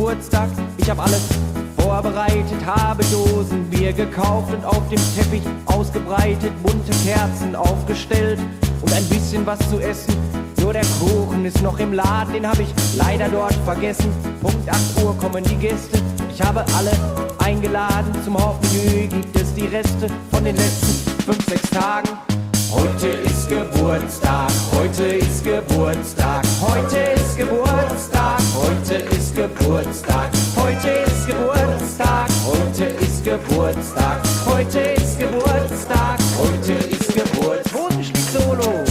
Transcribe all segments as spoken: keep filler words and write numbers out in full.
Geburtstag. Ich hab alles vorbereitet, habe Dosen Bier gekauft und auf dem Teppich ausgebreitet, bunte Kerzen aufgestellt und ein bisschen was zu essen. Nur der Kuchen ist noch im Laden, den hab ich leider dort vergessen. Punkt acht Uhr kommen die Gäste, ich habe alle eingeladen. Zum Hauptmenü gibt es die Reste von den letzten fünf, sechs Tagen. Heute ist Geburtstag, heute ist Geburtstag, heute ist Geburtstag, heute ist Geburtstag, heute ist Geburtstag, heute ist Geburtstag, heute ist Geburtstag, heute ist Geburtstag. Und spielt Solo.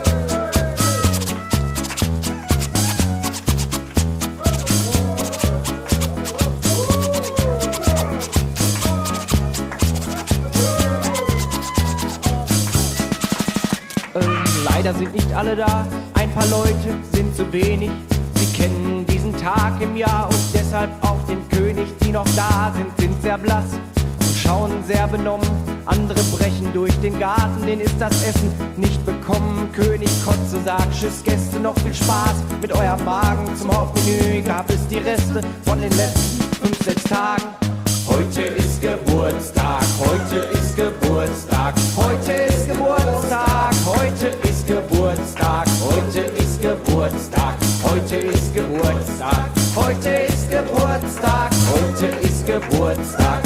Leider sind nicht alle da, ein paar Leute sind zu wenig. Sie kennen diesen Tag im Jahr und deshalb auch den König. Die noch da sind, sind sehr blass und schauen sehr benommen. Andere brechen durch den Garten, denen ist das Essen nicht bekommen. König Kotze sagt, tschüss Gäste, noch viel Spaß mit eurem Magen. Zum Hauptmenü gab es die Reste von den letzten fünf, sechs Tagen. Heute ist Geburtstag, heute ist Geburtstag, heute ist Geburtstag, heute ist Geburtstag, heute ist Geburtstag, heute ist Geburtstag, heute ist Geburtstag, heute ist Geburtstag.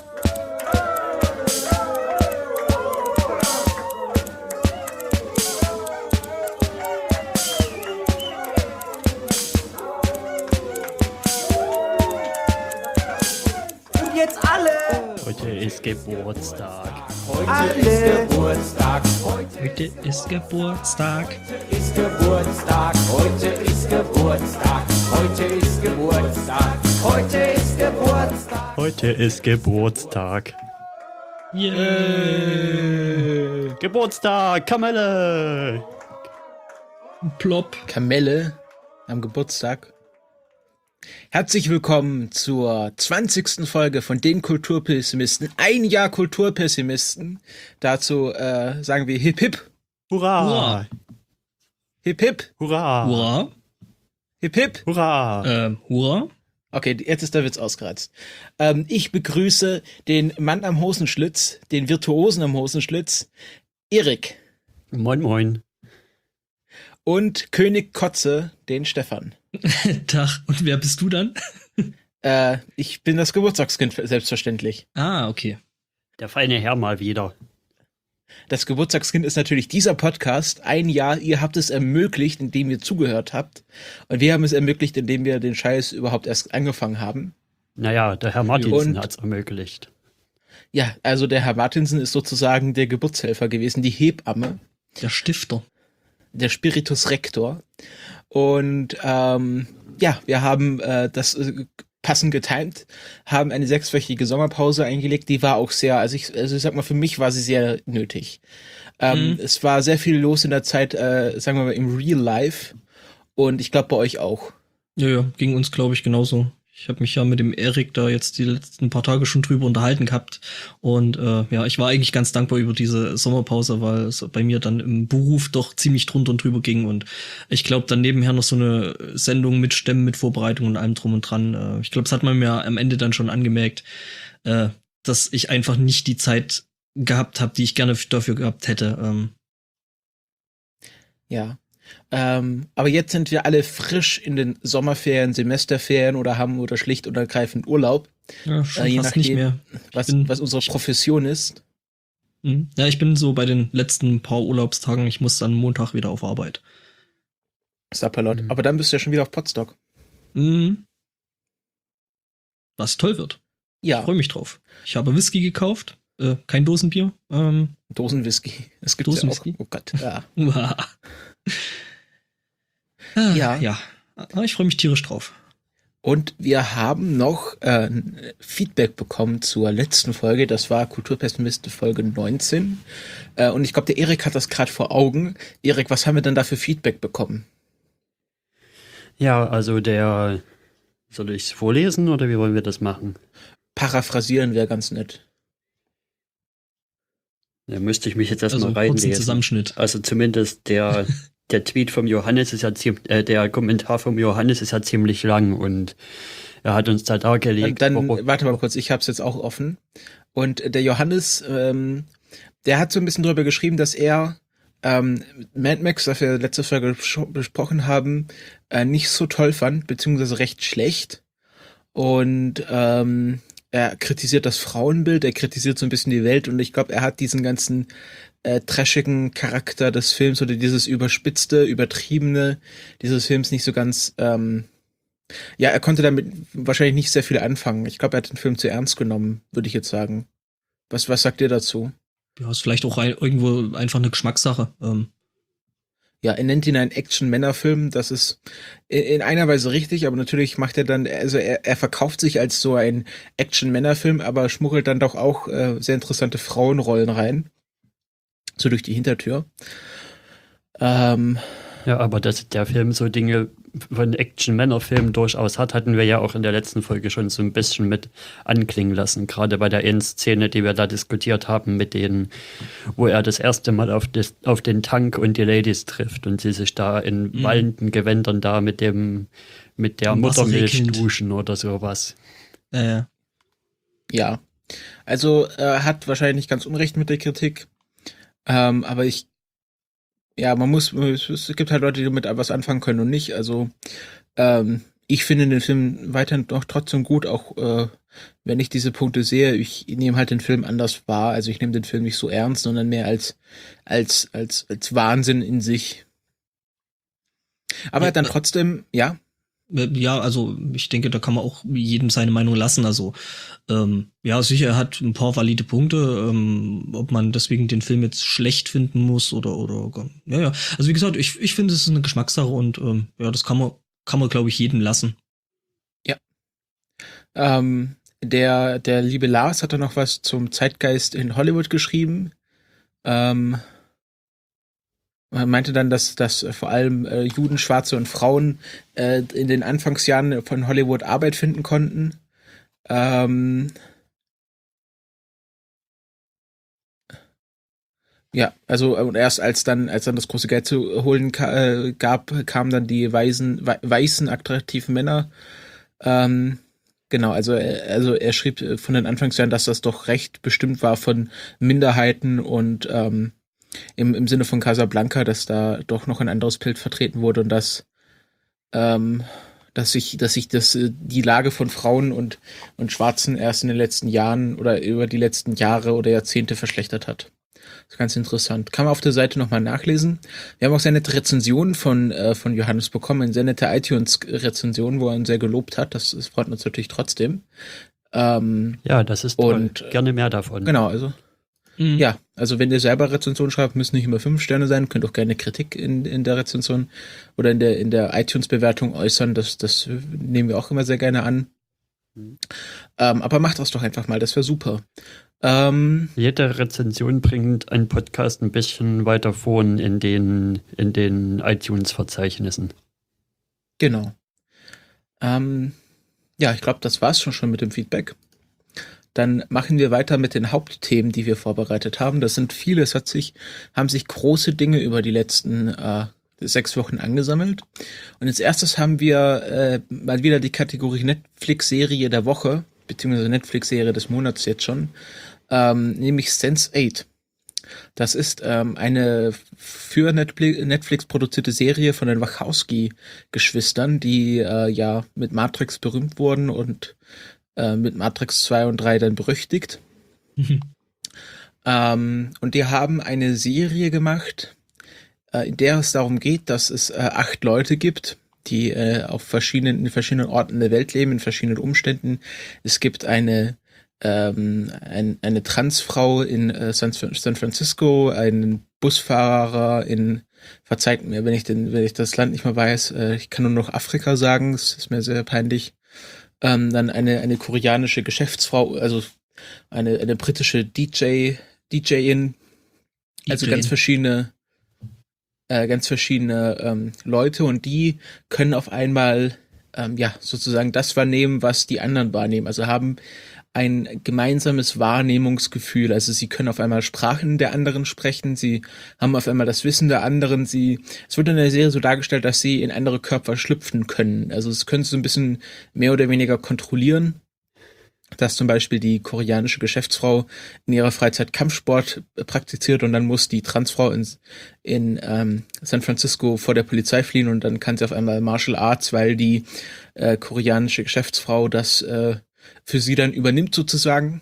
Heute ist Geburtstag. Heute ist Geburtstag. Heute ist Geburtstag. Heute ist Geburtstag. Heute ist Geburtstag. Heute ist Geburtstag. Heute ist Geburtstag. Heute ist Geburtstag. Yeah. Geburtstag, Kamelle. Plopp. Kamelle am Geburtstag. Herzlich willkommen zur zwanzigsten Folge von den Kulturpessimisten. Ein Jahr Kulturpessimisten. Dazu äh, sagen wir Hip Hip. Hurra. Hurra. Hip Hip. Hurra. Hurra. Hip Hip. Hurra. Ähm, hurra. Okay, jetzt ist der Witz ausgereizt. Ähm, ich begrüße den Mann am Hosenschlitz, den Virtuosen am Hosenschlitz, Erik. Moin, moin. Und König Kotze, den Stefan. Tag, und wer bist du dann? äh, ich bin das Geburtstagskind, selbstverständlich. Ah, okay. Der feine Herr mal wieder. Das Geburtstagskind ist natürlich dieser Podcast. Ein Jahr, ihr habt es ermöglicht, indem ihr zugehört habt. Und wir haben es ermöglicht, indem wir den Scheiß überhaupt erst angefangen haben. Naja, der Herr Martinsen hat es ermöglicht. Ja, also der Herr Martinsen ist sozusagen der Geburtshelfer gewesen, die Hebamme. Der Stifter. Der Spiritus Rector. Und ähm, ja, wir haben äh, das äh, passend getimt, haben eine sechswöchige Sommerpause eingelegt. Die war auch sehr, also ich, also ich sag mal, für mich war sie sehr nötig. Ähm, mhm. Es war sehr viel los in der Zeit, äh, sagen wir mal, im Real Life. Und ich glaube bei euch auch. Ja, ja, ging uns, glaube ich, genauso. Ich habe mich ja mit dem Erik da jetzt die letzten paar Tage schon drüber unterhalten gehabt. Und äh, ja, ich war eigentlich ganz dankbar über diese Sommerpause, weil es bei mir dann im Beruf doch ziemlich drunter und drüber ging. Und ich glaube, dann nebenher noch so eine Sendung mit Stemmen, mit Vorbereitung und allem drum und dran. Äh, ich glaube, das hat man mir am Ende dann schon angemerkt, äh, dass ich einfach nicht die Zeit gehabt habe, die ich gerne dafür gehabt hätte. Ähm. Ja. Ähm, aber jetzt sind wir alle frisch in den Sommerferien, Semesterferien oder haben oder schlicht und ergreifend Urlaub. Ja, schon äh, je fast nachdem, nicht mehr. Was, bin, was unsere Profession ist. Ja, ich bin so bei den letzten paar Urlaubstagen. Ich muss dann Montag wieder auf Arbeit. Sapperlot. Mhm. Aber dann bist du ja schon wieder auf Potsdok. Mhm. Was toll wird. Ja. Ich freue mich drauf. Ich habe Whisky gekauft. Äh, kein Dosenbier. Ähm, Dosenwhisky. Es gibt Dosenwhisky. Ja auch. Oh Gott. Ja. ah, ja. ja. Ich freue mich tierisch drauf. Und wir haben noch äh, Feedback bekommen zur letzten Folge. Das war Kulturpessimisten Folge neunzehn. Äh, und ich glaube, der Erik hat das gerade vor Augen. Erik, was haben wir denn da für Feedback bekommen? Ja, also der... Soll ich es vorlesen oder wie wollen wir das machen? Paraphrasieren wäre ganz nett. Da müsste ich mich jetzt erstmal also, reinlesen. Zusammenschnitt. Also zumindest der, der Tweet vom Johannes ist ja ziemlich, äh, der Kommentar vom Johannes ist ja ziemlich lang und Er hat uns da dargelegt. Dann, dann warum- warte mal kurz, ich habe es jetzt auch offen. Und der Johannes, ähm, der hat so ein bisschen drüber geschrieben, dass er ähm, Mad Max, das wir letzte Folge besch- besprochen haben, äh, nicht so toll fand, beziehungsweise recht schlecht. Und ähm, er kritisiert das Frauenbild, er kritisiert so ein bisschen die Welt und ich glaube, er hat diesen ganzen äh, trashigen Charakter des Films oder dieses überspitzte, übertriebene dieses Films nicht so ganz, ähm, ja, er konnte damit wahrscheinlich nicht sehr viel anfangen. Ich glaube, er hat den Film zu ernst genommen, würde ich jetzt sagen. Was, was sagt ihr dazu? Ja, ist vielleicht auch ein, irgendwo einfach eine Geschmackssache. Ähm, Ja, er nennt ihn einen Action-Männer-Film. Das ist in, in einer Weise richtig, aber natürlich macht er dann, also er, er verkauft sich als so ein Action-Männer-Film, aber schmuggelt dann doch auch äh, sehr interessante Frauenrollen rein. So durch die Hintertür. Ähm, Ja, aber dass der Film so Dinge von Action-Männer-Filmen durchaus hat, hatten wir ja auch in der letzten Folge schon so ein bisschen mit anklingen lassen. Gerade bei der einen Szene, die wir da diskutiert haben, mit denen, wo er das erste Mal auf, das, auf den Tank und die Ladies trifft und sie sich da in Mhm. wallenden Gewändern da mit dem, mit der Im Wasser Muttermilch regelnd. duschen oder sowas. äh, ja. Also er hat wahrscheinlich nicht ganz unrecht mit der Kritik. Ähm, aber ich ja, man muss, es gibt halt Leute, die damit was anfangen können und nicht. Also, ähm, ich finde den Film weiterhin noch trotzdem gut, auch äh, wenn ich diese Punkte sehe. Ich nehme halt den Film anders wahr. Also ich nehme den Film nicht so ernst, sondern mehr als, als, als, als Wahnsinn in sich. Aber Ja, dann äh, trotzdem, ja, Äh, Ja, also ich denke, da kann man auch jedem seine Meinung lassen. Also ähm, ja, sicher, er hat ein paar valide Punkte. Ähm, ob man deswegen den Film jetzt schlecht finden muss oder oder ja, ja. Also wie gesagt, ich ich finde, es ist eine Geschmackssache und ähm, ja, das kann man kann man glaube ich jedem lassen. ähm, der, der liebe Lars hat da noch was zum Zeitgeist in Hollywood geschrieben. Ähm, Man meinte dann, dass, dass vor allem äh, Juden, Schwarze und Frauen äh, in den Anfangsjahren von Hollywood Arbeit finden konnten. Ähm, ja, also und erst als dann, als dann das große Geld zu holen ka äh, gab, kamen dann die weißen, wei weißen, attraktiven Männer. Ähm, genau, also, er- also er schrieb äh, von den Anfangsjahren, dass das doch recht bestimmt war von Minderheiten und ähm, im, im Sinne von Casablanca, dass da doch noch ein anderes Bild vertreten wurde und dass, ähm, dass sich, dass sich das, äh, die Lage von Frauen und, und Schwarzen erst in den letzten Jahren oder über die letzten Jahre oder Jahrzehnte verschlechtert hat. Das ist ganz interessant. Kann man auf der Seite nochmal nachlesen. Wir haben auch sehr nette Rezensionen von, äh, von Johannes bekommen, eine sehr nette iTunes-Rezension, wo er ihn sehr gelobt hat. Das, das freut uns natürlich trotzdem. Ähm, Ja, das ist toll. Und, äh, Gerne mehr davon. genau, also Mhm. ja, also wenn ihr selber Rezensionen schreibt, müssen nicht immer fünf Sterne sein, könnt auch gerne Kritik in, in der Rezension oder in der, in der iTunes-Bewertung äußern, das, das nehmen wir auch immer sehr gerne an. Mhm. Ähm, aber macht das doch einfach mal, das wäre super. Ähm, Jede Rezension bringt einen Podcast ein bisschen weiter vorn in den, in den iTunes-Verzeichnissen. genau. Ähm, ja, ich glaube, das war's schon schon mit dem Feedback. Dann machen wir weiter mit den Hauptthemen, die wir vorbereitet haben. Das sind viele, es hat sich, haben sich große Dinge über die letzten äh, sechs Wochen angesammelt. Und als erstes haben wir äh, mal wieder die Kategorie Netflix-Serie der Woche, beziehungsweise Netflix-Serie des Monats jetzt schon, ähm, nämlich sense eight. Das ist ähm, eine für Netflix, Netflix produzierte Serie von den Wachowski-Geschwistern, die äh, ja mit Matrix berühmt wurden und äh, mit Matrix zwei und drei dann berüchtigt. Mhm. Ähm, und die haben eine Serie gemacht, äh, in der es darum geht, dass es äh, acht Leute gibt, die äh, auf verschiedenen, in verschiedenen Orten der Welt leben, in verschiedenen Umständen. Es gibt eine ähm, ein, eine Transfrau in äh, San, San Francisco, einen Busfahrer in, verzeiht mir, wenn ich den, wenn ich das Land nicht mehr weiß, äh, ich kann nur noch Afrika sagen, das ist mir sehr peinlich. Ähm, dann eine, eine koreanische Geschäftsfrau, also eine, eine britische D J, DJin, also DJin. ganz verschiedene, äh, ganz verschiedene ähm, Leute und die können auf einmal ähm, ja sozusagen das wahrnehmen, was die anderen wahrnehmen. Also haben ein gemeinsames Wahrnehmungsgefühl. Also sie können auf einmal Sprachen der anderen sprechen, sie haben auf einmal das Wissen der anderen, sie, es wird in der Serie so dargestellt, dass sie in andere Körper schlüpfen können. Also es können sie so ein bisschen mehr oder weniger kontrollieren. Dass zum Beispiel die koreanische Geschäftsfrau in ihrer Freizeit Kampfsport praktiziert und dann muss die Transfrau in, in ähm, San Francisco vor der Polizei fliehen und dann kann sie auf einmal Martial Arts, weil die äh, koreanische Geschäftsfrau das äh, für sie dann übernimmt sozusagen.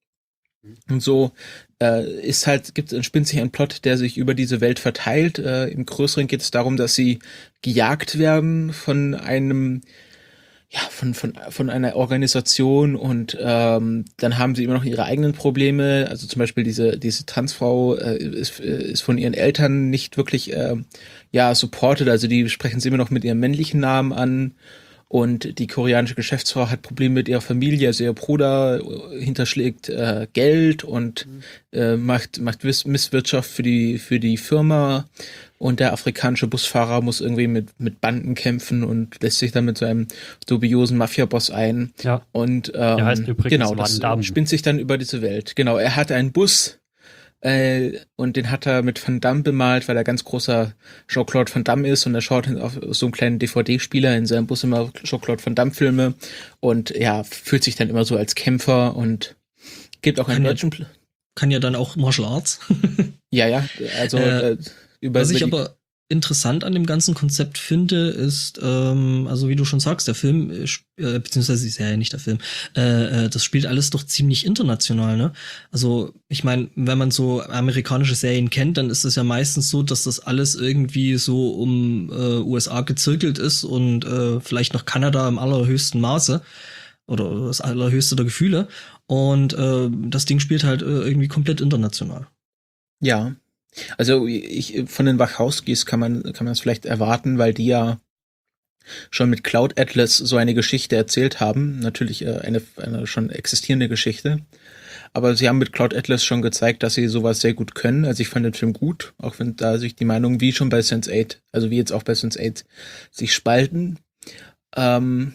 Und so äh, ist halt, gibt entspinnt sich ein Plot, der sich über diese Welt verteilt. Äh, im Größeren geht es darum, dass sie gejagt werden von einem ja, von, von, von einer Organisation und ähm, dann haben sie immer noch ihre eigenen Probleme. Also zum Beispiel diese, diese Transfrau äh, ist, ist von ihren Eltern nicht wirklich äh, ja, supported. Also die sprechen sie immer noch mit ihrem männlichen Namen an. Und die koreanische Geschäftsfrau hat Probleme mit ihrer Familie. Also ihr Bruder hinterschlägt äh, Geld und mhm. äh, macht, macht Misswirtschaft für die, für die Firma. Und der afrikanische Busfahrer muss irgendwie mit, mit Banden kämpfen und lässt sich dann mit so einem dubiosen Mafia-Boss ein. Ja. Und ähm, der heißt übrigens genau, das Van Damme. spinnt sich dann über diese Welt. Genau, er hat einen Bus äh, und den hat er mit Van Damme bemalt, weil er ganz großer Jean-Claude Van Damme ist und er schaut auf so einen kleinen D V D-Spieler in seinem Bus immer Jean-Claude Van Damme-Filme und ja, fühlt sich dann immer so als Kämpfer und gibt auch einen Kann deutschen... ja, kann ja dann auch Martial Arts. ja, ja, also... Äh, äh, Über Was ich aber interessant an dem ganzen Konzept finde, ist, ähm, also wie du schon sagst, der Film, äh, beziehungsweise ist ja nicht der Film, äh, das spielt alles doch ziemlich international, ne? Also ich meine, wenn man so amerikanische Serien kennt, dann ist es ja meistens so, dass das alles irgendwie so um äh, U S A gezirkelt ist und äh, vielleicht noch Kanada im allerhöchsten Maße oder das allerhöchste der Gefühle und äh, das Ding spielt halt äh, irgendwie komplett international. Ja. Also ich, von den Wachowskis kann man kann man es vielleicht erwarten, weil die ja schon mit Cloud Atlas so eine Geschichte erzählt haben. Natürlich äh, eine, eine schon existierende Geschichte. Aber sie haben mit Cloud Atlas schon gezeigt, dass sie sowas sehr gut können. Also ich fand den Film gut, auch wenn da sich die Meinungen wie schon bei Sense eight, also wie jetzt auch bei Sense eight, sich spalten. Ähm,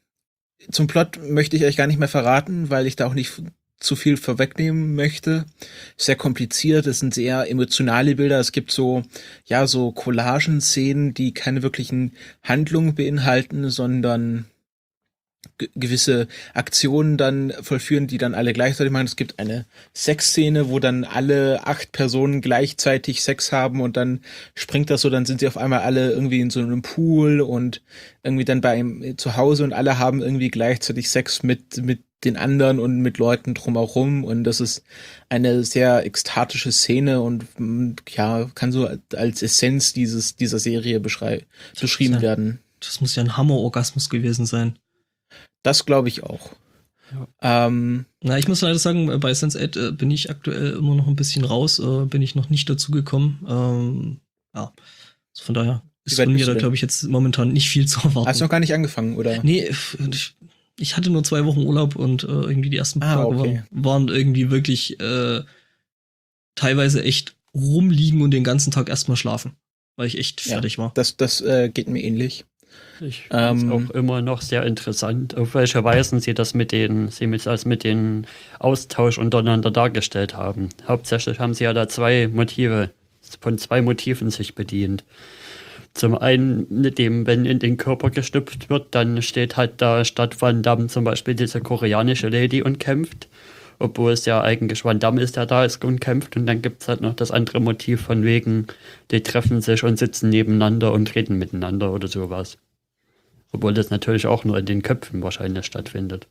zum Plot möchte ich euch gar nicht mehr verraten, weil ich da auch nicht zu viel vorwegnehmen möchte. Sehr kompliziert, es sind sehr emotionale Bilder, es gibt so, ja, so Collagen-Szenen, die keine wirklichen Handlungen beinhalten, sondern g- gewisse Aktionen dann vollführen, die dann alle gleichzeitig machen. Es gibt eine Sexszene, wo dann alle acht Personen gleichzeitig Sex haben und dann springt das so, dann sind sie auf einmal alle irgendwie in so einem Pool und irgendwie dann bei ihm zu Hause und alle haben irgendwie gleichzeitig Sex mit, mit den anderen und mit Leuten drumherum und das ist eine sehr ekstatische Szene und ja, kann so als Essenz dieses dieser Serie beschrei- beschrieben ja, werden. Das muss ja ein Hammer-Orgasmus gewesen sein. Das glaube ich auch. Ja. Ähm, Na, ich muss leider sagen, bei Sense eight äh, bin ich aktuell immer noch ein bisschen raus, äh, bin ich noch nicht dazu gekommen. Ähm, ja, also von daher ist von mir da, glaube ich, jetzt momentan nicht viel zu erwarten. Hast du noch gar nicht angefangen, oder? Nee, ich, ich hatte nur zwei Wochen Urlaub und äh, irgendwie die ersten ah, Tage okay. waren, waren irgendwie wirklich äh, teilweise echt rumliegen und den ganzen Tag erstmal schlafen, weil ich echt fertig ja, war. Das, das äh, geht mir ähnlich. Ich finde es ähm, auch immer noch sehr interessant, auf welche Weisen sie das mit den, sie mit, also mit den Austausch untereinander dargestellt haben. Hauptsächlich haben sie ja da zwei Motive, von zwei Motiven sich bedient. Zum einen, mit dem, wenn in den Körper gestüpft wird, dann steht halt da statt Van Damme zum Beispiel diese koreanische Lady und kämpft, obwohl es ja eigentlich Van Damme ist, der da ist und kämpft. Und dann gibt es halt noch das andere Motiv von wegen, die treffen sich und sitzen nebeneinander und reden miteinander oder sowas. Obwohl das natürlich auch nur in den Köpfen wahrscheinlich stattfindet.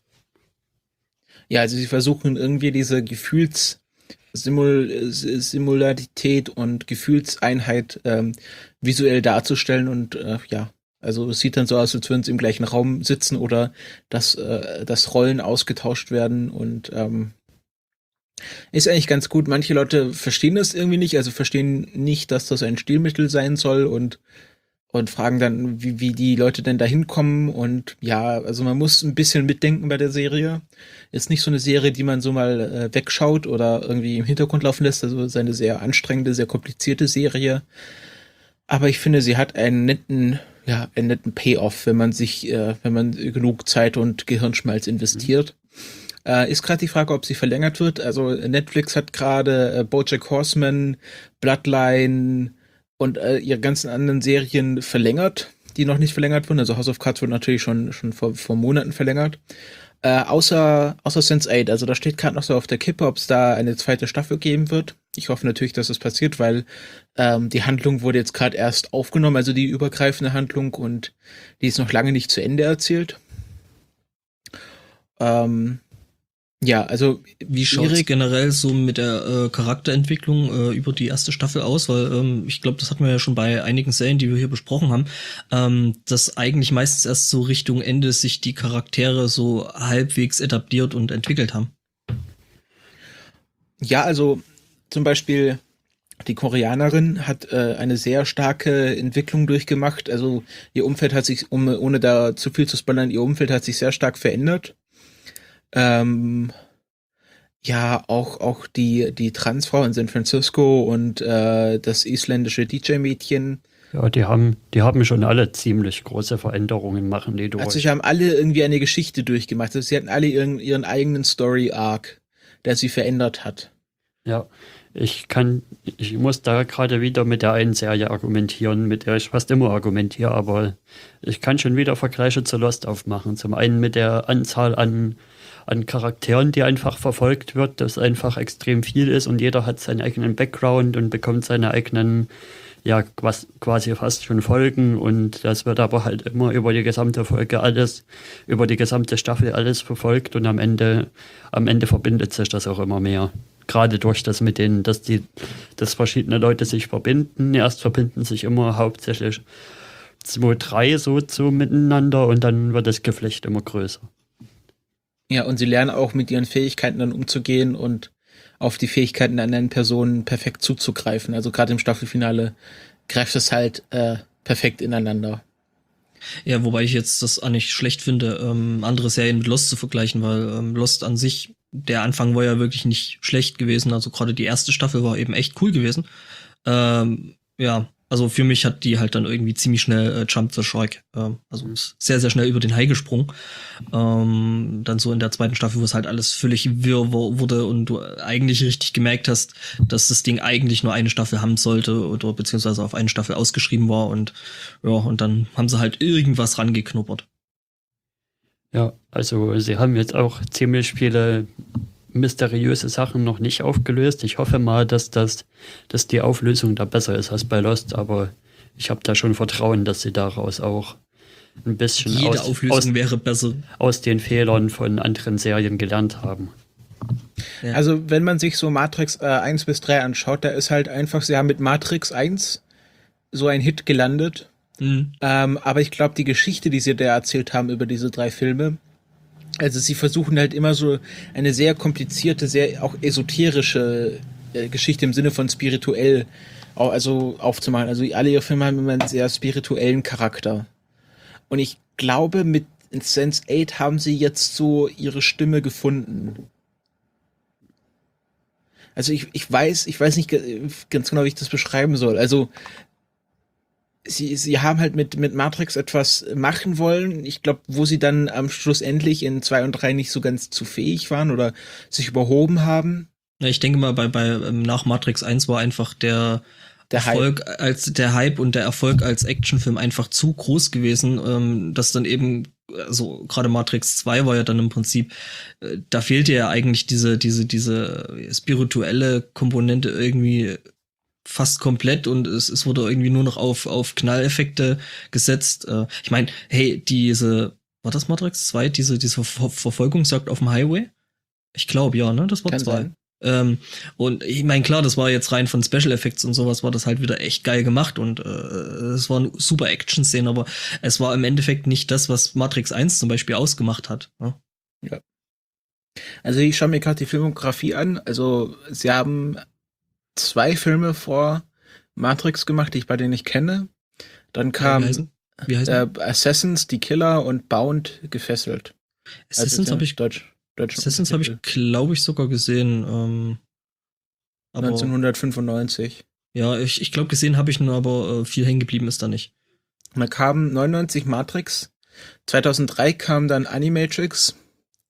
Ja, also sie versuchen irgendwie diese Gefühls- Simul- Simularität und Gefühlseinheit ähm, visuell darzustellen und äh, ja, also es sieht dann so aus, als würden sie im gleichen Raum sitzen oder dass, äh, dass Rollen ausgetauscht werden und ähm, ist eigentlich ganz gut. Manche Leute verstehen das irgendwie nicht, also verstehen nicht, dass das ein Stilmittel sein soll und und fragen dann, wie, wie die Leute denn da hinkommen und ja, also man muss ein bisschen mitdenken bei der Serie. Ist nicht so eine Serie, die man so mal äh, wegschaut oder irgendwie im Hintergrund laufen lässt, also ist eine sehr anstrengende, sehr komplizierte Serie. Aber ich finde, sie hat einen netten, ja, einen netten Payoff, wenn man sich, äh, wenn man genug Zeit und Gehirnschmalz investiert. Äh, ist gerade die Frage, ob sie verlängert wird. Also Netflix hat gerade äh, BoJack Horseman, Bloodline und äh, ihre ganzen anderen Serien verlängert, die noch nicht verlängert wurden. Also House of Cards wurde natürlich schon schon vor, vor Monaten verlängert. Äh, außer außer sense eight. Also da steht gerade noch so auf der Kippe, ob es da eine zweite Staffel geben wird. Ich hoffe natürlich, dass es passiert, weil ähm, die Handlung wurde jetzt gerade erst aufgenommen, also die übergreifende Handlung, und die ist noch lange nicht zu Ende erzählt. Ähm, ja, also Wie schaut es generell so mit der äh, Charakterentwicklung äh, über die erste Staffel aus? Weil ähm, ich glaube, das hatten wir ja schon bei einigen Serien, die wir hier besprochen haben, ähm, dass eigentlich meistens erst so Richtung Ende sich die Charaktere so halbwegs etabliert und entwickelt haben. Ja, also zum Beispiel die Koreanerin hat äh, eine sehr starke Entwicklung durchgemacht. Also ihr Umfeld hat sich, um, ohne da zu viel zu spoilern, ihr Umfeld hat sich sehr stark verändert. Ähm, ja, auch auch die die Transfrau in San Francisco und äh, das isländische D J-Mädchen. Ja, die haben, die haben schon alle ziemlich große Veränderungen, machen die durch. Also sie haben alle irgendwie eine Geschichte durchgemacht. Also sie hatten alle ihren, ihren eigenen Story-Arc, der sie verändert hat. Ja, ich kann, ich muss da gerade wieder mit der einen Serie argumentieren, mit der ich fast immer argumentiere, aber ich kann schon wieder Vergleiche zu Lost aufmachen. Zum einen mit der Anzahl an, an Charakteren, die einfach verfolgt wird, das einfach extrem viel ist und jeder hat seinen eigenen Background und bekommt seine eigenen, ja, quasi fast schon Folgen, und das wird aber halt immer über die gesamte Folge alles, über die gesamte Staffel alles verfolgt, und am Ende, am Ende verbindet sich das auch immer mehr. Gerade durch das mit denen, dass die, dass verschiedene Leute sich verbinden. Erst verbinden sich immer hauptsächlich zwei, drei so zu miteinander, und dann wird das Geflecht immer größer. Ja, und sie lernen auch mit ihren Fähigkeiten dann umzugehen und auf die Fähigkeiten der anderen Personen perfekt zuzugreifen. Also gerade im Staffelfinale greift es halt äh, perfekt ineinander. Ja, wobei ich jetzt das auch nicht schlecht finde, ähm, andere Serien mit Lost zu vergleichen, weil ähm, Lost an sich, der Anfang war ja wirklich nicht schlecht gewesen. Also gerade die erste Staffel war eben echt cool gewesen. Ähm, ja, also für mich hat die halt dann irgendwie ziemlich schnell äh, Jump the Shark. Ähm, also ist sehr, sehr schnell über den Hai gesprungen. Ähm, dann so in der zweiten Staffel, wo es halt alles völlig wirr wurde und du eigentlich richtig gemerkt hast, dass das Ding eigentlich nur eine Staffel haben sollte oder beziehungsweise auf eine Staffel ausgeschrieben war, und ja, und dann haben sie halt irgendwas rangeknuppert. Ja, also sie haben jetzt auch ziemlich viele mysteriöse Sachen noch nicht aufgelöst. Ich hoffe mal, dass das, dass die Auflösung da besser ist als bei Lost, aber ich habe da schon Vertrauen, dass sie daraus auch ein bisschen Jede aus, Auflösung aus, wäre besser. aus den Fehlern von anderen Serien gelernt haben. Ja. Also wenn man sich so Matrix äh, eins bis drei anschaut, da ist halt einfach, sie haben mit Matrix eins so ein Hit gelandet. Mhm. Ähm, aber ich glaube, die Geschichte, die sie da erzählt haben über diese drei Filme, also sie versuchen halt immer so eine sehr komplizierte, sehr auch esoterische äh, Geschichte im Sinne von spirituell auch, also aufzumachen. Also alle ihre Filme haben immer einen sehr spirituellen Charakter. Und ich glaube, mit sense eight haben sie jetzt so ihre Stimme gefunden. Also ich, ich weiß, ich weiß nicht ganz genau, wie ich das beschreiben soll. Also Sie, sie haben halt mit, mit Matrix etwas machen wollen. Ich glaube, wo sie dann am Schluss endlich in zwei und drei nicht so ganz zu fähig waren oder sich überhoben haben. Ja, ich denke mal, bei, bei nach Matrix eins war einfach der, der Erfolg Hype. als der Hype und der Erfolg als Actionfilm einfach zu groß gewesen, ähm, dass dann eben, also gerade Matrix zwei war ja dann im Prinzip, äh, da fehlte ja eigentlich diese, diese, diese spirituelle Komponente irgendwie fast komplett, und es, es wurde irgendwie nur noch auf, auf Knalleffekte gesetzt. Äh, ich meine, hey, diese, war das Matrix zwei, diese, diese Ver- Verfolgungsjagd auf dem Highway? Ich glaube, ja, ne? Das war zwei. Ähm, und ich meine, klar, das war jetzt rein von Special Effects und sowas, war das halt wieder echt geil gemacht, und äh, es war eine super Action-Szene, aber es war im Endeffekt nicht das, was Matrix eins zum Beispiel ausgemacht hat. Ne? Ja. Also ich schaue mir gerade die Filmografie an. Also sie haben zwei Filme vor Matrix gemacht, die ich bei denen nicht kenne. Dann kam Wie heißen? Wie heißen? Äh, Assassins, Die Killer und Bound, Gefesselt. Assassins also, habe ich, Deutsch, Deutsch Assassins habe ich, glaube ich, sogar gesehen. Ähm, aber, neunzehnhundertfünfundneunzig. Ja, ich, ich glaube, gesehen habe ich nur, aber äh, viel hängen geblieben ist da nicht. Da kam neunundneunzig Matrix, zweitausenddrei kam dann Animatrix,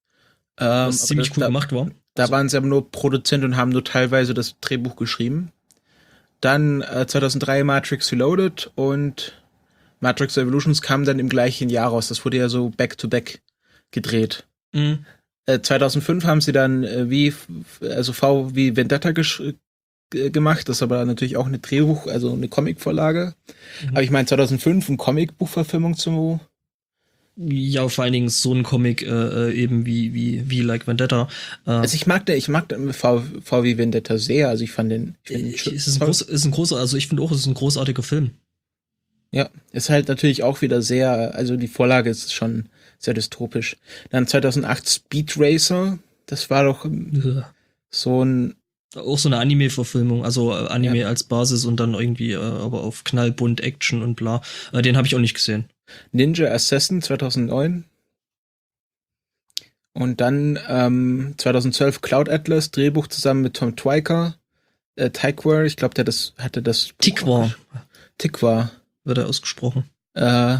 Ähm, Was ziemlich das, cool da, gemacht war. Da Also, waren sie aber nur Produzent und haben nur teilweise das Drehbuch geschrieben. Dann äh, zweitausenddrei Matrix Reloaded und Matrix Revolutions kam dann im gleichen Jahr raus. Das wurde ja so back-to-back gedreht. mh, Äh, zweitausendfünf haben sie dann äh, wie, also V wie Vendetta gesch- g- gemacht. Das ist aber natürlich auch eine Drehbuch, also eine Comicvorlage. Mhm. Aber ich meine zweitausendfünf eine Comicbuchverfilmung zu. ja, vor allen Dingen so ein Comic äh, äh, eben wie, wie, wie Like Vendetta. Äh, Also ich mag den, ich mag den V, V wie Vendetta sehr. Also ich fand den. Ich find den es schön- ist ein, toll. groß, ist ein großer, also ich finde auch, es ist ein großartiger Film. Ja, ist halt natürlich auch wieder sehr, also die Vorlage ist schon sehr dystopisch. Dann zweitausendacht Speed Racer, das war doch ähm, so ein, Auch so eine Anime-Verfilmung, also äh, Anime Ja. als Basis und dann irgendwie äh, aber auf knallbunt Action und bla. Äh, den habe ich auch nicht gesehen. Ninja Assassin zweitausendneun. Und dann ähm, zweitausendzwölf Cloud Atlas, Drehbuch zusammen mit Tom Twyker. Äh, Tykwer, ich glaube, der das, hatte das Buch Tikwa auch- Tikwa. wird er ausgesprochen. Äh,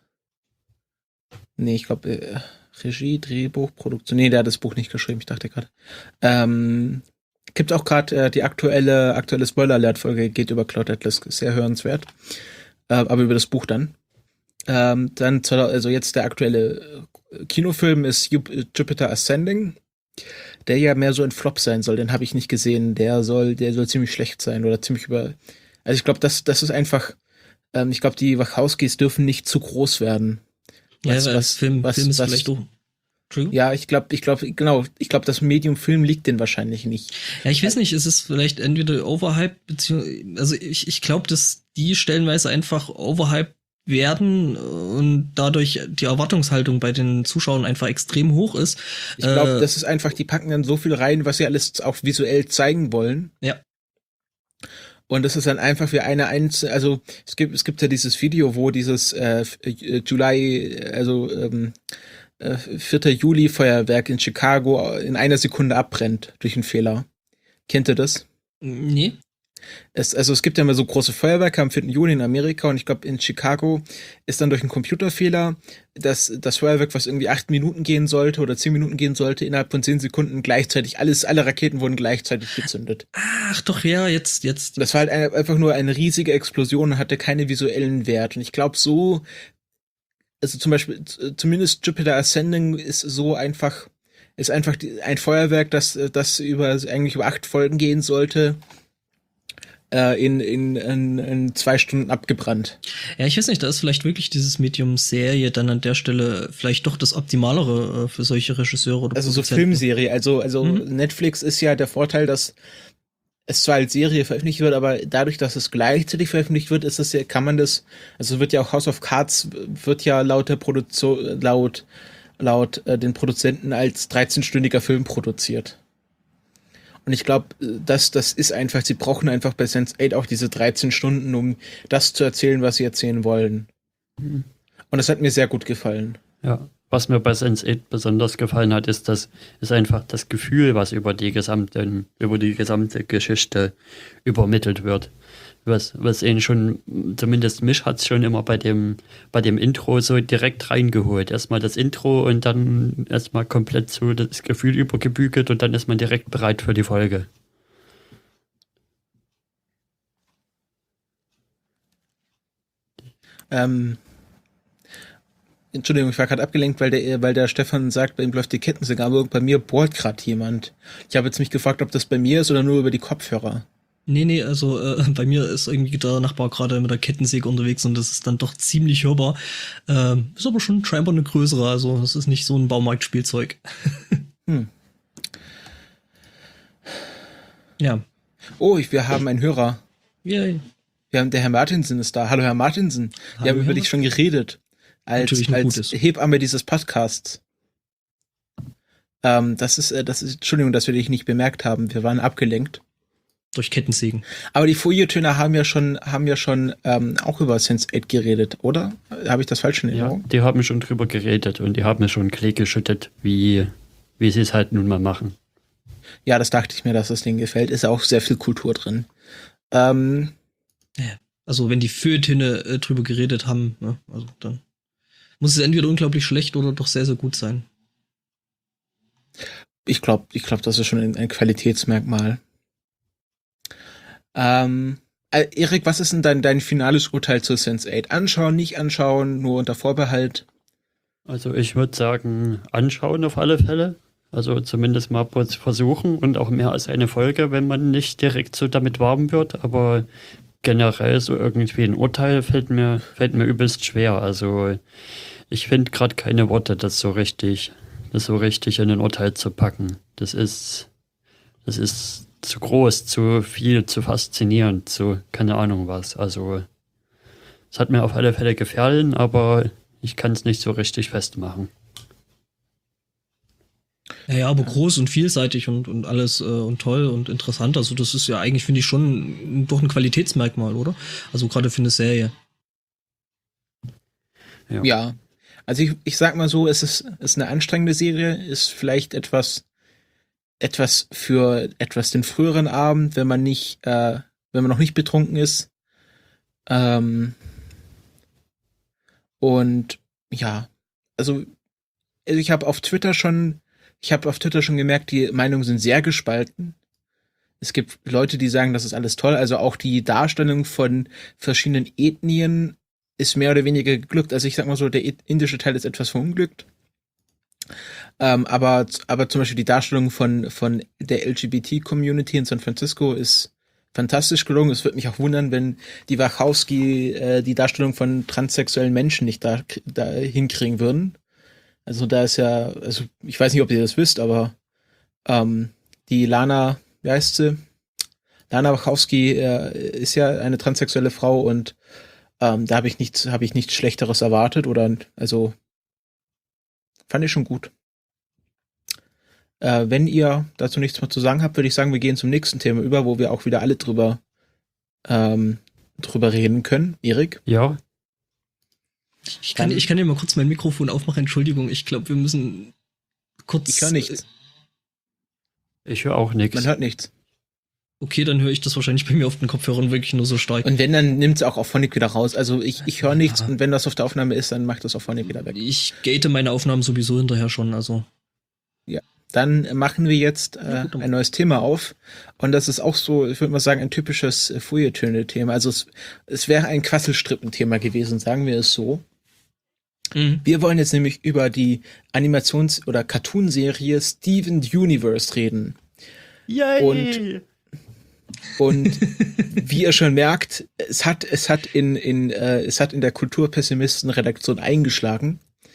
nee, ich glaube, äh, Regie, Drehbuch, Produktion. Nee, der hat das Buch nicht geschrieben, ich dachte gerade. Ähm, gibt auch gerade äh, die aktuelle, aktuelle Spoiler-Alert-Folge, geht über Cloud Atlas, sehr hörenswert. Äh, aber über das Buch dann. Ähm, dann, zwar- also jetzt der aktuelle äh, Kinofilm ist Ju- Jupiter Ascending, der ja mehr so ein Flop sein soll. Den habe ich nicht gesehen. Der soll, der soll ziemlich schlecht sein oder ziemlich über. Also ich glaube, das, das ist einfach. Ähm, ich glaube, die Wachowskis dürfen nicht zu groß werden. Was- ja, weil was- Film, was- Film ist was- vielleicht auch. Entschuldigung? Ja, ich glaube, ich glaube, genau, ich glaube, das Medium Film liegt denen wahrscheinlich nicht. Ja, ich weiß nicht, es ist vielleicht entweder overhyped, beziehungsweise, also ich, ich glaube, dass die stellenweise einfach overhyped werden und dadurch die Erwartungshaltung bei den Zuschauern einfach extrem hoch ist. Ich glaube, Äh, das ist einfach, die packen dann so viel rein, was sie alles auch visuell zeigen wollen. Ja. Und das ist dann einfach wie eine Einzel, also es gibt es gibt ja dieses Video, wo dieses äh, July, also ähm, äh, vierter Juli Feuerwerk in Chicago in einer Sekunde abbrennt durch einen Fehler. Kennt ihr das? Nee. Es, also es gibt ja immer so große Feuerwerke am vierten Juli in Amerika und ich glaube in Chicago ist dann durch einen Computerfehler das, das Feuerwerk, was irgendwie acht Minuten gehen sollte oder zehn Minuten gehen sollte, innerhalb von zehn Sekunden gleichzeitig, alles, alle Raketen wurden gleichzeitig gezündet. Ach doch, ja, jetzt, jetzt. Das war halt eine, einfach nur eine riesige Explosion und hatte keine visuellen Wert. Und ich glaube so, also zum Beispiel, z- zumindest Jupiter Ascending ist so einfach, ist einfach die, ein Feuerwerk, das, das über, eigentlich über acht Folgen gehen sollte, äh, in, in, in, in zwei Stunden abgebrannt. Ja, ich weiß nicht, da ist vielleicht wirklich dieses Medium Serie dann an der Stelle vielleicht doch das Optimalere äh, für solche Regisseure oder Also so Produzenten. Filmserie. Also, also Mhm. Netflix ist ja der Vorteil, dass es zwar als Serie veröffentlicht wird, aber dadurch, dass es gleichzeitig veröffentlicht wird, ist es ja, kann man das, also wird ja auch House of Cards wird ja laut der Produktion, laut, laut äh, den Produzenten als dreizehnstündiger Film produziert. Und ich glaube, das, das ist einfach, sie brauchen einfach bei Sense eight auch diese dreizehn Stunden, um das zu erzählen, was sie erzählen wollen. Mhm. Und das hat mir sehr gut gefallen. Ja, was mir bei Sense eight besonders gefallen hat, ist, dass ist einfach das Gefühl, was über die gesamte, über die gesamte Geschichte übermittelt wird. Was, was ihn schon, zumindest mich hat es schon immer bei dem, bei dem Intro so direkt reingeholt. Erstmal das Intro und dann erstmal komplett so das Gefühl übergebügelt und dann ist man direkt bereit für die Folge. Ähm, Entschuldigung, ich war gerade abgelenkt, weil der, weil der Stefan sagt, bei ihm läuft die Kettensäge, aber bei mir bohrt gerade jemand. Ich habe jetzt mich gefragt, ob das bei mir ist oder nur über die Kopfhörer. Nee, nee, also äh, bei mir ist irgendwie der Nachbar gerade mit der Kettensäge unterwegs und das ist dann doch ziemlich hörbar. Ähm, ist aber schon scheinbar eine größere, also das ist nicht so ein Baumarktspielzeug. Hm. Ja. Oh, ich, wir haben einen Hörer. Yay. Wir haben, der Herr Martinsen ist da. Hallo, Herr Martinsen. Wir Hallo, haben über Herr dich schon geredet. Als, Natürlich nur als Gutes. Hebamme dieses Podcasts. Ähm, das ist, äh, das ist, Entschuldigung, dass wir dich nicht bemerkt haben. Wir waren abgelenkt. Durch Kettensägen. Aber die Feuilletöner haben ja schon, haben ja schon ähm, auch über Sense eight geredet, oder? Habe ich das falsch in Ja, Erinnerung? die haben schon drüber geredet und die haben mir schon Klee geschüttet, wie, wie sie es halt nun mal machen. Ja, das dachte ich mir, dass das Ding gefällt. Ist auch sehr viel Kultur drin. Ähm, Also wenn die Feuilletöne äh, drüber geredet haben, ne, also dann muss es entweder unglaublich schlecht oder doch sehr, sehr gut sein. ich glaube, ich glaube, das ist schon ein, ein Qualitätsmerkmal. Ähm, äh, Erik, was ist denn dein, dein finales Urteil zu Sense eight? Anschauen, nicht anschauen, nur unter Vorbehalt? Also ich würde sagen, anschauen auf alle Fälle. Also zumindest mal versuchen und auch mehr als eine Folge, wenn man nicht direkt so damit warm wird. Aber generell so irgendwie ein Urteil fällt mir, fällt mir übelst schwer. Also ich finde gerade keine Worte, das so richtig, das so richtig in ein Urteil zu packen. Das ist, das ist zu groß, zu viel, zu faszinierend, zu keine Ahnung was. Also es hat mir auf alle Fälle gefallen, aber ich kann es nicht so richtig festmachen. Ja, ja, aber groß und vielseitig und, und alles äh, und toll und interessant. Also das ist ja eigentlich, finde ich, schon doch ein Qualitätsmerkmal, oder? Also gerade für eine Serie. Ja. ja. Also ich, ich sag mal so, es ist, es ist eine anstrengende Serie, ist vielleicht etwas, etwas für etwas den früheren Abend, wenn man nicht, äh, wenn man noch nicht betrunken ist. Ähm, und ja, also, also ich habe auf Twitter schon Ich habe auf Twitter schon gemerkt, die Meinungen sind sehr gespalten. Es gibt Leute, die sagen, das ist alles toll. Also auch die Darstellung von verschiedenen Ethnien ist mehr oder weniger geglückt. Also ich sag mal so, der indische Teil ist etwas verunglückt. Ähm, aber, aber zum Beispiel die Darstellung von, von der L G B T-Community in San Francisco ist fantastisch gelungen. Es würde mich auch wundern, wenn die Wachowski äh, die Darstellung von transsexuellen Menschen nicht da, da hinkriegen würden. Also da ist ja, also ich weiß nicht, ob ihr das wisst, aber ähm, die Lana, wie heißt sie? Lana Wachowski äh, ist ja eine transsexuelle Frau und ähm, da habe ich nichts, habe ich nichts Schlechteres erwartet oder also fand ich schon gut. Äh, wenn ihr dazu nichts mehr zu sagen habt, würde ich sagen, wir gehen zum nächsten Thema über, wo wir auch wieder alle drüber ähm, drüber reden können. Erik? Ja. Ich kann, ich kann dir mal kurz mein Mikrofon aufmachen, Entschuldigung, ich glaube, wir müssen kurz... Ich höre nichts. Ich höre auch nichts. Man hört nichts. Okay, dann höre ich das wahrscheinlich bei mir auf den Kopfhörern wirklich nur so stark. Und wenn, dann nimmt es auch auf Phonic wieder raus. Also ich, ich höre nichts ja. Und wenn das auf der Aufnahme ist, dann macht das auf Phonic wieder weg. Ich gate meine Aufnahmen sowieso hinterher schon, also... Ja, dann machen wir jetzt äh, ja, ein neues Thema auf. Und das ist auch so, ich würde mal sagen, ein typisches äh, Feuilletöne-Thema. Also es, es wäre ein Quasselstrippen-Thema gewesen, sagen wir es so. Mhm. Wir wollen jetzt nämlich über die Animations- oder Cartoon-Serie Steven Universe reden. Yay! Und, und wie ihr schon merkt, es hat, es hat in, in, äh, es hat in der Kulturpessimisten-Redaktion eingeschlagen.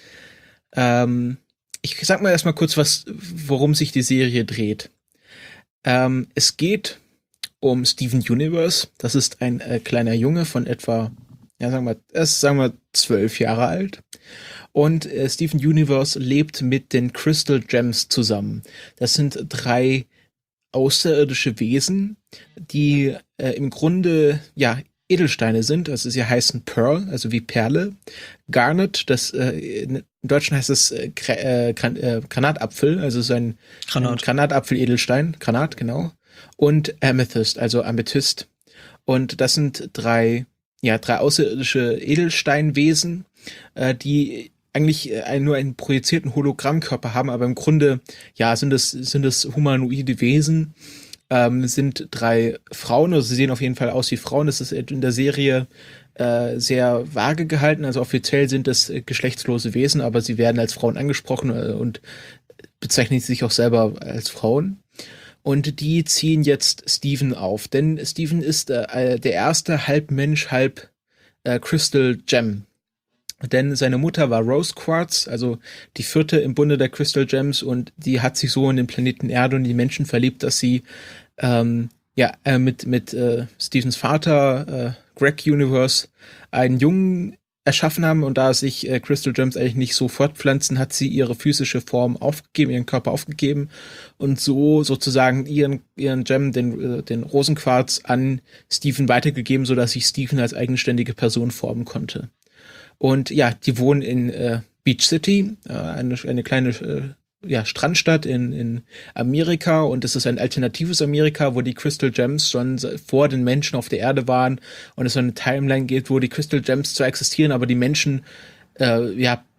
Ähm, ich sag mal erstmal kurz, was, worum sich die Serie dreht. Ähm, es geht um Steven Universe. Das ist ein äh, kleiner Junge von etwa, ja, sagen wir, er ist, sagen wir, zwölf Jahre alt. Und äh, Steven Universe lebt mit den Crystal Gems zusammen. Das sind drei außerirdische Wesen, die äh, im Grunde, ja, Edelsteine sind. Also sie heißen Pearl, also wie Perle. Garnet, das äh, in Deutschen heißt es äh, äh, Gran- äh, Granatapfel, also so ein, Granat. ein Granatapfel-Edelstein. Granat, genau. Und Amethyst, also Amethyst. Und das sind drei, ja, drei außerirdische Edelsteinwesen, äh, die eigentlich äh, nur einen projizierten Hologrammkörper haben, aber im Grunde, ja, sind es, sind es humanoide Wesen. Ähm, sind drei Frauen, also sie sehen auf jeden Fall aus wie Frauen. Das ist in der Serie äh, sehr vage gehalten. Also offiziell sind es äh, geschlechtslose Wesen, aber sie werden als Frauen angesprochen äh, und bezeichnen sich auch selber als Frauen. Und die ziehen jetzt Steven auf, denn Steven ist äh, der erste halb Mensch, halb äh, Crystal Gem. Denn seine Mutter war Rose Quartz, also die vierte im Bunde der Crystal Gems, und die hat sich so in den Planeten Erde und die Menschen verliebt, dass sie ähm, ja äh, mit mit äh, Stevens Vater äh, Greg Universe einen Jungen erschaffen haben, und da sich äh, Crystal Gems eigentlich nicht so fortpflanzen, hat sie ihre physische Form aufgegeben, ihren Körper aufgegeben und so sozusagen ihren ihren Gem, den äh, den Rosenquarz, an Steven weitergegeben, so dass sich Steven als eigenständige Person formen konnte. Und ja, die wohnen in äh, Beach City, äh, eine, eine kleine äh, ja, Strandstadt in, in Amerika, und es ist ein alternatives Amerika, wo die Crystal Gems schon vor den Menschen auf der Erde waren und es so eine Timeline gibt, wo die Crystal Gems zwar existieren, aber die Menschen äh, ja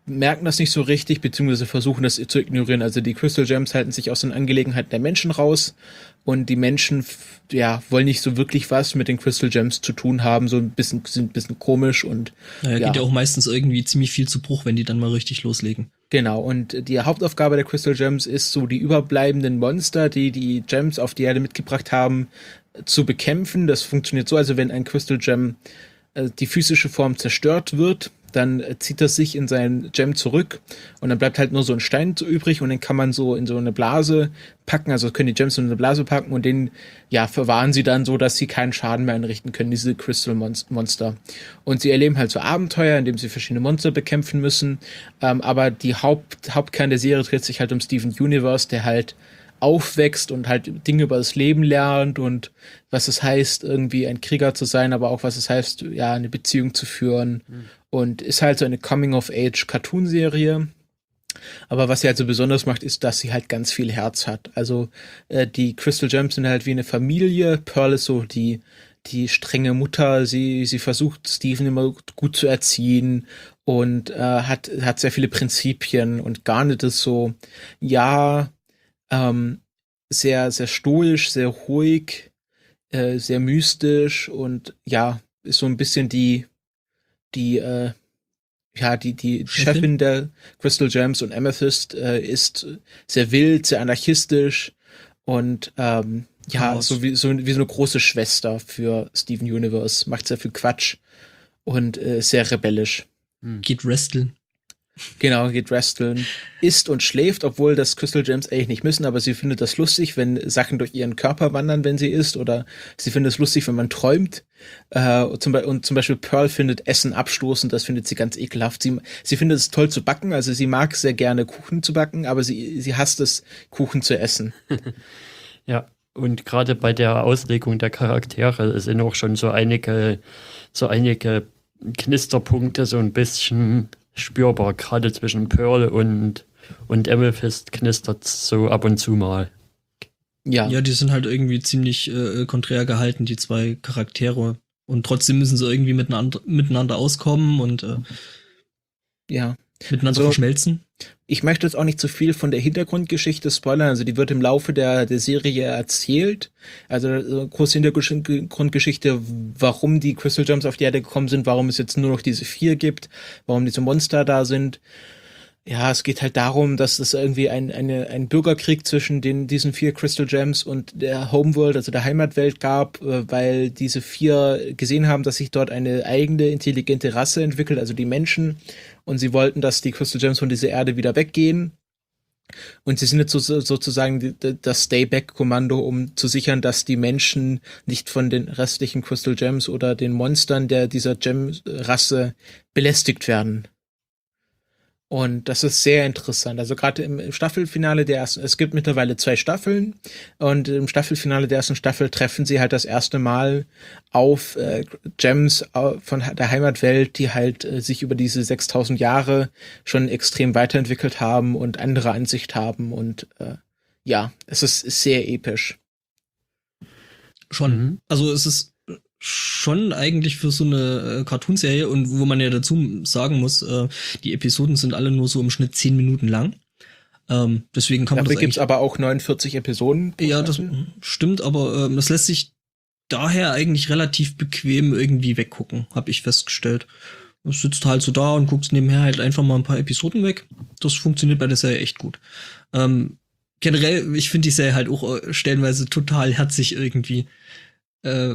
merken das nicht so richtig, beziehungsweise versuchen das zu ignorieren. Also die Crystal Gems halten sich aus den Angelegenheiten der Menschen raus und die Menschen, ja, wollen nicht so wirklich was mit den Crystal Gems zu tun haben, so ein bisschen, sind ein bisschen komisch und ja, ja. Geht ja auch meistens irgendwie ziemlich viel zu Bruch, wenn die dann mal richtig loslegen. Genau, und die Hauptaufgabe der Crystal Gems ist so, die überbleibenden Monster, die die Gems auf die Erde mitgebracht haben, zu bekämpfen. Das funktioniert so, also wenn ein Crystal Gem äh, die physische Form zerstört wird, dann äh, zieht das sich in seinen Gem zurück und dann bleibt halt nur so ein Stein so übrig und den kann man so in so eine Blase packen, also können die Gems in eine Blase packen und den, ja, verwahren sie dann so, dass sie keinen Schaden mehr anrichten können, diese Crystal Monster. Und sie erleben halt so Abenteuer, in dem sie verschiedene Monster bekämpfen müssen, ähm, aber die Haupt, Hauptkern der Serie dreht sich halt um Steven Universe, der halt aufwächst und halt Dinge über das Leben lernt und was es heißt, irgendwie ein Krieger zu sein, aber auch was es heißt, ja, eine Beziehung zu führen. Mhm. Und ist halt so eine Coming-of-Age-Cartoon-Serie. Aber was sie halt so besonders macht, ist, dass sie halt ganz viel Herz hat. Also äh, die Crystal Gems sind halt wie eine Familie. Pearl ist so die die strenge Mutter. Sie sie versucht, Steven immer gut zu erziehen und äh, hat hat sehr viele Prinzipien. Und Garnet ist so, ja, ähm, sehr sehr stoisch, sehr ruhig, äh, sehr mystisch und ja, ist so ein bisschen die die äh, ja, die, die Chefin der Crystal Gems und Amethyst äh, ist sehr wild, sehr anarchistisch und ähm, ja, oh, so wie, so wie so eine große Schwester für Steven Universe, macht sehr viel Quatsch und äh, sehr rebellisch. Geht wresteln. Genau, geht wresteln, isst und schläft, obwohl das Crystal Gems eigentlich nicht müssen, aber sie findet das lustig, wenn Sachen durch ihren Körper wandern, wenn sie isst, oder sie findet es lustig, wenn man träumt. Äh, und, zum, und zum Beispiel Pearl findet Essen abstoßend, das findet sie ganz ekelhaft. Sie, sie findet es toll zu backen, also sie mag sehr gerne Kuchen zu backen, aber sie, sie hasst es, Kuchen zu essen. Ja, und gerade bei der Auslegung der Charaktere sind auch schon so einige, so einige Knisterpunkte so ein bisschen spürbar, gerade zwischen Pearl und, und Amethyst knistert so ab und zu mal. Ja. Ja, die sind halt irgendwie ziemlich äh, konträr gehalten, die zwei Charaktere. Und trotzdem müssen sie irgendwie miteinander, miteinander auskommen und äh, ja. miteinander also, verschmelzen. Ich möchte jetzt auch nicht zu viel von der Hintergrundgeschichte spoilern, also die wird im Laufe der, der Serie erzählt. Also große Hintergrundgeschichte, warum die Crystal Gems auf die Erde gekommen sind, warum es jetzt nur noch diese vier gibt, warum diese Monster da sind. Ja, es geht halt darum, dass es irgendwie ein, eine, ein Bürgerkrieg zwischen den, diesen vier Crystal Gems und der Homeworld, also der Heimatwelt gab, weil diese vier gesehen haben, dass sich dort eine eigene intelligente Rasse entwickelt, also die Menschen. Und sie wollten, dass die Crystal Gems von dieser Erde wieder weggehen. Und sie sind jetzt so, sozusagen das Stay-Back-Kommando, um zu sichern, dass die Menschen nicht von den restlichen Crystal Gems oder den Monstern der dieser Gem-Rasse belästigt werden. Und das ist sehr interessant. Also gerade im Staffelfinale der ersten, es gibt mittlerweile zwei Staffeln und im Staffelfinale der ersten Staffel treffen sie halt das erste Mal auf äh, Gems von der Heimatwelt, die halt äh, sich über diese sechstausend Jahre schon extrem weiterentwickelt haben und andere Ansicht haben und äh, ja, es ist, ist sehr episch. Schon. Mhm. Also es ist schon eigentlich für so eine äh, Cartoonserie und wo man ja dazu sagen muss, äh, die Episoden sind alle nur so im Schnitt zehn Minuten lang. Ähm, deswegen kann Dafür man das gibt's aber auch neunundvierzig Episoden. Ja, das stimmt, aber ähm, das lässt sich daher eigentlich relativ bequem irgendwie weggucken, habe ich festgestellt. Du sitzt halt so da und guckst nebenher halt einfach mal ein paar Episoden weg. Das funktioniert bei der Serie echt gut. Ähm, generell, ich finde die Serie halt auch stellenweise total herzig irgendwie. Äh,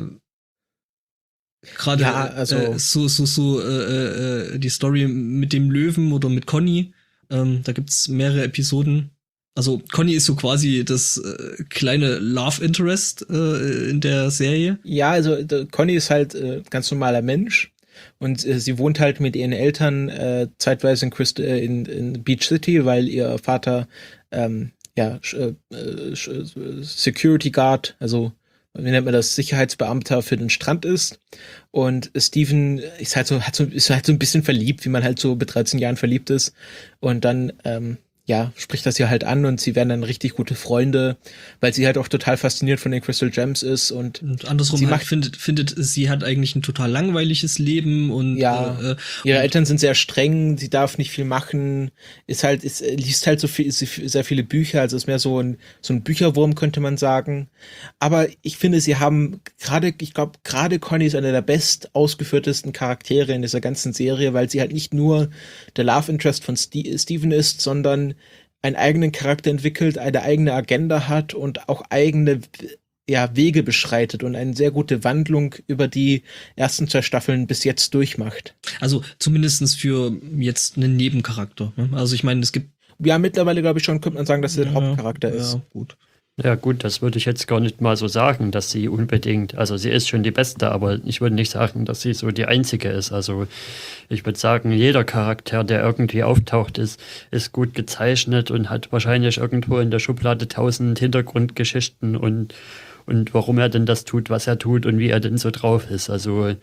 Gerade ja, also äh, so so so äh, äh, die Story mit dem Löwen oder mit Conny, ähm, da gibt's mehrere Episoden. Also Conny ist so quasi das äh, kleine Love Interest äh, in der Serie. Ja, also Conny ist halt äh, ganz normaler Mensch und äh, sie wohnt halt mit ihren Eltern äh, zeitweise in, Christ äh, in, in Beach City, weil ihr Vater ähm, ja äh, Security Guard, also wie nennt man das, Sicherheitsbeamter für den Strand ist. Und Steven ist halt so, hat so, ist halt so ein bisschen verliebt, wie man halt so mit dreizehn Jahren verliebt ist. Und dann, ähm, ja, spricht das ja halt an und sie werden dann richtig gute Freunde, weil sie halt auch total fasziniert von den Crystal Gems ist und, und andersrum sie halt macht, findet, findet, sie hat eigentlich ein total langweiliges Leben und ja, äh, ihre und, Eltern sind sehr streng, sie darf nicht viel machen, ist halt, ist, liest halt so viel, sehr viele Bücher, also ist mehr so ein, so ein Bücherwurm, könnte man sagen. Aber ich finde, sie haben gerade, ich glaube, gerade Connie ist einer der best ausgeführtesten Charaktere in dieser ganzen Serie, weil sie halt nicht nur der Love Interest von St- Steven ist, sondern einen eigenen Charakter entwickelt, eine eigene Agenda hat und auch eigene ja, Wege beschreitet und eine sehr gute Wandlung über die ersten zwei Staffeln bis jetzt durchmacht. Also zumindestens für jetzt einen Nebencharakter. Ne? Also ich meine, es gibt ja, mittlerweile glaube ich schon, könnte man sagen, dass sie der ja, Hauptcharakter ja, ist. Gut. Ja gut, das würde ich jetzt gar nicht mal so sagen, dass sie unbedingt, also sie ist schon die Beste, aber ich würde nicht sagen, dass sie so die Einzige ist. Also ich würde sagen, jeder Charakter, der irgendwie auftaucht, ist, ist gut gezeichnet und hat wahrscheinlich irgendwo in der Schublade tausend Hintergrundgeschichten und, und warum er denn das tut, was er tut und wie er denn so drauf ist. Also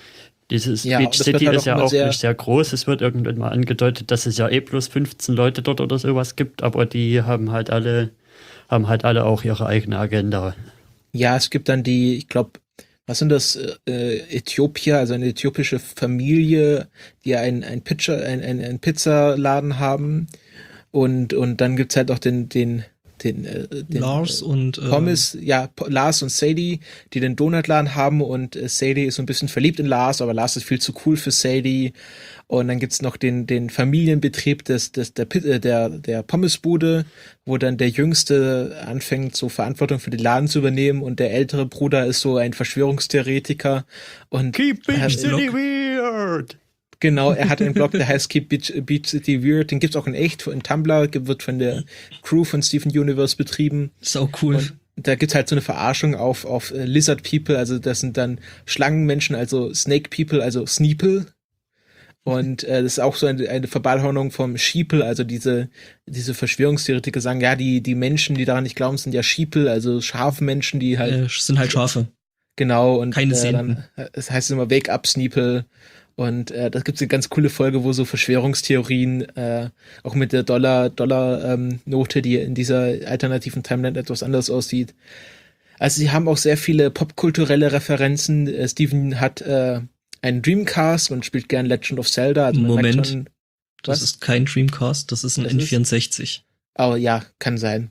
dieses ja, Beach City halt ist ja auch sehr nicht sehr groß. Es wird irgendwann mal angedeutet, dass es ja eh plus fünfzehn Leute dort oder sowas gibt, aber die haben halt alle haben halt alle auch ihre eigene Agenda. Ja, es gibt dann die, ich glaube, was sind das, äh, Äthiopier, also eine äthiopische Familie, die ein, ein, Pitcher, ein, ein, ein Pizzaladen haben und, und dann gibt's halt auch den, den, den, äh, den Lars äh, und äh, Pommes, ja, P- Lars und Sadie, die den Donutladen haben und äh, Sadie ist so ein bisschen verliebt in Lars, aber Lars ist viel zu cool für Sadie. Und dann gibt's noch den, den Familienbetrieb des, des, der, Pit- äh, der, der Pommesbude, wo dann der Jüngste anfängt, so Verantwortung für den Laden zu übernehmen und der ältere Bruder ist so ein Verschwörungstheoretiker und Keep Beach äh, City weird! genau, er hat einen Blog, der heißt Keep Beach, Beach City Weird, den gibt's auch in echt, in Tumblr, wird von der Crew von Steven Universe betrieben. ist auch cool. Und da gibt's halt so eine Verarschung auf, auf äh, Lizard People, also das sind dann Schlangenmenschen, also Snake People, also Sneeple. Und äh, das ist auch so eine, eine Verballhornung vom Sheeple, also diese diese Verschwörungstheoretiker sagen, ja, die die Menschen, die daran nicht glauben, sind ja Sheeple, also Schafmenschen, die halt äh, sind halt Schafe. genau und Keine äh, Sehenden. dann, es heißt immer Wake up Sneeple und äh, da gibt's eine ganz coole Folge, wo so Verschwörungstheorien äh, auch mit der Dollar Dollar ähm, Note, die in dieser alternativen Timeline etwas anders aussieht. Also sie haben auch sehr viele popkulturelle Referenzen. Äh, Steven hat äh, einen Dreamcast und spielt gern Legend of Zelda. Also man Moment, merkt schon, das was? ist kein Dreamcast, das ist ein Das N ist- vierundsechzig. Oh ja, kann sein.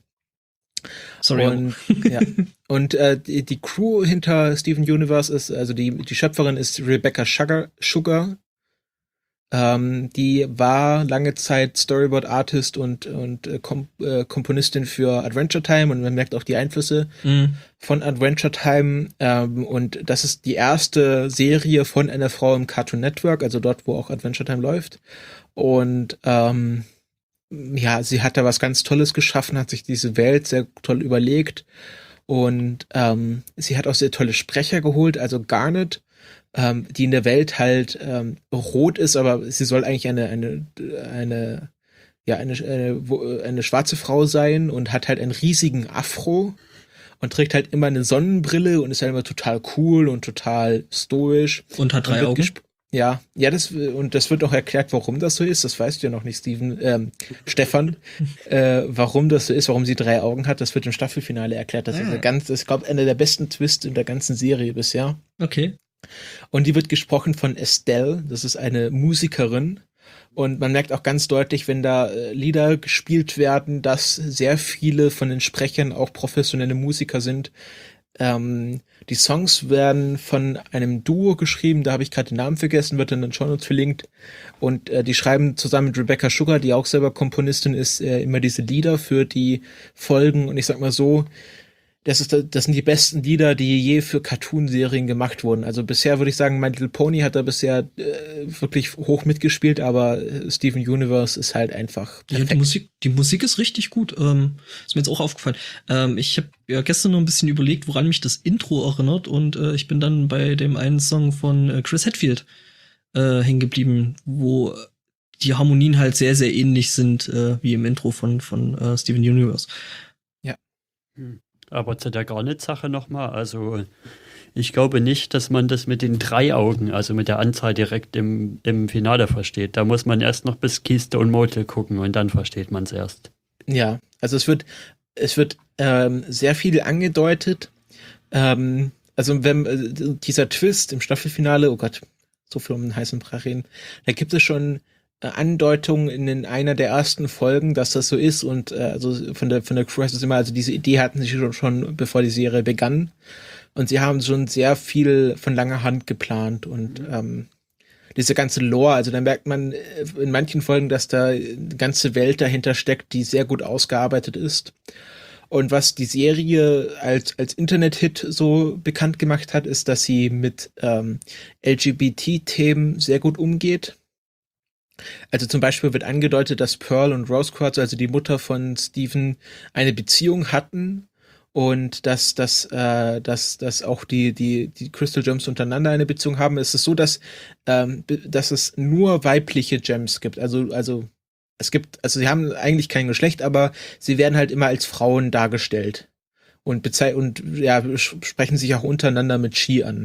Sorry. Und, ja. und äh, die, die Crew hinter Steven Universe ist, also die, die Schöpferin ist Rebecca Sugar. Sugar. Ähm, die war lange Zeit Storyboard Artist und, und äh, Kom äh, Komponistin für Adventure Time und man merkt auch die Einflüsse Mhm. von Adventure Time. Ähm, und das ist die erste Serie von einer Frau im Cartoon Network, also dort, wo auch Adventure Time läuft. Und ähm, ja, sie hat da was ganz Tolles geschaffen, hat sich diese Welt sehr toll überlegt und ähm, sie hat auch sehr tolle Sprecher geholt, also Garnet, ähm, die in der Welt halt ähm, rot ist, aber sie soll eigentlich eine eine eine ja eine eine, wo- eine schwarze Frau sein und hat halt einen riesigen Afro und trägt halt immer eine Sonnenbrille und ist halt immer total cool und total stoisch. Und hat drei Und wird Augen. gesp- Ja, ja, das und das wird auch erklärt, warum das so ist. Das weißt du ja noch nicht, Steven, ähm, Stefan, äh, warum das so ist, warum sie drei Augen hat. Das wird im Staffelfinale erklärt. Das ist Ah. eine ganz, das ist, glaube einer der besten Twists in der ganzen Serie bisher. Okay. Und die wird gesprochen von Estelle. Das ist eine Musikerin. Und man merkt auch ganz deutlich, wenn da äh, Lieder gespielt werden, dass sehr viele von den Sprechern auch professionelle Musiker sind. Ähm, die Songs werden von einem Duo geschrieben, da habe ich gerade den Namen vergessen, wird in den Shownotes verlinkt. Und äh, die schreiben zusammen mit Rebecca Sugar, die auch selber Komponistin ist, äh, immer diese Lieder für die Folgen. Und ich sag mal so, das ist, das sind die besten Lieder, die je für Cartoon-Serien gemacht wurden. Also bisher würde ich sagen, My Little Pony hat da bisher äh, wirklich hoch mitgespielt, aber äh, Steven Universe ist halt einfach Ja, perfekt. die Musik, die Musik ist richtig gut. Ähm, ist mir jetzt auch aufgefallen. Ähm, ich habe ja gestern noch ein bisschen überlegt, woran mich das Intro erinnert, und äh, ich bin dann bei dem einen Song von äh, Chris Hadfield äh, hängen geblieben, wo die Harmonien halt sehr, sehr ähnlich sind äh, wie im Intro von von äh, Steven Universe. Aber zu der Garnet-Sache nochmal, also Ich glaube nicht, dass man das mit den drei Augen, also mit der Anzahl direkt im, im Finale versteht. Da muss man erst noch bis Kiste und Motel gucken und dann versteht man es erst. Ja, also es wird, es wird ähm, sehr viel angedeutet. Ähm, also wenn äh, dieser Twist im Staffelfinale, oh Gott, so viel um den heißen Brei reden, da gibt es schon äh, Andeutungen in, in einer der ersten Folgen, dass das so ist und äh, also von der von der Crew heißt es immer, also diese Idee hatten sie schon, schon bevor die Serie begann. Und sie haben schon sehr viel von langer Hand geplant und ähm, diese ganze Lore, also da merkt man in manchen Folgen, dass da eine ganze Welt dahinter steckt, die sehr gut ausgearbeitet ist. Und was die Serie als als Internet-Hit so bekannt gemacht hat, ist, dass sie mit ähm, L G B T-Themen sehr gut umgeht. Also zum Beispiel wird angedeutet, dass Pearl und Rose Quartz, also die Mutter von Steven, eine Beziehung hatten. Und dass, dass, äh, dass, dass auch die, die, die Crystal Gems untereinander eine Beziehung haben. Es ist so, dass, ähm, dass es nur weibliche Gems gibt. Also, also, es gibt, also sie haben eigentlich kein Geschlecht, aber sie werden halt immer als Frauen dargestellt. Und bezei- und, ja, sprechen sich auch untereinander mit She an.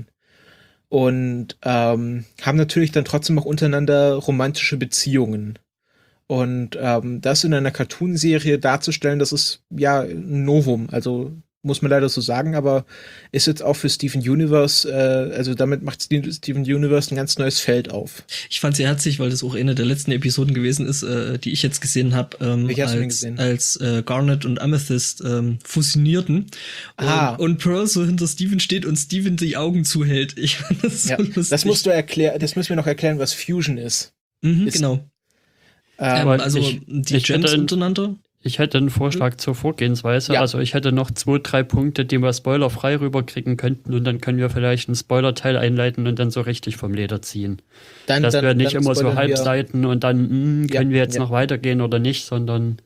Und, ähm, haben natürlich dann trotzdem auch untereinander romantische Beziehungen. Und ähm, das in einer Cartoon-Serie darzustellen, das ist ja ein Novum. Also muss man leider so sagen, aber ist jetzt auch für Steven Universe, äh, also damit macht Steven Universe ein ganz neues Feld auf. Ich fand sehr herzlich, weil das auch eine der letzten Episoden gewesen ist, äh, die ich jetzt gesehen habe, ähm, als, als äh, Garnet und Amethyst ähm, fusionierten. Ah. Und, und Pearl so hinter Steven steht und Steven die Augen zuhält. Ich fand das so ja, lustig. Das musst du erklären, das müssen wir noch erklären, was Fusion ist. Mhm, ist genau. Ähm, also ich, die ich Gems hätte, untereinander? Ich hätte einen Vorschlag mhm. zur Vorgehensweise. Ja. Also ich hätte noch zwei, drei Punkte, die wir spoilerfrei rüberkriegen könnten und dann können wir vielleicht einen Spoiler-Teil einleiten und dann so richtig vom Leder ziehen. Dann, Dass dann, wir nicht immer so Halbseiten und dann mh, können ja, wir jetzt ja. noch weitergehen oder nicht, sondern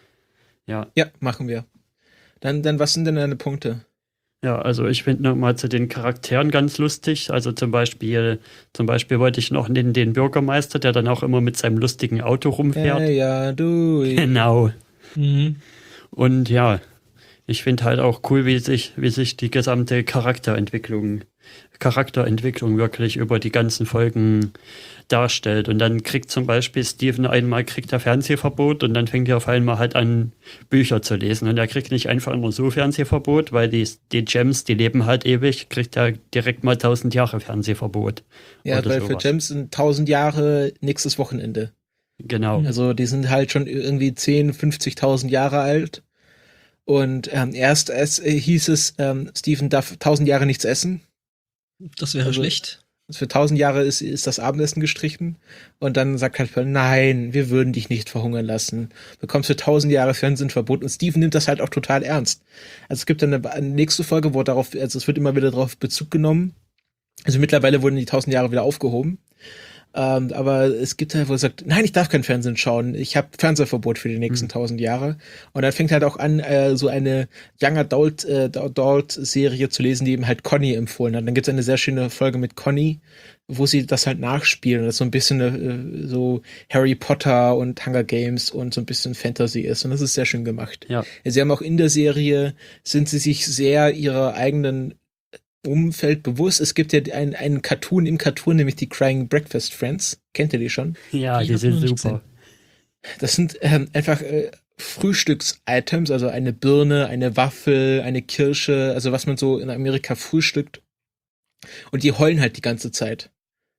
ja. Ja, machen wir. Dann, dann was sind denn deine Punkte? Ja, also ich finde nochmal zu den Charakteren ganz lustig. Also zum Beispiel, zum Beispiel wollte ich noch nennen den Bürgermeister, der dann auch immer mit seinem lustigen Auto rumfährt. Hey, ja, du. Genau. Mhm. Und ja, ich finde halt auch cool, wie sich, wie sich die gesamte Charakterentwicklung, Charakterentwicklung wirklich über die ganzen Folgen darstellt. Und dann kriegt zum Beispiel Steven einmal kriegt er Fernsehverbot und dann fängt er auf einmal halt an, Bücher zu lesen. Und er kriegt nicht einfach nur so Fernsehverbot, weil die, die Gems, die leben halt ewig, kriegt er direkt mal tausend Jahre Fernsehverbot. Ja, weil sowas. Für Gems sind tausend Jahre nächstes Wochenende. Genau. Also die sind halt schon irgendwie zehn, fünfzigtausend Jahre alt. Und ähm, erst es, äh, hieß es, ähm, Steven darf tausend Jahre nichts essen. Das wäre also, schlecht. Für tausend Jahre ist, ist das Abendessen gestrichen. Und dann sagt halt, nein, wir würden dich nicht verhungern lassen. Du bekommst für tausend Jahre Fernsehverbot. Und Steven nimmt das halt auch total ernst. Also es gibt dann eine, eine nächste Folge, wo darauf, also es wird immer wieder darauf Bezug genommen. Also mittlerweile wurden die tausend Jahre wieder aufgehoben. Ähm, aber es gibt halt, wo er sagt, nein, ich darf kein Fernsehen schauen. Ich habe Fernsehverbot für die nächsten mhm. tausend Jahre. Und dann fängt halt auch an, äh, so eine Young Adult, äh, Adult Serie zu lesen, die eben halt Conny empfohlen hat. Dann gibt's eine sehr schöne Folge mit Conny, wo sie das halt nachspielen. Und das so ein bisschen äh, so Harry Potter und Hunger Games und so ein bisschen Fantasy ist. Und das ist sehr schön gemacht. Ja. Sie haben auch in der Serie, sind sie sich sehr ihrer eigenen Umfeld bewusst. Es gibt ja einen, einen Cartoon im Cartoon, nämlich die Crying Breakfast Friends. Kennt ihr die schon? Ja, die, die sind super. Das sind ähm, einfach äh, Frühstücks-Items, also eine Birne, eine Waffel, eine Kirsche, also was man so in Amerika frühstückt. Und die heulen halt die ganze Zeit.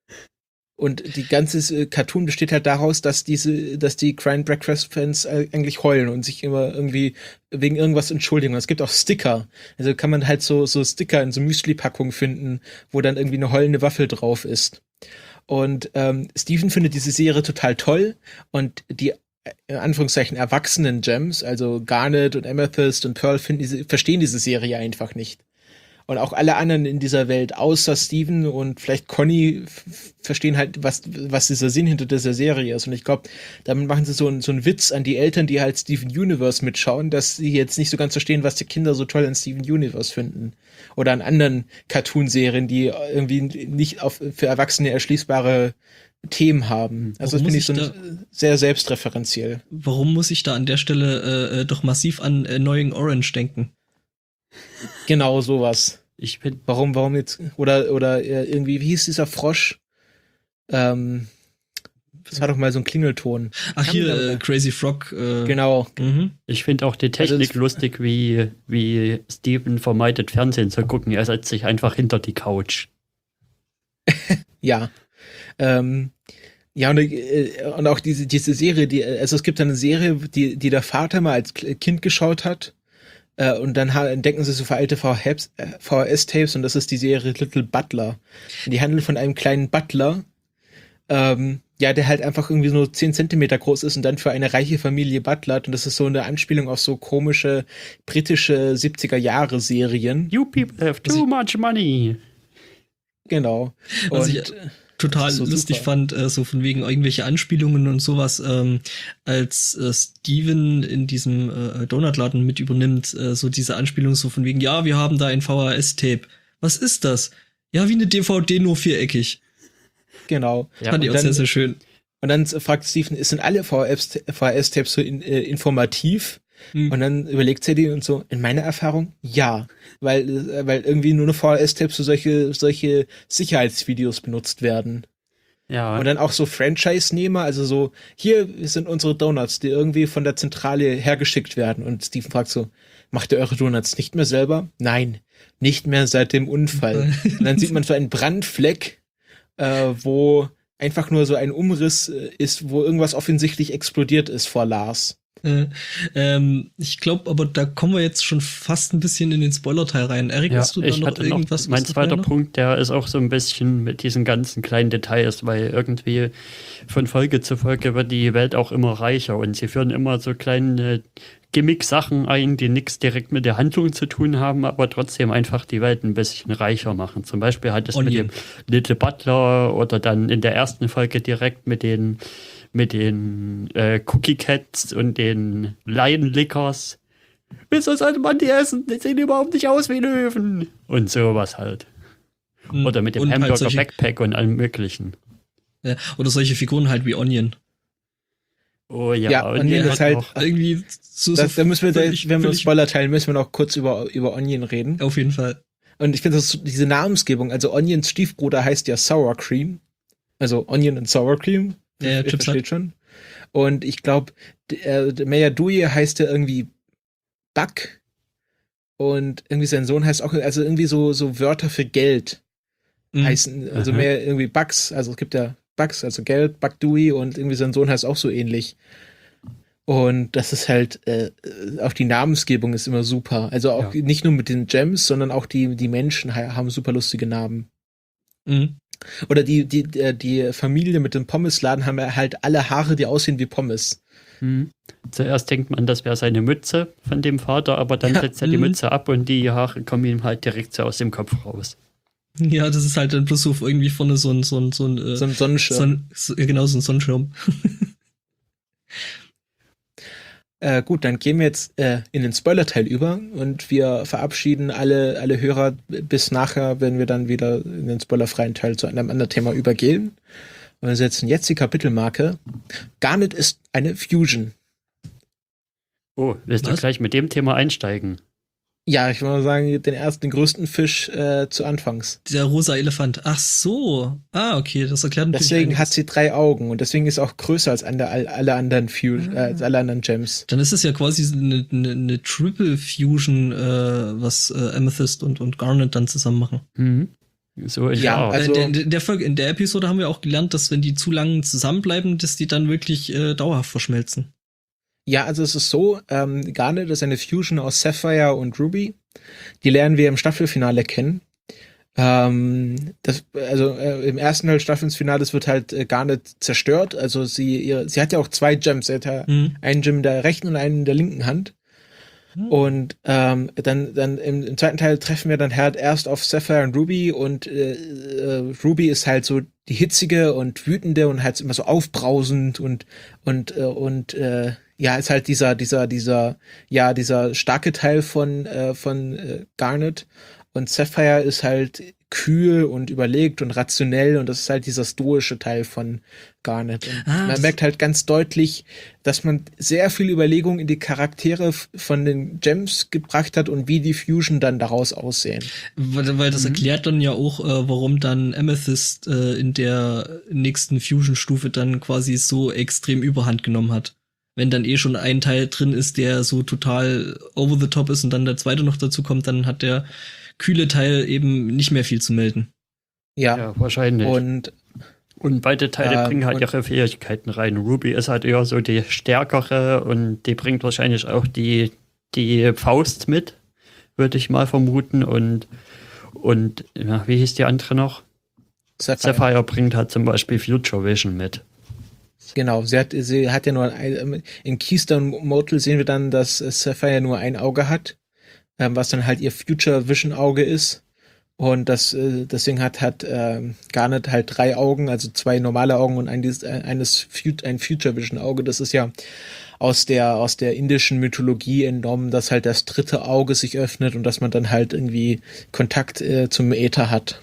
Und die ganze Cartoon besteht halt daraus, dass diese, dass die Crying Breakfast Fans eigentlich heulen und sich immer irgendwie wegen irgendwas entschuldigen. Es gibt auch Sticker. Also kann man halt so, so Sticker in so Müsli-Packungen finden, wo dann irgendwie eine heulende Waffel drauf ist. Und ähm, Steven findet diese Serie total toll und die in Anführungszeichen erwachsenen Gems, also Garnet und Amethyst und Pearl, finden diese, verstehen diese Serie einfach nicht. Und auch alle anderen in dieser Welt, außer Steven und vielleicht Conny, f- verstehen halt, was, was dieser Sinn hinter dieser Serie ist. Und ich glaube, damit machen sie so, ein, so einen Witz an die Eltern, die halt Steven Universe mitschauen, dass sie jetzt nicht so ganz verstehen, was die Kinder so toll an Steven Universe finden. Oder an anderen Cartoon-Serien, die irgendwie nicht auf, für Erwachsene erschließbare Themen haben. Also das finde ich so da, sehr selbstreferenziell. Warum muss ich da an der Stelle äh, doch massiv an Annoying Orange denken? Genau sowas. Ich bin. Warum, warum jetzt? Oder, oder äh, irgendwie, wie hieß dieser Frosch? Ähm, das war doch mal so ein Klingelton. Ach, hier, äh, Crazy Frog. Äh, Genau. Mhm. Ich finde auch die Technik Also lustig, wie, wie Steven vermeidet, Fernsehen zu gucken. Er setzt sich einfach hinter die Couch. Ja. Ähm, ja, und, äh, und auch diese, diese Serie, die, also es gibt eine Serie, die, die der Vater mal als Kind geschaut hat. Äh, und dann ha- entdecken sie so veraltete V H S-Tapes und das ist die Serie Little Butler. Die handelt von einem kleinen Butler, ähm, ja, der halt einfach irgendwie nur zehn Zentimeter groß ist und dann für eine reiche Familie butlert. Und das ist so eine Anspielung auf so komische britische siebziger-Jahre-Serien. You people have too much money. Genau. Was Und, ich total so lustig super. fand, äh, so von wegen irgendwelche Anspielungen und sowas, ähm, als äh, Steven in diesem äh, Donutladen mit übernimmt, äh, so diese Anspielung so von wegen, ja, wir haben da ein V H S-Tape. Was ist das? Ja, wie eine D V D, nur viereckig. genau. Ja, Fand ich und auch dann- sehr, sehr schön. Und dann fragt Stephen, sind alle V H S-Tapes so in, äh, informativ? Hm. Und dann überlegt sie die und so, in meiner Erfahrung, ja. Weil, äh, weil irgendwie nur eine V H S-Tapes für solche, solche Sicherheitsvideos benutzt werden. Ja, Und dann auch so Franchise-Nehmer, also so, hier sind unsere Donuts, die irgendwie von der Zentrale hergeschickt werden. Und Stephen fragt so, macht ihr eure Donuts nicht mehr selber? Nein, nicht mehr seit dem Unfall. Und dann sieht man so einen Brandfleck, äh, wo einfach nur so ein Umriss äh, ist, wo irgendwas offensichtlich explodiert ist vor Lars. Äh, ähm, ich glaube, aber da kommen wir jetzt schon fast ein bisschen in den Spoiler-Teil rein. Erik, ja hast du da ich noch hatte irgendwas? noch, mein was du zweiter vorher noch- Punkt, der ist auch so ein bisschen mit diesen ganzen kleinen Details, weil irgendwie von Folge zu Folge wird die Welt auch immer reicher und sie führen immer so kleine Gimmick-Sachen ein, die nichts direkt mit der Handlung zu tun haben, aber trotzdem einfach die Welt ein bisschen reicher machen. Zum Beispiel hat es mit Onion. dem Little Butler oder dann in der ersten Folge direkt mit den mit den äh, Cookie Cats und den Lion Lickers. Wieso sollte man die essen? Die sehen überhaupt nicht aus wie Löwen. Und sowas halt. Hm. Oder mit dem Und halt Hamburger solche, Backpack und allem möglichen. ja, oder solche Figuren halt wie Onion. Oh ja, Ja, und Onion die ist hat halt- auch, Irgendwie so, so Das, da müssen wir, da, völlig- wenn wir völlig- Spoiler teilen, müssen wir noch kurz über, über Onion reden. auf jeden Fall. Und ich finde, das so- diese Namensgebung, also Onions Stiefbruder heißt ja Sour Cream. Also Onion und Sour Cream. Ja, ja, Ihr Chips versteht schon. Und ich glaube, äh, Maya Dewey heißt ja irgendwie Buck. Und irgendwie sein Sohn heißt auch, also irgendwie so, so Wörter für Geld Mhm. heißen, also Aha. mehr irgendwie Bucks, also es gibt ja Bucks, also Geld, Buck Dewey und irgendwie sein Sohn heißt auch so ähnlich. Und das ist halt, äh, auch die Namensgebung ist immer super. Also auch Ja. nicht nur mit den Gems, sondern auch die, die Menschen ha- haben super lustige Namen. Mhm. Oder die, die, äh, die Familie mit dem Pommesladen haben ja halt alle Haare, die aussehen wie Pommes. hm. Zuerst denkt man, das wäre seine Mütze von dem Vater, aber dann Ja, setzt er die mhm. Mütze ab und die Haare kommen ihm halt direkt so aus dem Kopf raus. Ja, das ist halt dann bloß so irgendwie vorne so ein, so ein, so ein, äh, So ein Sonnenschirm. so ein so, genau, so ein Sonnenschirm. Äh, gut, dann gehen wir jetzt äh, in den Spoiler-Teil über und wir verabschieden alle, alle Hörer bis nachher, wenn wir dann wieder in den spoilerfreien Teil zu einem anderen Thema übergehen. Und wir setzen jetzt die Kapitelmarke. Garnet ist eine Fusion. Oh, willst du Was? gleich mit dem Thema einsteigen? Ja, ich würde mal sagen, den ersten, den größten Fisch äh, zu Anfangs. Der rosa Elefant. Ach so. Ah, okay, das erklärt natürlich Deswegen hat einiges. sie drei Augen und deswegen ist sie auch größer als alle, alle anderen Fusion, äh, als alle anderen Gems. Dann ist es ja quasi so eine, eine, eine Triple Fusion, äh, was äh, Amethyst und, und Garnet dann zusammen machen. Mhm. So in Ja, der Art. also- äh, der, der Folge, in der Episode haben wir auch gelernt, dass wenn die zu lang zusammenbleiben, dass die dann wirklich äh, dauerhaft verschmelzen. Ja, also es ist so, ähm, Garnet ist eine Fusion aus Sapphire und Ruby. Die lernen wir im Staffelfinale kennen. Ähm, das, also äh, im ersten Teil Staffelfinale wird halt äh, Garnet zerstört. Also sie, ihre, sie hat ja auch zwei Gems. Sie hat ja Mhm. einen Gem in der rechten und einen in der linken Hand. Und ähm, dann, dann im, im zweiten Teil treffen wir dann halt erst auf Sapphire und Ruby und äh, äh, Ruby ist halt so die hitzige und wütende und halt immer so aufbrausend und und äh, und äh, ja ist halt dieser dieser dieser ja dieser starke Teil von äh, von äh, Garnet und Sapphire ist halt kühl und überlegt und rationell und das ist halt dieser stoische Teil von Garnet. Und Ah, man merkt halt ganz deutlich, dass man sehr viel Überlegung in die Charaktere f- von den Gems gebracht hat und wie die Fusion dann daraus aussehen. Weil, weil das erklärt dann ja auch, äh, warum dann Amethyst äh, in der nächsten Fusion-Stufe dann quasi so extrem Überhand genommen hat. Wenn dann eh schon ein Teil drin ist, der so total over the top ist und dann der zweite noch dazu kommt, dann hat der kühle Teil eben nicht mehr viel zu melden. Ja, Ja, wahrscheinlich. Und, und beide Teile ähm, bringen halt und- ihre Fähigkeiten rein. Ruby ist halt eher so die stärkere und die bringt wahrscheinlich auch die, die Faust mit, würde ich mal vermuten. Und, und ja, wie hieß die andere noch? Sapphire. Sapphire bringt halt zum Beispiel Future Vision mit. Genau, sie hat, sie hat ja nur ein, in Keystone Motel sehen wir dann, dass Sapphire nur ein Auge hat, ähm, was dann halt ihr Future Vision Auge ist. Und das, äh, deswegen hat, hat ähm, Garnet halt drei Augen, also zwei normale Augen und ein, dieses- eines, Fut- ein Future Vision Auge. Das ist ja aus der, aus der indischen Mythologie entnommen, dass halt das dritte Auge sich öffnet und dass man dann halt irgendwie Kontakt äh, zum Äther hat.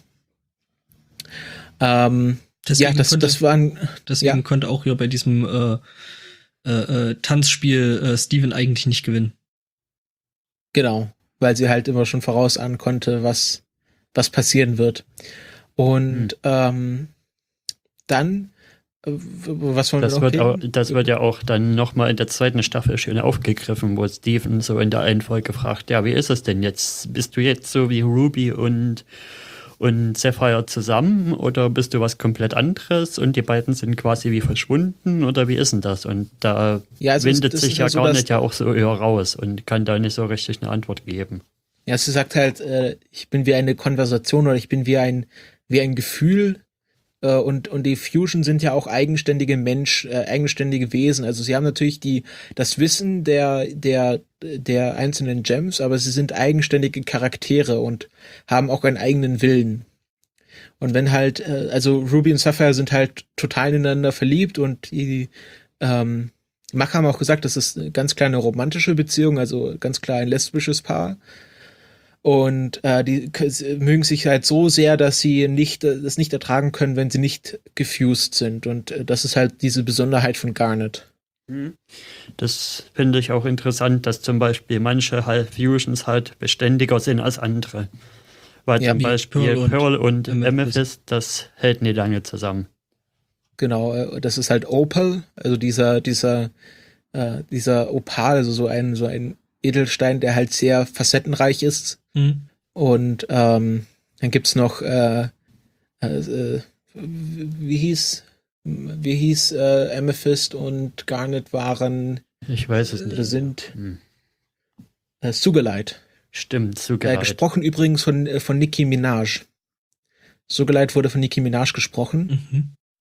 Ähm, Deswegen ja, das, konnte- das waren, Deswegen ja. konnte auch hier bei diesem äh, äh, äh, Tanzspiel äh, Steven eigentlich nicht gewinnen. Genau, weil sie halt immer schon vorausahnen konnte, was, was passieren wird. Und Hm. ähm, dann, äh, w- was wollen Das wir noch wird, auch, reden? das wird ja auch dann nochmal in der zweiten Staffel schön aufgegriffen, wo Steven so in der einen Folge fragt, ja, wie ist es denn jetzt? Bist du jetzt so wie Ruby und, und Sapphire zusammen oder bist du was komplett anderes und die beiden sind quasi wie verschwunden oder wie ist denn das? Und da Ja, also es- windet das sich ist ja ja so, gar dass- nicht ja auch so eher raus und kann da nicht so richtig eine Antwort geben. Ja, sie sagt halt, äh, ich bin wie eine Konversation oder ich bin wie ein, wie ein Gefühl. Äh, und, und die Fusion sind ja auch eigenständige Mensch, äh, eigenständige Wesen. Also sie haben natürlich die, das Wissen der, der, der einzelnen Gems, aber sie sind eigenständige Charaktere und haben auch einen eigenen Willen. Und wenn halt, äh, also Ruby und Sapphire sind halt total ineinander verliebt und die, ähm, Macher haben auch gesagt, das ist eine ganz kleine romantische Beziehung, also ganz klar ein lesbisches Paar. Und äh, die k- mögen sich halt so sehr, dass sie nicht äh, das nicht ertragen können, wenn sie nicht gefused sind. Und äh, das ist halt diese Besonderheit von Garnet. Das finde ich auch interessant, dass zum Beispiel manche halt Fusions halt beständiger sind als andere. Weil Ja, zum wie Beispiel Pearl und Pearl und Amethyst. Amethyst, das hält nie lange zusammen. Genau, äh, das ist halt Opal, also dieser dieser äh, dieser Opal, also so ein so ein Edelstein, der halt sehr facettenreich ist. Hm. Und ähm, dann gibt's noch äh, äh, äh, wie hieß wie hieß äh, Amethyst und Garnet waren Ich weiß es oder nicht. sind Hm. äh, Sugalite. Stimmt, Äh, Sugarite. gesprochen übrigens von äh, von Nicki Minaj. Sugalite wurde von Nicki Minaj gesprochen. Mhm.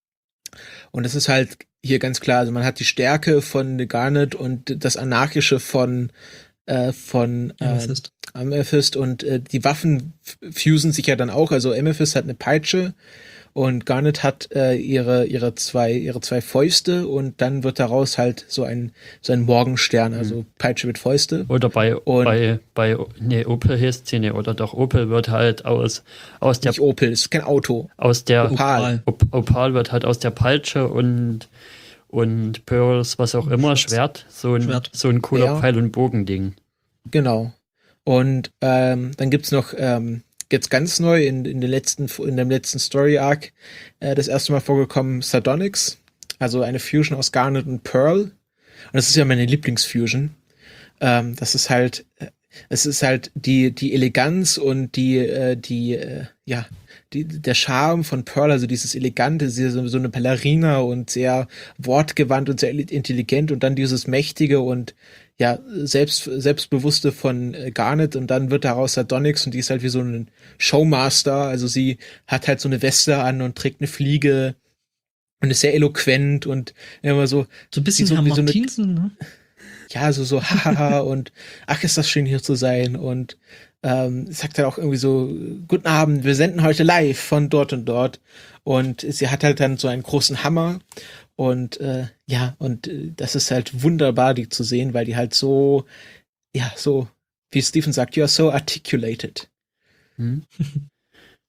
Und es ist halt hier ganz klar, also man hat die Stärke von Garnet und das Anarchische von äh, von äh, Amethyst. Amethyst und äh, die Waffen f- fusen sich ja dann auch. Also Amethyst hat eine Peitsche und Garnet hat äh, ihre ihre zwei ihre zwei Fäuste und dann wird daraus halt so ein so ein Morgenstern, also Peitsche mit Fäuste. Oder bei, Und- bei, bei, nee, Opel heißt sie, nee, oder doch Opel wird halt aus, aus der, Nicht Opel, ist kein Auto. aus der, Opal. Op Opal wird halt aus der Peitsche und, und Pearls, was auch immer, Schwert, so ein, Schwert. so ein cooler Ja. Pfeil- und Bogending. Genau. Und ähm, dann gibt's noch ähm, jetzt ganz neu in, in, den letzten, in dem letzten Story Arc äh, das erste Mal vorgekommen Sardonyx, also eine Fusion aus Garnet und Pearl. Und das ist ja meine Lieblingsfusion. Ähm, das ist halt, äh, es ist halt die die Eleganz und die äh, die äh, ja die, der Charme von Pearl, also dieses elegante, sie ist so, so eine Ballerina und sehr wortgewandt und sehr intelligent und dann dieses mächtige und ja, selbst, selbstbewusste von äh, Garnet und dann wird daraus Sardonyx und die ist halt wie so ein Showmaster, also sie hat halt so eine Weste an und trägt eine Fliege und ist sehr eloquent und immer so, So ein bisschen Wie so- Herr wie so eine- Martinsen, ne? ja, so, so, hahaha und ach, ist das schön hier zu sein und ähm, sagt halt auch irgendwie so, guten Abend, wir senden heute live von dort und dort und sie hat halt dann so einen großen Hammer und äh, ja, und äh, das ist halt wunderbar, die zu sehen, weil die halt so, ja, so, wie Stephen sagt, you are so articulated. Hm?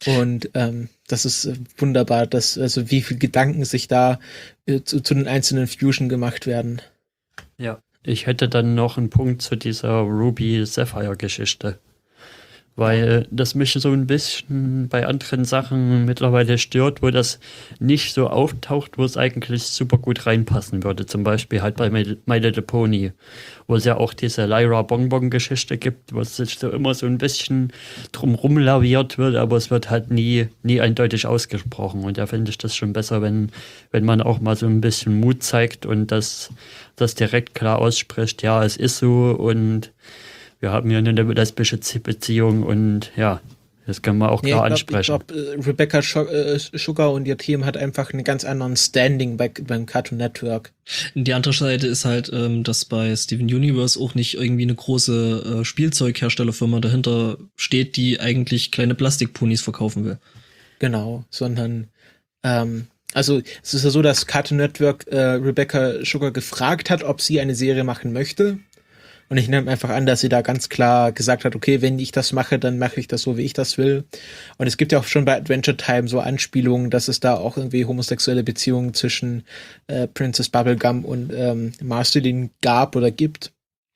Und ähm, das ist äh, wunderbar, dass also wie viel Gedanken sich da äh, zu, zu den einzelnen Fusion gemacht werden. Ja, ich hätte dann noch einen Punkt zu dieser Ruby-Sapphire-Geschichte. Weil das mich so ein bisschen bei anderen Sachen mittlerweile stört, wo das nicht so auftaucht, wo es eigentlich super gut reinpassen würde. Zum Beispiel halt bei My, My Little Pony, wo es ja auch diese Lyra Bonbon-Geschichte gibt, wo es sich so immer so ein bisschen drumrum laviert wird, aber es wird halt nie, nie eindeutig ausgesprochen. Und da finde ich das schon besser, wenn, wenn man auch mal so ein bisschen Mut zeigt und das, das direkt klar ausspricht, ja, es ist so und wir haben ja eine lesbische Beziehung und ja, das können wir auch klar nee, ich glaub, ansprechen. Ich glaube, Rebecca Sugar und ihr Team hat einfach einen ganz anderen Standing bei, beim Cartoon Network. Die andere Seite ist halt, ähm, dass bei Steven Universe auch nicht irgendwie eine große äh, Spielzeugherstellerfirma dahinter steht, die eigentlich kleine Plastikponis verkaufen will. Genau, sondern ähm, also es ist ja so, dass Cartoon Network äh, Rebecca Sugar gefragt hat, ob sie eine Serie machen möchte. Und ich nehme einfach an, dass sie da ganz klar gesagt hat, okay, wenn ich das mache, dann mache ich das so, wie ich das will. Und es gibt ja auch schon bei Adventure Time so Anspielungen, dass es da auch irgendwie homosexuelle Beziehungen zwischen äh, Princess Bubblegum und ähm, Marceline gab oder gibt.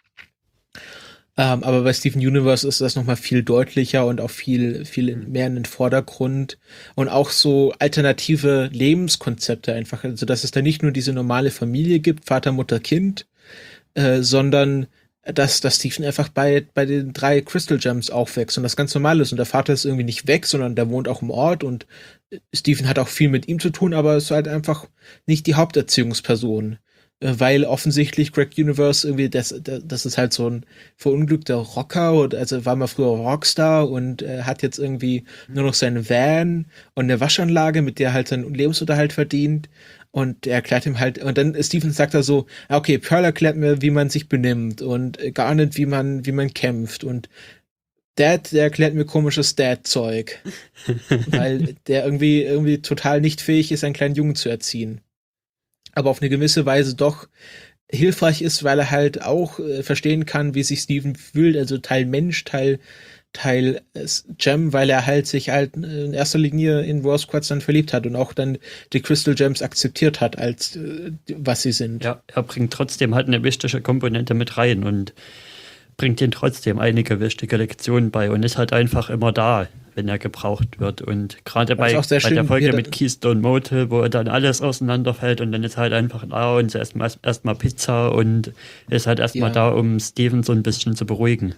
Ähm, aber bei Steven Universe ist das nochmal viel deutlicher und auch viel, viel mehr in den Vordergrund. Und auch so alternative Lebenskonzepte einfach. Also, dass es da nicht nur diese normale Familie gibt, Vater, Mutter, Kind, äh, sondern dass, dass Steven einfach bei, bei den drei Crystal Gems aufwächst und das ganz normal ist. Und der Vater ist irgendwie nicht weg, sondern der wohnt auch im Ort und Steven hat auch viel mit ihm zu tun, aber ist halt einfach nicht die Haupterziehungsperson. Weil offensichtlich Greg Universe irgendwie, das, das ist halt so ein verunglückter Rocker, und also war mal früher Rockstar und äh, hat jetzt irgendwie nur noch seinen Van und eine Waschanlage, mit der er halt seinen Lebensunterhalt verdient. Und er erklärt ihm halt, und dann Steven sagt er so, okay, Pearl erklärt mir, wie man sich benimmt und Garnet, wie man, wie man kämpft und Dad, der erklärt mir komisches Dad-Zeug. Weil der irgendwie, irgendwie total nicht fähig ist, einen kleinen Jungen zu erziehen. Aber auf eine gewisse Weise doch hilfreich ist, weil er halt auch äh, verstehen kann, wie sich Steven fühlt, also Teil Mensch, Teil Teil äh, Gem, weil er halt sich halt in erster Linie in Rose Quartz dann verliebt hat und auch dann die Crystal Gems akzeptiert hat, als äh, was sie sind. Ja, er bringt trotzdem halt eine wichtige Komponente mit rein und bringt ihm trotzdem einige wichtige Lektionen bei und ist halt einfach immer da, wenn er gebraucht wird. Und gerade bei, bei schön, der Folge da, mit Keystone Motel, wo dann alles auseinanderfällt und dann ist halt einfach da und zuerst mal, erst mal Pizza und ist halt erstmal ja. da, um Steven so ein bisschen zu beruhigen.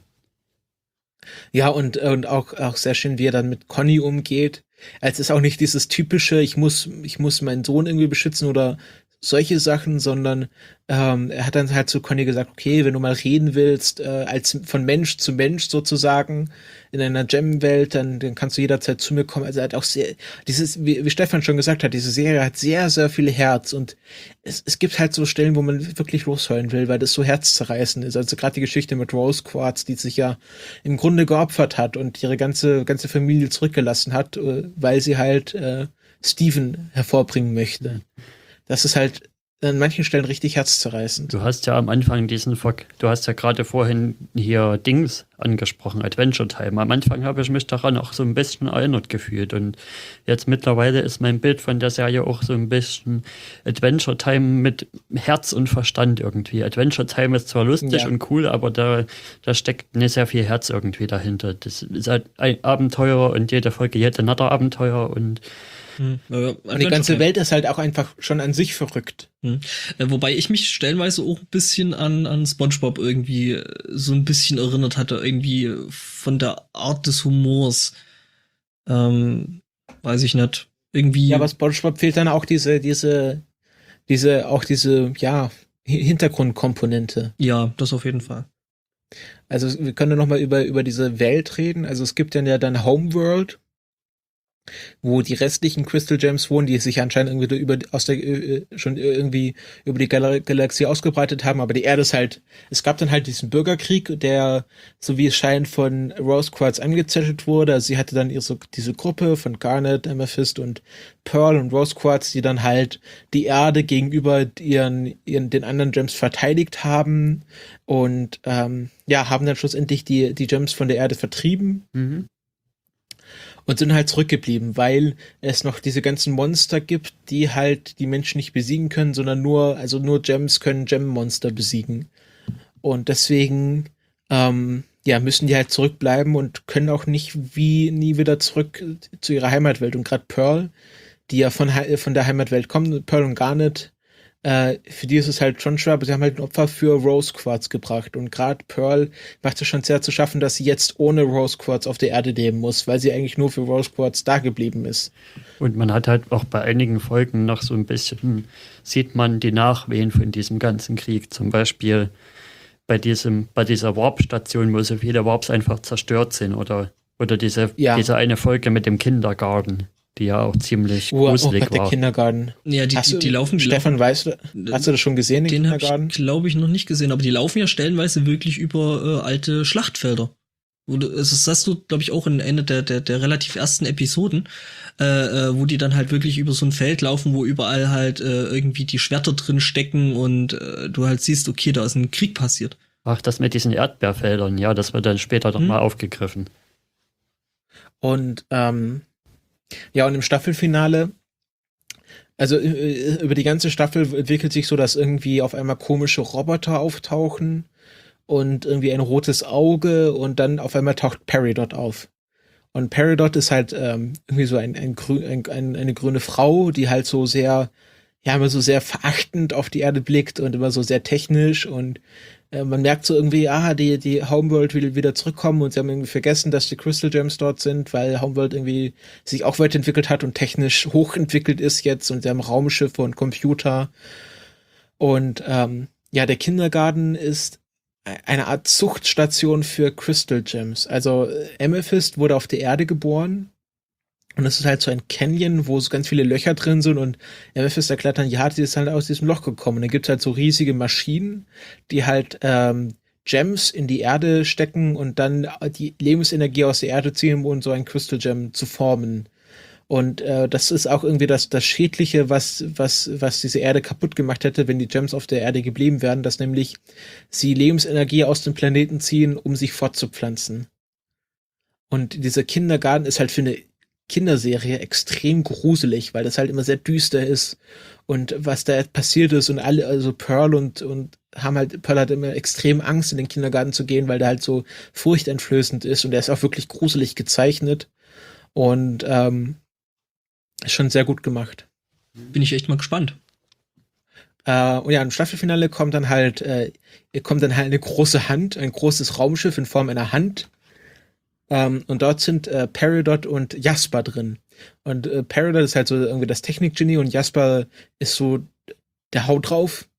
Ja, und, und auch, auch sehr schön, wie er dann mit Conny umgeht. Es ist auch nicht dieses typische, ich muss, ich muss meinen Sohn irgendwie beschützen oder solche Sachen, sondern ähm, er hat dann halt zu Conny gesagt, okay, wenn du mal reden willst, äh, als von Mensch zu Mensch sozusagen in einer Gem-Welt, dann, dann kannst du jederzeit zu mir kommen. Also er hat auch sehr, dieses, wie, wie Stefan schon gesagt hat, diese Serie hat sehr, sehr viel Herz und es, es gibt halt so Stellen, wo man wirklich losheulen will, weil das so herzzerreißend ist. Also gerade die Geschichte mit Rose Quartz, die sich ja im Grunde geopfert hat und ihre ganze, ganze Familie zurückgelassen hat, äh, weil sie halt äh, Steven hervorbringen möchte. Das ist halt an manchen Stellen richtig herzzerreißend. Du hast ja am Anfang diesen, Ver- du hast ja gerade vorhin hier Dings angesprochen, Adventure Time. Am Anfang habe ich mich daran auch so ein bisschen erinnert gefühlt und jetzt mittlerweile ist mein Bild von der Serie auch so ein bisschen Adventure Time mit Herz und Verstand irgendwie. Adventure Time ist zwar lustig ja. und cool, aber da, da steckt nicht sehr viel Herz irgendwie dahinter. Das ist halt ein Abenteuer und jede Folge yet another Abenteuer und Hm. Und die ganze Welt ist halt auch einfach schon an sich verrückt. Hm. Wobei ich mich stellenweise auch ein bisschen an, an SpongeBob irgendwie so ein bisschen erinnert hatte, irgendwie von der Art des Humors. Ähm, weiß ich nicht. Irgendwie. Ja, aber SpongeBob fehlt dann auch diese, diese, diese, auch diese, ja, Hintergrundkomponente. Ja, das auf jeden Fall. Also wir können noch mal über, über diese Welt reden. Also es gibt dann ja dann Homeworld, wo die restlichen Crystal Gems wohnen, die sich anscheinend irgendwie über aus der äh, schon irgendwie über die Gal- Galaxie ausgebreitet haben, aber die Erde ist halt, es gab dann halt diesen Bürgerkrieg, der, so wie es scheint, von Rose Quartz angezettelt wurde. Also sie hatte dann ihre, diese Gruppe von Garnet, Amethyst und Pearl und Rose Quartz, die dann halt die Erde gegenüber ihren, ihren den anderen Gems verteidigt haben und ähm, ja, haben dann schlussendlich die, die Gems von der Erde vertrieben. mhm. und sind halt zurückgeblieben, weil es noch diese ganzen Monster gibt, die halt die Menschen nicht besiegen können, sondern nur, also nur Gems können Gem-Monster besiegen. Und deswegen, ähm, ja, müssen die halt zurückbleiben und können auch nicht wie nie wieder zurück zu ihrer Heimatwelt. Und gerade Pearl, die ja von, von der Heimatwelt kommen, Pearl und Garnet, äh, für die ist es halt schon schwer, aber sie haben halt ein Opfer für Rose Quartz gebracht. Und gerade Pearl macht es schon sehr zu schaffen, dass sie jetzt ohne Rose Quartz auf der Erde leben muss, weil sie eigentlich nur für Rose Quartz da geblieben ist. Und man hat halt auch bei einigen Folgen noch so ein bisschen, sieht man die Nachwehen von diesem ganzen Krieg. Zum Beispiel bei diesem, bei dieser Warp-Station, wo so viele Warps einfach zerstört sind, oder, oder diese, Ja. diese eine Folge mit dem Kindergarten, die ja auch ziemlich Oh, oh gruselig Gott, der war. Kindergarten. Ja, die, Hast die, du, die laufen. Die Stefan, laufen, weißt du, hast du das schon gesehen, den, den habe Kindergarten? ich, glaube ich, noch nicht gesehen, aber die laufen ja stellenweise wirklich über äh, alte Schlachtfelder. Wo du, das hast du, glaube ich, auch in einer der, der, der relativ ersten Episoden, äh, äh, wo die dann halt wirklich über so ein Feld laufen, wo überall halt äh, irgendwie die Schwerter drin stecken und äh, du halt siehst, okay, da ist ein Krieg passiert. Ach, das mit diesen Erdbeerfeldern, ja, das wird dann später doch Hm. mal aufgegriffen. Und ähm, ja, und im Staffelfinale, also äh, über die ganze Staffel entwickelt sich so, dass irgendwie auf einmal komische Roboter auftauchen und irgendwie ein rotes Auge und dann auf einmal taucht Peridot auf. Und Peridot ist halt ähm, irgendwie so ein, ein, grü ein, ein, eine grüne Frau, die halt so sehr, ja, immer so sehr verachtend auf die Erde blickt und immer so sehr technisch und äh, man merkt so irgendwie, ah, die, die Homeworld will wieder zurückkommen und sie haben irgendwie vergessen, dass die Crystal Gems dort sind, weil Homeworld irgendwie sich auch weiterentwickelt hat und technisch hochentwickelt ist jetzt und sie haben Raumschiffe und Computer. Und ähm, ja, der Kindergarten ist eine Art Zuchtstation für Crystal Gems. Also Amethyst wurde auf der Erde geboren und es ist halt so ein Canyon, wo so ganz viele Löcher drin sind und Amethyst erklärt dann, ja, die ist halt aus diesem Loch gekommen. Und dann gibt's halt so riesige Maschinen, die halt ähm, Gems in die Erde stecken und dann die Lebensenergie aus der Erde ziehen, um so ein Crystal Gem zu formen. Und äh, das ist auch irgendwie das, das Schädliche, was, was, was diese Erde kaputt gemacht hätte, wenn die Gems auf der Erde geblieben wären, dass nämlich sie Lebensenergie aus dem Planeten ziehen, um sich fortzupflanzen. Und dieser Kindergarten ist halt für eine Kinderserie extrem gruselig, weil das halt immer sehr düster ist und was da passiert ist und alle, also Pearl und, und haben halt, Pearl hat immer extrem Angst, in den Kindergarten zu gehen, weil der halt so furchteinflößend ist und der ist auch wirklich gruselig gezeichnet und ähm, ist schon sehr gut gemacht. Bin ich echt mal gespannt. Äh, und ja, im Staffelfinale kommt dann halt, äh, kommt dann halt eine große Hand, ein großes Raumschiff in Form einer Hand. Ähm, und dort sind äh, Peridot und Jasper drin. Und äh, Peridot ist halt so irgendwie das Technikgenie und Jasper ist so der Haut drauf.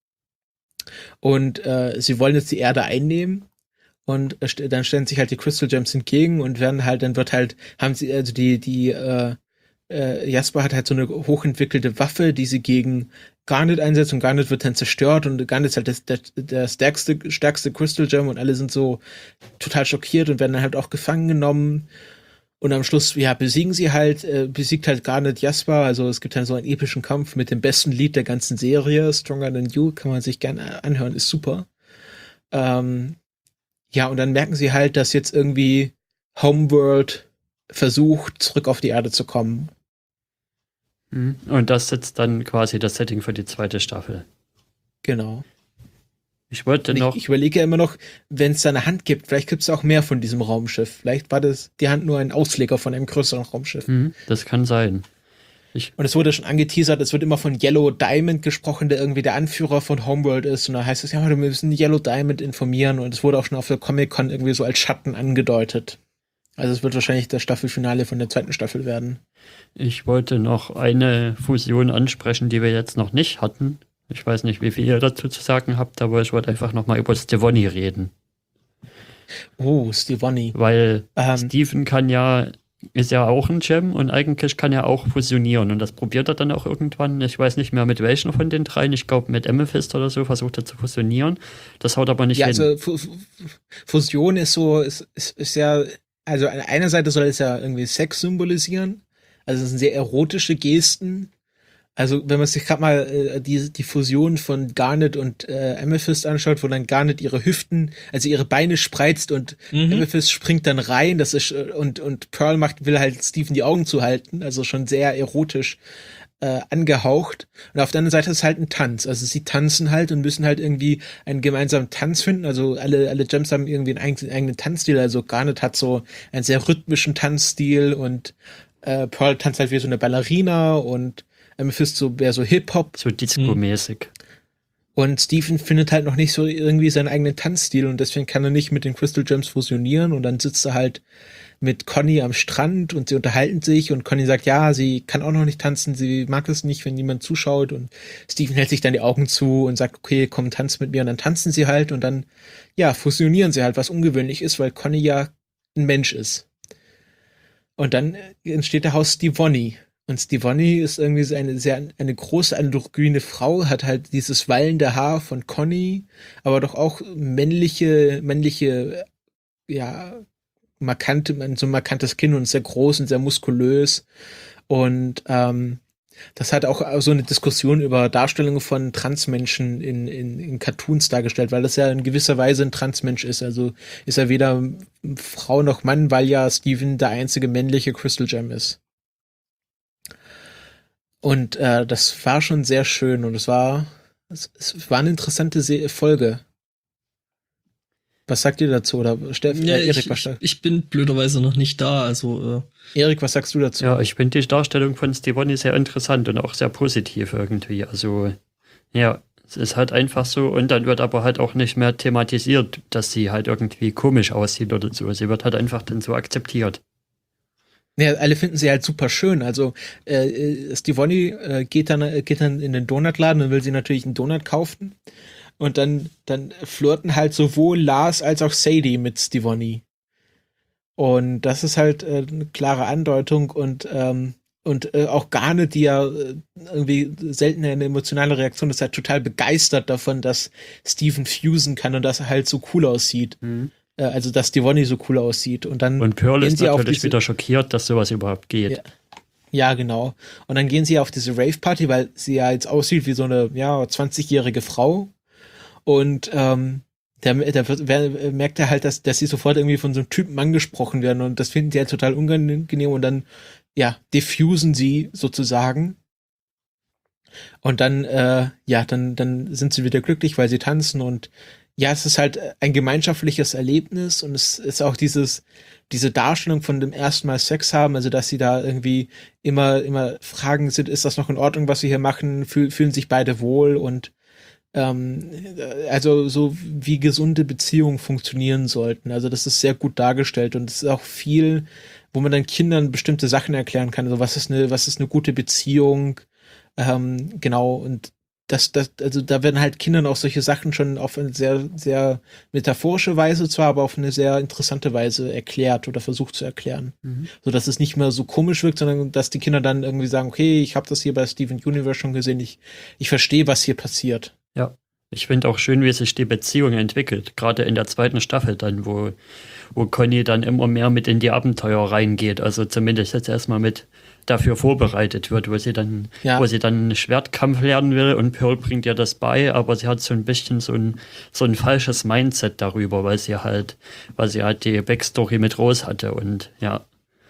Und äh, sie wollen jetzt die Erde einnehmen. Und äh, dann stellen sich halt die Crystal Gems entgegen und werden halt, dann wird halt, haben sie, also die, die, äh, äh, Jasper hat halt so eine hochentwickelte Waffe, die sie gegen Garnet einsetzt und Garnet wird dann zerstört und Garnet ist halt das, das, das stärkste, stärkste Crystal Gem und alle sind so total schockiert und werden dann halt auch gefangen genommen und am Schluss, ja, besiegen sie halt, äh, besiegt halt Garnet Jasper, also es gibt dann so einen epischen Kampf mit dem besten Lied der ganzen Serie, Stronger Than You, kann man sich gerne anhören, ist super. Ähm, ja, und dann merken sie halt, dass jetzt irgendwie Homeworld versucht, zurück auf die Erde zu kommen. Und das ist jetzt dann quasi das Setting für die zweite Staffel. Genau. Ich wollte Und noch. Ich, ich überlege ja immer noch, wenn es da eine Hand gibt, vielleicht gibt es auch mehr von diesem Raumschiff. Vielleicht war das die Hand nur ein Ausleger von einem größeren Raumschiff. Hm, das kann sein. Ich, Und es wurde schon angeteasert, es wird immer von Yellow Diamond gesprochen, der irgendwie der Anführer von Homeworld ist. Und da heißt es, ja, wir müssen Yellow Diamond informieren. Und es wurde auch schon auf der Comic-Con irgendwie so als Schatten angedeutet. Also es wird wahrscheinlich das Staffelfinale von der zweiten Staffel werden. ich wollte noch eine Fusion ansprechen, die wir jetzt noch nicht hatten. Ich weiß nicht, wie viel ihr dazu zu sagen habt, aber ich wollte einfach nochmal über Stevonnie reden. Oh, Stevonnie. Weil Ähm, Steven kann ja, ist ja auch ein Gem und eigentlich kann er auch fusionieren. Und das probiert er dann auch irgendwann. Ich weiß nicht mehr mit welchen von den dreien. Ich glaube mit Amethyst oder so versucht er zu fusionieren. Das haut aber nicht ja, hin. also Fu- Fu- Fusion ist so, ist, ist, ist ja, also an einer Seite soll es ja irgendwie Sex symbolisieren. Also es sind sehr erotische Gesten. Also wenn man sich gerade mal äh, die, die Fusion von Garnet und äh, Amethyst anschaut, wo dann Garnet ihre Hüften, also ihre Beine spreizt und mhm. Amethyst springt dann rein, das ist äh, und und Pearl macht will halt Stephen die Augen zuhalten, also schon sehr erotisch äh, angehaucht. Und auf der anderen Seite ist halt ein Tanz, also sie tanzen halt und müssen halt irgendwie einen gemeinsamen Tanz finden. Also alle alle Gems haben irgendwie einen eigenen, eigenen Tanzstil. Also Garnet hat so einen sehr rhythmischen Tanzstil und äh, Pearl tanzt halt wie so eine Ballerina und Amethyst so mehr so Hip-Hop. So Disco-mäßig. Und Stephen findet halt noch nicht so irgendwie seinen eigenen Tanzstil und deswegen kann er nicht mit den Crystal Gems fusionieren und dann sitzt er halt mit Conny am Strand und sie unterhalten sich und Conny sagt, ja, sie kann auch noch nicht tanzen, sie mag es nicht, wenn niemand zuschaut und Stephen hält sich dann die Augen zu und sagt, okay, komm, tanz mit mir und dann tanzen sie halt und dann, ja, fusionieren sie halt, was ungewöhnlich ist, weil Conny ja ein Mensch ist. Und dann entsteht der Haus Stevonnie. Und Stevonnie ist irgendwie so eine sehr, eine große androgyne Frau, hat halt dieses wallende Haar von Conny, aber doch auch männliche, männliche, ja, markante, so ein markantes Kinn und sehr groß und sehr muskulös. Und ähm, das hat auch so eine Diskussion über Darstellungen von Transmenschen in, in, in Cartoons dargestellt, weil das ja in gewisser Weise ein Transmensch ist. Also ist er weder Frau noch Mann, weil ja Stephen der einzige männliche Crystal Gem ist. Und äh, das war schon sehr schön und es war es, es war eine interessante Se- Folge. Was sagt ihr dazu? Oder Steff, ja, äh, Erik, ich, was ich, ich bin blöderweise noch nicht da, also äh. Erik, was sagst du dazu? Ja, ich finde die Darstellung von Stevonnie sehr interessant und auch sehr positiv irgendwie. Also ja, es ist halt einfach so und dann wird aber halt auch nicht mehr thematisiert, dass sie halt irgendwie komisch aussieht oder so. Sie wird halt einfach dann so akzeptiert. Ja, alle finden sie halt super schön. Also äh, Stevonnie äh, geht dann äh, geht dann in den Donutladen und will sie natürlich einen Donut kaufen. Und dann dann flirten halt sowohl Lars als auch Sadie mit Stevonnie. Und das ist halt äh, eine klare Andeutung und ähm, und äh, auch Garnet, die ja äh, irgendwie selten eine emotionale Reaktion ist, halt total begeistert davon, dass Stephen fusen kann und dass er halt so cool aussieht. Mhm. Also, dass Stevonnie so cool aussieht. Und dann und Pearl ist natürlich diese, wieder schockiert, dass sowas überhaupt geht. Ja, ja, genau. Und dann gehen sie auf diese Rave-Party, weil sie ja jetzt aussieht wie so eine, ja, zwanzigjährige Frau. Und ähm, da, da merkt er halt, dass, dass sie sofort irgendwie von so einem Typen angesprochen werden. Und das finden sie halt total unangenehm. Und dann, ja, diffusen sie sozusagen. Und dann, äh, ja, dann, dann sind sie wieder glücklich, weil sie tanzen und ja, es ist halt ein gemeinschaftliches Erlebnis und es ist auch dieses, diese Darstellung von dem ersten Mal Sex haben, also dass sie da irgendwie immer, immer fragen sind, ist das noch in Ordnung, was sie hier machen, Fühl, fühlen sich beide wohl und ähm, also so wie gesunde Beziehungen funktionieren sollten. Also das ist sehr gut dargestellt und es ist auch viel, wo man dann Kindern bestimmte Sachen erklären kann. Also was ist eine, was ist eine gute Beziehung? Ähm, genau, und das, das, also da werden halt Kindern auch solche Sachen schon auf eine sehr, sehr metaphorische Weise zwar, aber auf eine sehr interessante Weise erklärt oder versucht zu erklären. Mhm. So dass es nicht mehr so komisch wirkt, sondern dass die Kinder dann irgendwie sagen, okay, ich habe das hier bei Steven Universe schon gesehen, ich, ich verstehe, was hier passiert. Ja, ich finde auch schön, wie sich die Beziehung entwickelt, gerade in der zweiten Staffel dann, wo, wo Conny dann immer mehr mit in die Abenteuer reingeht, also zumindest jetzt erstmal mit dafür vorbereitet wird, wo sie dann, ja. wo sie dann einen Schwertkampf lernen will und Pearl bringt ihr das bei, aber sie hat so ein bisschen so ein, so ein falsches Mindset darüber, weil sie halt, weil sie halt die Backstory mit Rose hatte und ja.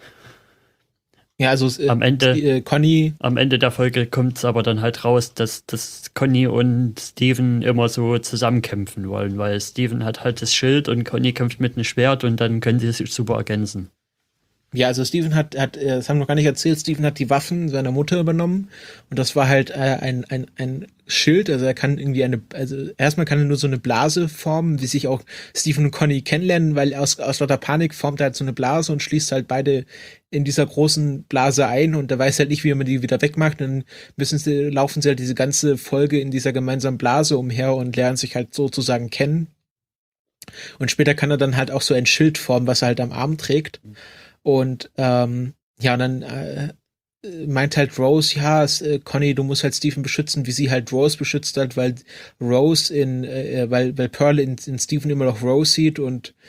Ja, also äh, am Ende, äh, Conny. Am Ende der Folge kommt es aber dann halt raus, dass, dass Conny und Steven immer so zusammenkämpfen wollen, weil Steven hat halt das Schild und Conny kämpft mit einem Schwert und dann können sie sich super ergänzen. Ja, also Steven hat, hat, das haben wir noch gar nicht erzählt, Steven hat die Waffen seiner Mutter übernommen und das war halt äh, ein, ein, ein Schild, also er kann irgendwie eine, also erstmal kann er nur so eine Blase formen, wie sich auch Steven und Conny kennenlernen, weil aus, aus lauter Panik formt er halt so eine Blase und schließt halt beide in dieser großen Blase ein und er weiß halt nicht, wie man die wieder wegmacht, dann müssen sie, laufen sie halt diese ganze Folge in dieser gemeinsamen Blase umher und lernen sich halt sozusagen kennen. Und später kann er dann halt auch so ein Schild formen, was er halt am Arm trägt. Und ähm, ja, und dann äh, meint halt Rose, ja, es, äh, Conny, du musst halt Stephen beschützen, wie sie halt Rose beschützt hat, weil Rose in, äh, weil, weil Pearl in, in Stephen immer noch Rose sieht und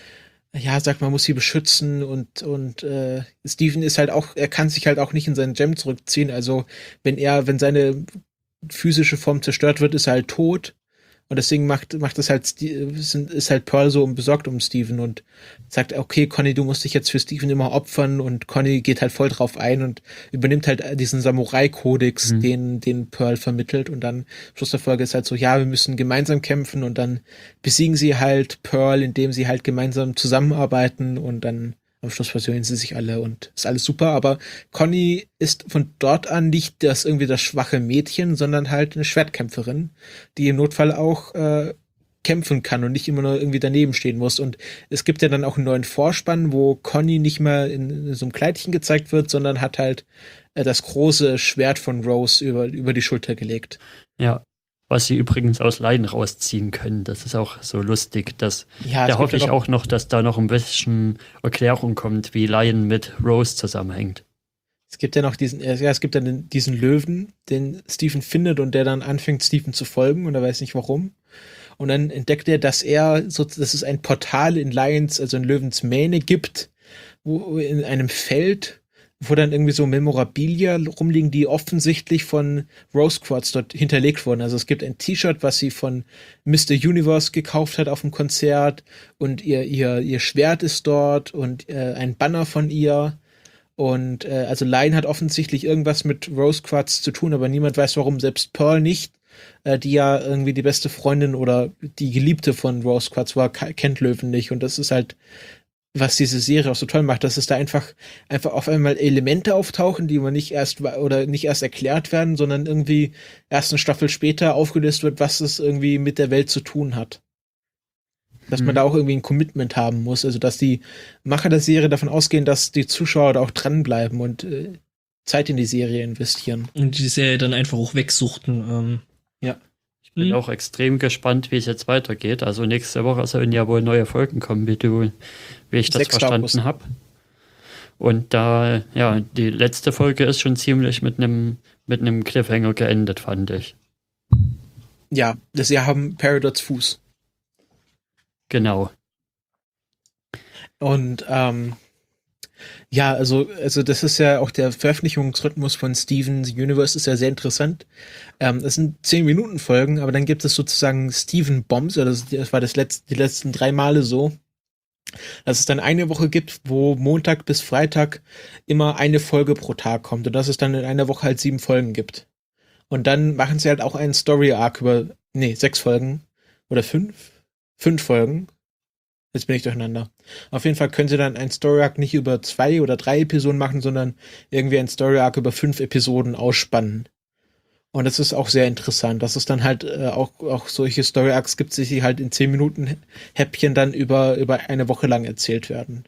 ja, sagt, man muss sie beschützen und, und äh, Steven ist halt auch, er kann sich halt auch nicht in seinen Gem zurückziehen. Also wenn er, wenn seine physische Form zerstört wird, ist er halt tot. Und deswegen macht, macht das halt, ist halt Pearl so besorgt um Steven und sagt, okay, Conny, du musst dich jetzt für Steven immer opfern und Conny geht halt voll drauf ein und übernimmt halt diesen Samurai-Kodex, mhm. den, den Pearl vermittelt und dann Schluss der Folge ist halt so, ja, wir müssen gemeinsam kämpfen und dann besiegen sie halt Pearl, indem sie halt gemeinsam zusammenarbeiten und dann am Schluss versöhnen sie sich alle und ist alles super, aber Conny ist von dort an nicht das irgendwie das schwache Mädchen, sondern halt eine Schwertkämpferin, die im Notfall auch äh, kämpfen kann und nicht immer nur irgendwie daneben stehen muss. Und es gibt ja dann auch einen neuen Vorspann, wo Conny nicht mehr in, in so einem Kleidchen gezeigt wird, sondern hat halt äh, das große Schwert von Rose über, über die Schulter gelegt. Ja. Was sie übrigens aus Laien rausziehen können. Das ist auch so lustig. Dass, ja, da hoffe ich auch noch, dass da noch ein bisschen Erklärung kommt, wie Laien mit Rose zusammenhängt. Es gibt ja noch diesen, ja, es gibt dann diesen Löwen, den Steven findet und der dann anfängt, Steven zu folgen und er weiß nicht warum. Und dann entdeckt er, dass er, so, dass es ein Portal in Lions, also in Löwens Mähne gibt, wo in einem Feld, wo dann irgendwie so Memorabilia rumliegen, die offensichtlich von Rose Quartz dort hinterlegt wurden. Also es gibt ein T-Shirt, was sie von Mister Universe gekauft hat auf dem Konzert und ihr ihr ihr Schwert ist dort und äh, ein Banner von ihr und äh, also Lion hat offensichtlich irgendwas mit Rose Quartz zu tun, aber niemand weiß warum, selbst Pearl nicht, äh, die ja irgendwie die beste Freundin oder die Geliebte von Rose Quartz war, kennt Löwen nicht und das ist halt was diese Serie auch so toll macht, dass es da einfach einfach auf einmal Elemente auftauchen, die man nicht erst oder nicht erst erklärt werden, sondern irgendwie erst eine Staffel später aufgelöst wird, was es irgendwie mit der Welt zu tun hat. Dass mhm. man da auch irgendwie ein Commitment haben muss, also dass die Macher der Serie davon ausgehen, dass die Zuschauer da auch dranbleiben und äh, Zeit in die Serie investieren. Und die Serie dann einfach auch wegsuchten. Ähm. Ja. Ich bin mhm. auch extrem gespannt, wie es jetzt weitergeht. Also nächste Woche sollen ja wohl neue Folgen kommen, wie du, wie ich das verstanden habe. Und da, ja, die letzte Folge ist schon ziemlich mit einem mit einem Cliffhanger geendet, fand ich. Ja, das sie haben Paradox Fuß. Genau. Und ähm, ja, also, also das ist ja auch der Veröffentlichungsrhythmus von Steven's Universe ist ja sehr interessant. Ähm, das sind zehn Minuten Folgen, aber dann gibt es sozusagen Steven Bombs, oder das, das war das letzte, die letzten drei Male so, dass es dann eine Woche gibt, wo Montag bis Freitag immer eine Folge pro Tag kommt und dass es dann in einer Woche halt sieben Folgen gibt. Und dann machen sie halt auch einen Story-Arc über, nee, sechs Folgen oder fünf, fünf Folgen. Jetzt bin ich durcheinander. Auf jeden Fall können sie dann ein Story-Arc nicht über zwei oder drei Episoden machen, sondern irgendwie ein Story-Arc über fünf Episoden ausspannen. Und das ist auch sehr interessant, dass es dann halt äh, auch, auch solche Story-Arcs gibt, die halt in zehn Minuten Häppchen dann über, über eine Woche lang erzählt werden.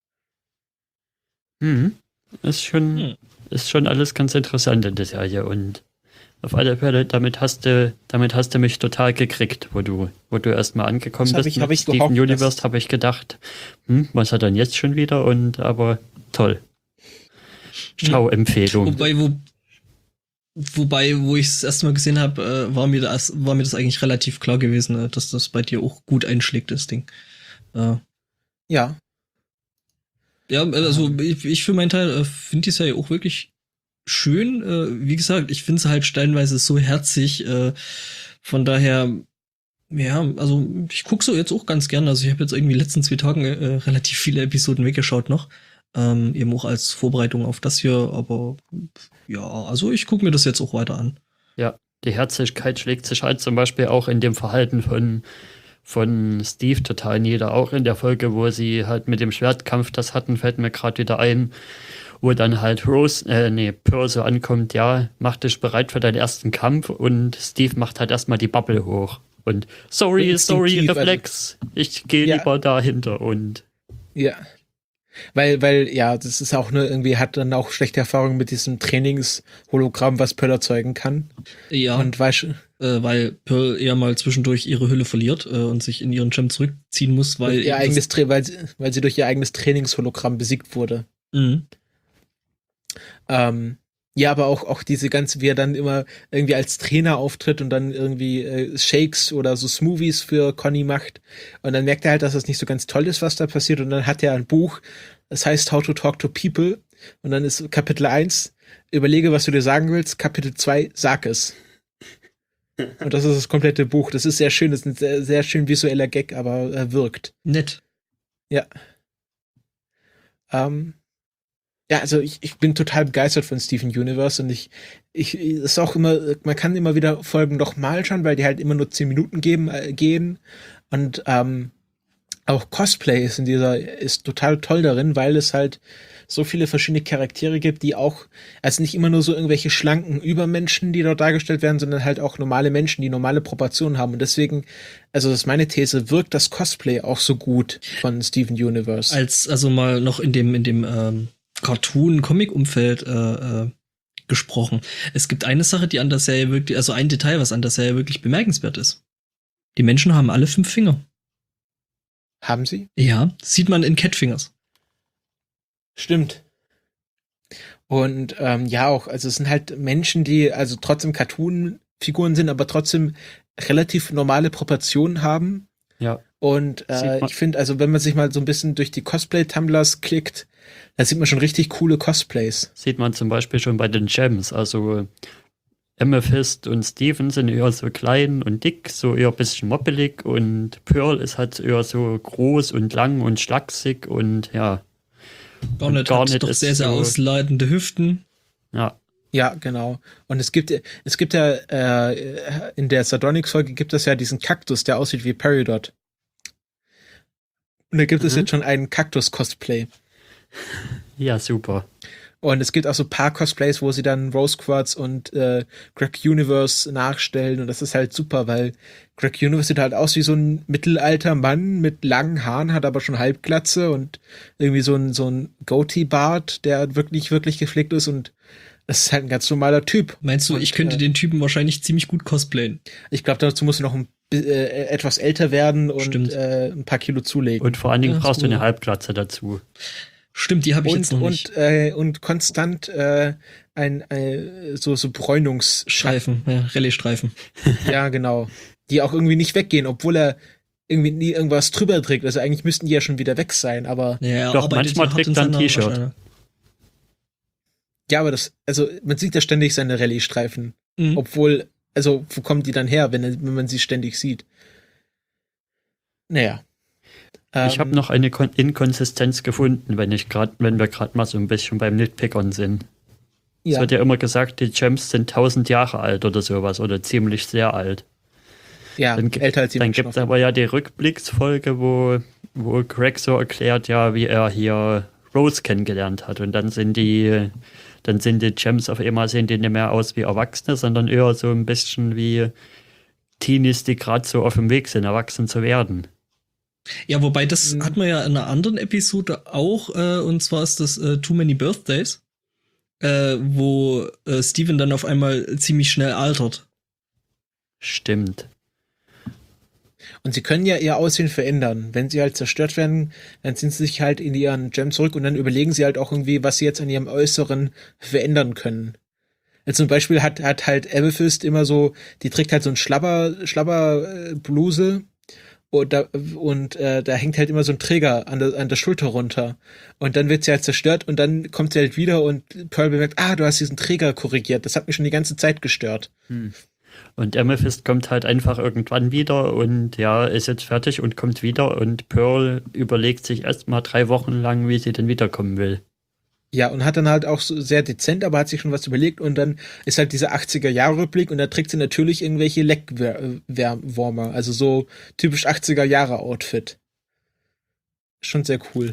Mhm. Ist schon, hm. ist schon alles ganz interessant in der Serie und auf alle Fälle, damit hast du, damit hast du mich total gekriegt, wo du, wo du erstmal angekommen das bist. Ich, mit ich Steven gehofft, Universe habe ich gedacht, hm, was hat er denn jetzt schon wieder? Und aber toll. Schauempfehlung. Wobei, wo, wobei, wo ich es erstmal gesehen habe, äh, war mir das, war mir das eigentlich relativ klar gewesen, äh, dass das bei dir auch gut einschlägt, das Ding. Äh, ja. Ja, also ich, ich für meinen Teil äh, finde die Serie auch wirklich schön. Äh, wie gesagt, ich finde es halt stellenweise so herzig. Äh, von daher, ja, also ich gucke so jetzt auch ganz gern. Also ich habe jetzt irgendwie in den letzten zwei Tagen äh, relativ viele Episoden weggeschaut noch. Ähm, eben auch als Vorbereitung auf das hier. Aber ja, also ich gucke mir das jetzt auch weiter an. Ja, die Herzlichkeit schlägt sich halt zum Beispiel auch in dem Verhalten von von Steve total nieder. Auch in der Folge, wo sie halt mit dem Schwertkampf das hatten, fällt mir gerade wieder ein, wo dann halt Rose, äh, nee, Pearl so ankommt, ja, mach dich bereit für deinen ersten Kampf und Steve macht halt erstmal die Bubble hoch. Und sorry, sorry, Reflex, ich gehe ja. lieber dahinter und ja. Weil, weil, ja, das ist auch nur irgendwie, hat dann auch schlechte Erfahrungen mit diesem Trainings-Hologramm, was Pearl erzeugen kann. Ja. Und weißt äh, weil Pearl eher mal zwischendurch ihre Hülle verliert äh, und sich in ihren Gem zurückziehen muss, weil ihr eigenes Tra- weil, sie, weil sie durch ihr eigenes Trainings-Hologramm besiegt wurde. Mhm. Ähm, Ja, aber auch, auch diese ganze, wie er dann immer irgendwie als Trainer auftritt und dann irgendwie äh, Shakes oder so Smoothies für Conny macht. Und dann merkt er halt, dass das nicht so ganz toll ist, was da passiert. Und dann hat er ein Buch, das heißt How to Talk to People. Und dann ist Kapitel eins, überlege, was du dir sagen willst. Kapitel zwei, sag es. Und das ist das komplette Buch. Das ist sehr schön, das ist ein sehr, sehr schön visueller Gag, aber er wirkt. Nett. Ja. Ähm. Ja, also ich, ich bin total begeistert von Steven Universe und ich, ich, ist auch immer, man kann immer wieder Folgen nochmal schauen, weil die halt immer nur zehn Minuten geben, äh, gehen und ähm, auch Cosplay ist in dieser, ist total toll darin, weil es halt so viele verschiedene Charaktere gibt, die auch, also nicht immer nur so irgendwelche schlanken Übermenschen, die dort dargestellt werden, sondern halt auch normale Menschen, die normale Proportionen haben und deswegen, also das ist meine These, wirkt das Cosplay auch so gut von Steven Universe. Als, also mal noch in dem, in dem, ähm Cartoon-Comic-Umfeld äh, äh, gesprochen. Es gibt eine Sache, die an der Serie wirklich, also ein Detail, was an der Serie wirklich bemerkenswert ist. Die Menschen haben alle fünf Finger. Haben sie? Ja, sieht man in Catfingers. Stimmt. Und ähm, ja auch, also es sind halt Menschen, die also trotzdem Cartoon-Figuren sind, aber trotzdem relativ normale Proportionen haben. Ja. Und äh, ich finde, also wenn man sich mal so ein bisschen durch die Cosplay-Tumblers klickt, da sieht man schon richtig coole Cosplays. Sieht man zum Beispiel schon bei den Gems. Also Amethyst und Steven sind eher so klein und dick, so eher ein bisschen moppelig und Pearl ist halt eher so groß und lang und schlaksig und ja. Garnet, Garnet hat doch sehr, sehr so ausladende Hüften. Ja. Ja, genau. Und es gibt, es gibt ja, äh, in der Sardonyx-Folge gibt es ja diesen Kaktus, der aussieht wie Peridot. Und da gibt mhm. es jetzt schon einen Kaktus-Cosplay. Ja, super. Und es gibt auch so ein paar Cosplays, wo sie dann Rose Quartz und äh, Greg Universe nachstellen. Und das ist halt super, weil Greg Universe sieht halt aus wie so ein mittelalter Mann mit langen Haaren, hat aber schon Halbglatze und irgendwie so ein, so ein Goatee-Bart, der wirklich, wirklich gepflegt ist. Und das ist halt ein ganz normaler Typ. Meinst du, und, ich könnte äh, den Typen wahrscheinlich ziemlich gut cosplayen? Ich glaube, dazu musst du noch ein, äh, etwas älter werden und äh, ein paar Kilo zulegen. Und vor allen Dingen ja, brauchst cool. du eine Halbglatze dazu. Stimmt, die habe ich und, jetzt noch und, nicht. Äh, und konstant äh, ein, ein so so Bräunungsstreifen, ja, Rallye-Streifen. Ja, genau. Die auch irgendwie nicht weggehen, obwohl er irgendwie nie irgendwas drüber trägt. Also eigentlich müssten die ja schon wieder weg sein, aber ja, doch manchmal trägt er ein T-Shirt. Ja, aber das, also man sieht ja ständig seine Rallye-Streifen, mhm. obwohl, also wo kommen die dann her, wenn, wenn man sie ständig sieht? Naja. Ich habe noch eine Kon- Inkonsistenz gefunden, wenn ich grad, wenn wir gerade mal so ein bisschen beim Nitpickern sind. Ja. Es wird ja immer gesagt, die Gems sind tausend Jahre alt oder sowas oder ziemlich sehr alt. Ja, dann, älter als die Dann gibt es aber ja die Rückblicksfolge, wo, wo Greg so erklärt, ja, wie er hier Rose kennengelernt hat. Und dann sind die, dann sind die Gems auf einmal sehen die nicht mehr aus wie Erwachsene, sondern eher so ein bisschen wie Teenies, die gerade so auf dem Weg sind, erwachsen zu werden. Ja, wobei das mhm. hat man ja in einer anderen Episode auch, äh, und zwar ist das äh, Too Many Birthdays, äh, wo äh, Steven dann auf einmal ziemlich schnell altert. Stimmt. Und sie können ja ihr Aussehen verändern. Wenn sie halt zerstört werden, dann sind sie sich halt in ihren Gem zurück und dann überlegen sie halt auch irgendwie, was sie jetzt an ihrem Äußeren verändern können. Also zum Beispiel hat, hat halt Amethyst immer so, die trägt halt so ein Schlabber, Schlabberbluse. Und, da, und äh, da hängt halt immer so ein Träger an der, an der Schulter runter. Und dann wird sie halt zerstört und dann kommt sie halt wieder und Pearl bemerkt, ah, du hast diesen Träger korrigiert. Das hat mich schon die ganze Zeit gestört. Hm. Und Amethyst kommt halt einfach irgendwann wieder und ja, ist jetzt fertig und kommt wieder und Pearl überlegt sich erstmal drei Wochen lang, wie sie denn wiederkommen will. Ja, und hat dann halt auch so sehr dezent, aber hat sich schon was überlegt und dann ist halt dieser achtziger-Jahre-Rückblick und da trägt sie natürlich irgendwelche Leckwärmer, also so typisch achtziger-Jahre-Outfit. Schon sehr cool.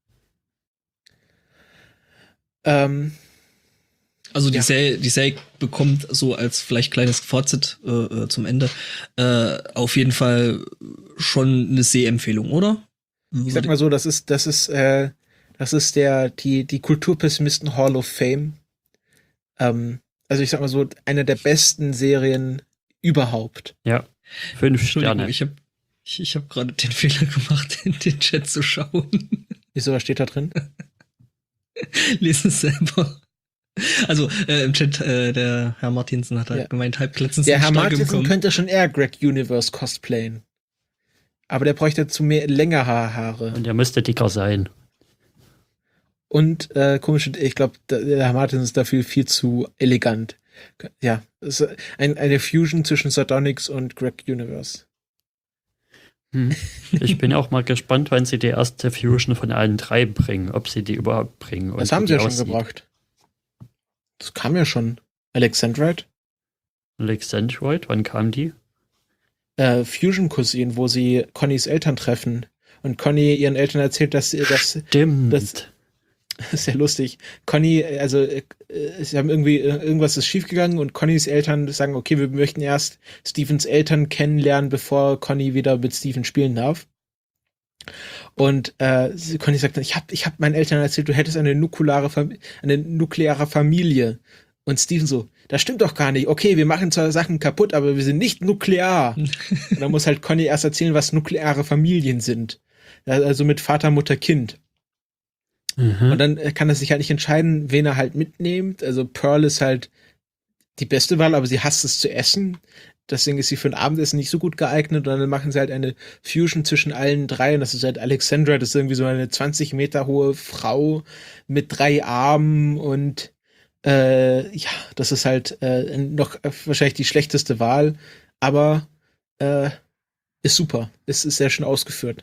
Ähm, also die, ja. Serie, die Serie bekommt so als vielleicht kleines Fazit äh, zum Ende äh, auf jeden Fall schon eine Sehempfehlung, oder? Ich sag mal so, das ist, das ist, äh, Das ist der, die, die Kulturpessimisten Hall of Fame. Ähm, also ich sag mal so, eine der besten Serien überhaupt. Ja, fünf Sterne. Ich habe ich, ich hab gerade den Fehler gemacht, in den Chat zu schauen. Wieso, was steht da drin? Lies es selber. Also äh, im Chat, äh, der Herr Martinsen hat halt Ja. gemeint, Halbglatzen Der sind Herr stark im Martinson Kommen. könnte schon eher Greg Universe cosplayen. Aber der bräuchte dazu mehr längere Haare. Und er müsste dicker sein. Und äh, komisch, ich glaube, der Herr Martinson ist dafür viel zu elegant. Ja, es ist ein, eine Fusion zwischen Sardonyx und Greg Universe. Hm. Ich bin auch mal gespannt, wann sie die erste Fusion von allen drei bringen, ob sie die überhaupt bringen. und Das wie haben die sie ja schon aussieht. gebracht. Das kam ja schon. Alexandrite. Alexandroid, wann kam die? Äh, Fusion Cousin, wo sie Connys Eltern treffen. Und Conny ihren Eltern erzählt, dass sie das Stimmt. das- ist ja lustig. Conny, also äh, sie haben irgendwie, äh, irgendwas ist schiefgegangen und Connys Eltern sagen, okay, wir möchten erst Stevens Eltern kennenlernen, bevor Conny wieder mit Steven spielen darf. Und äh, sie- Conny sagt dann, ich hab, ich hab meinen Eltern erzählt, du hättest eine nukleare, Fam- eine nukleare Familie. Und Steven so, das stimmt doch gar nicht. Okay, wir machen zwar Sachen kaputt, aber wir sind nicht nuklear. Und dann muss halt Conny erst erzählen, was nukleare Familien sind. Also mit Vater, Mutter, Kind. Mhm. Und dann äh, kann er sich halt nicht entscheiden, wen er halt mitnimmt. Also Pearl ist halt die beste Wahl, aber sie hasst es zu essen. Deswegen ist sie für ein Abendessen nicht so gut geeignet. Und dann machen sie halt eine Fusion zwischen allen drei. Und das ist halt Alexandra, das ist irgendwie so eine zwanzig Meter hohe Frau mit drei Armen. Und äh, ja, das ist halt äh, noch äh, wahrscheinlich die schlechteste Wahl. Aber äh, ist super. Es ist sehr schön ausgeführt.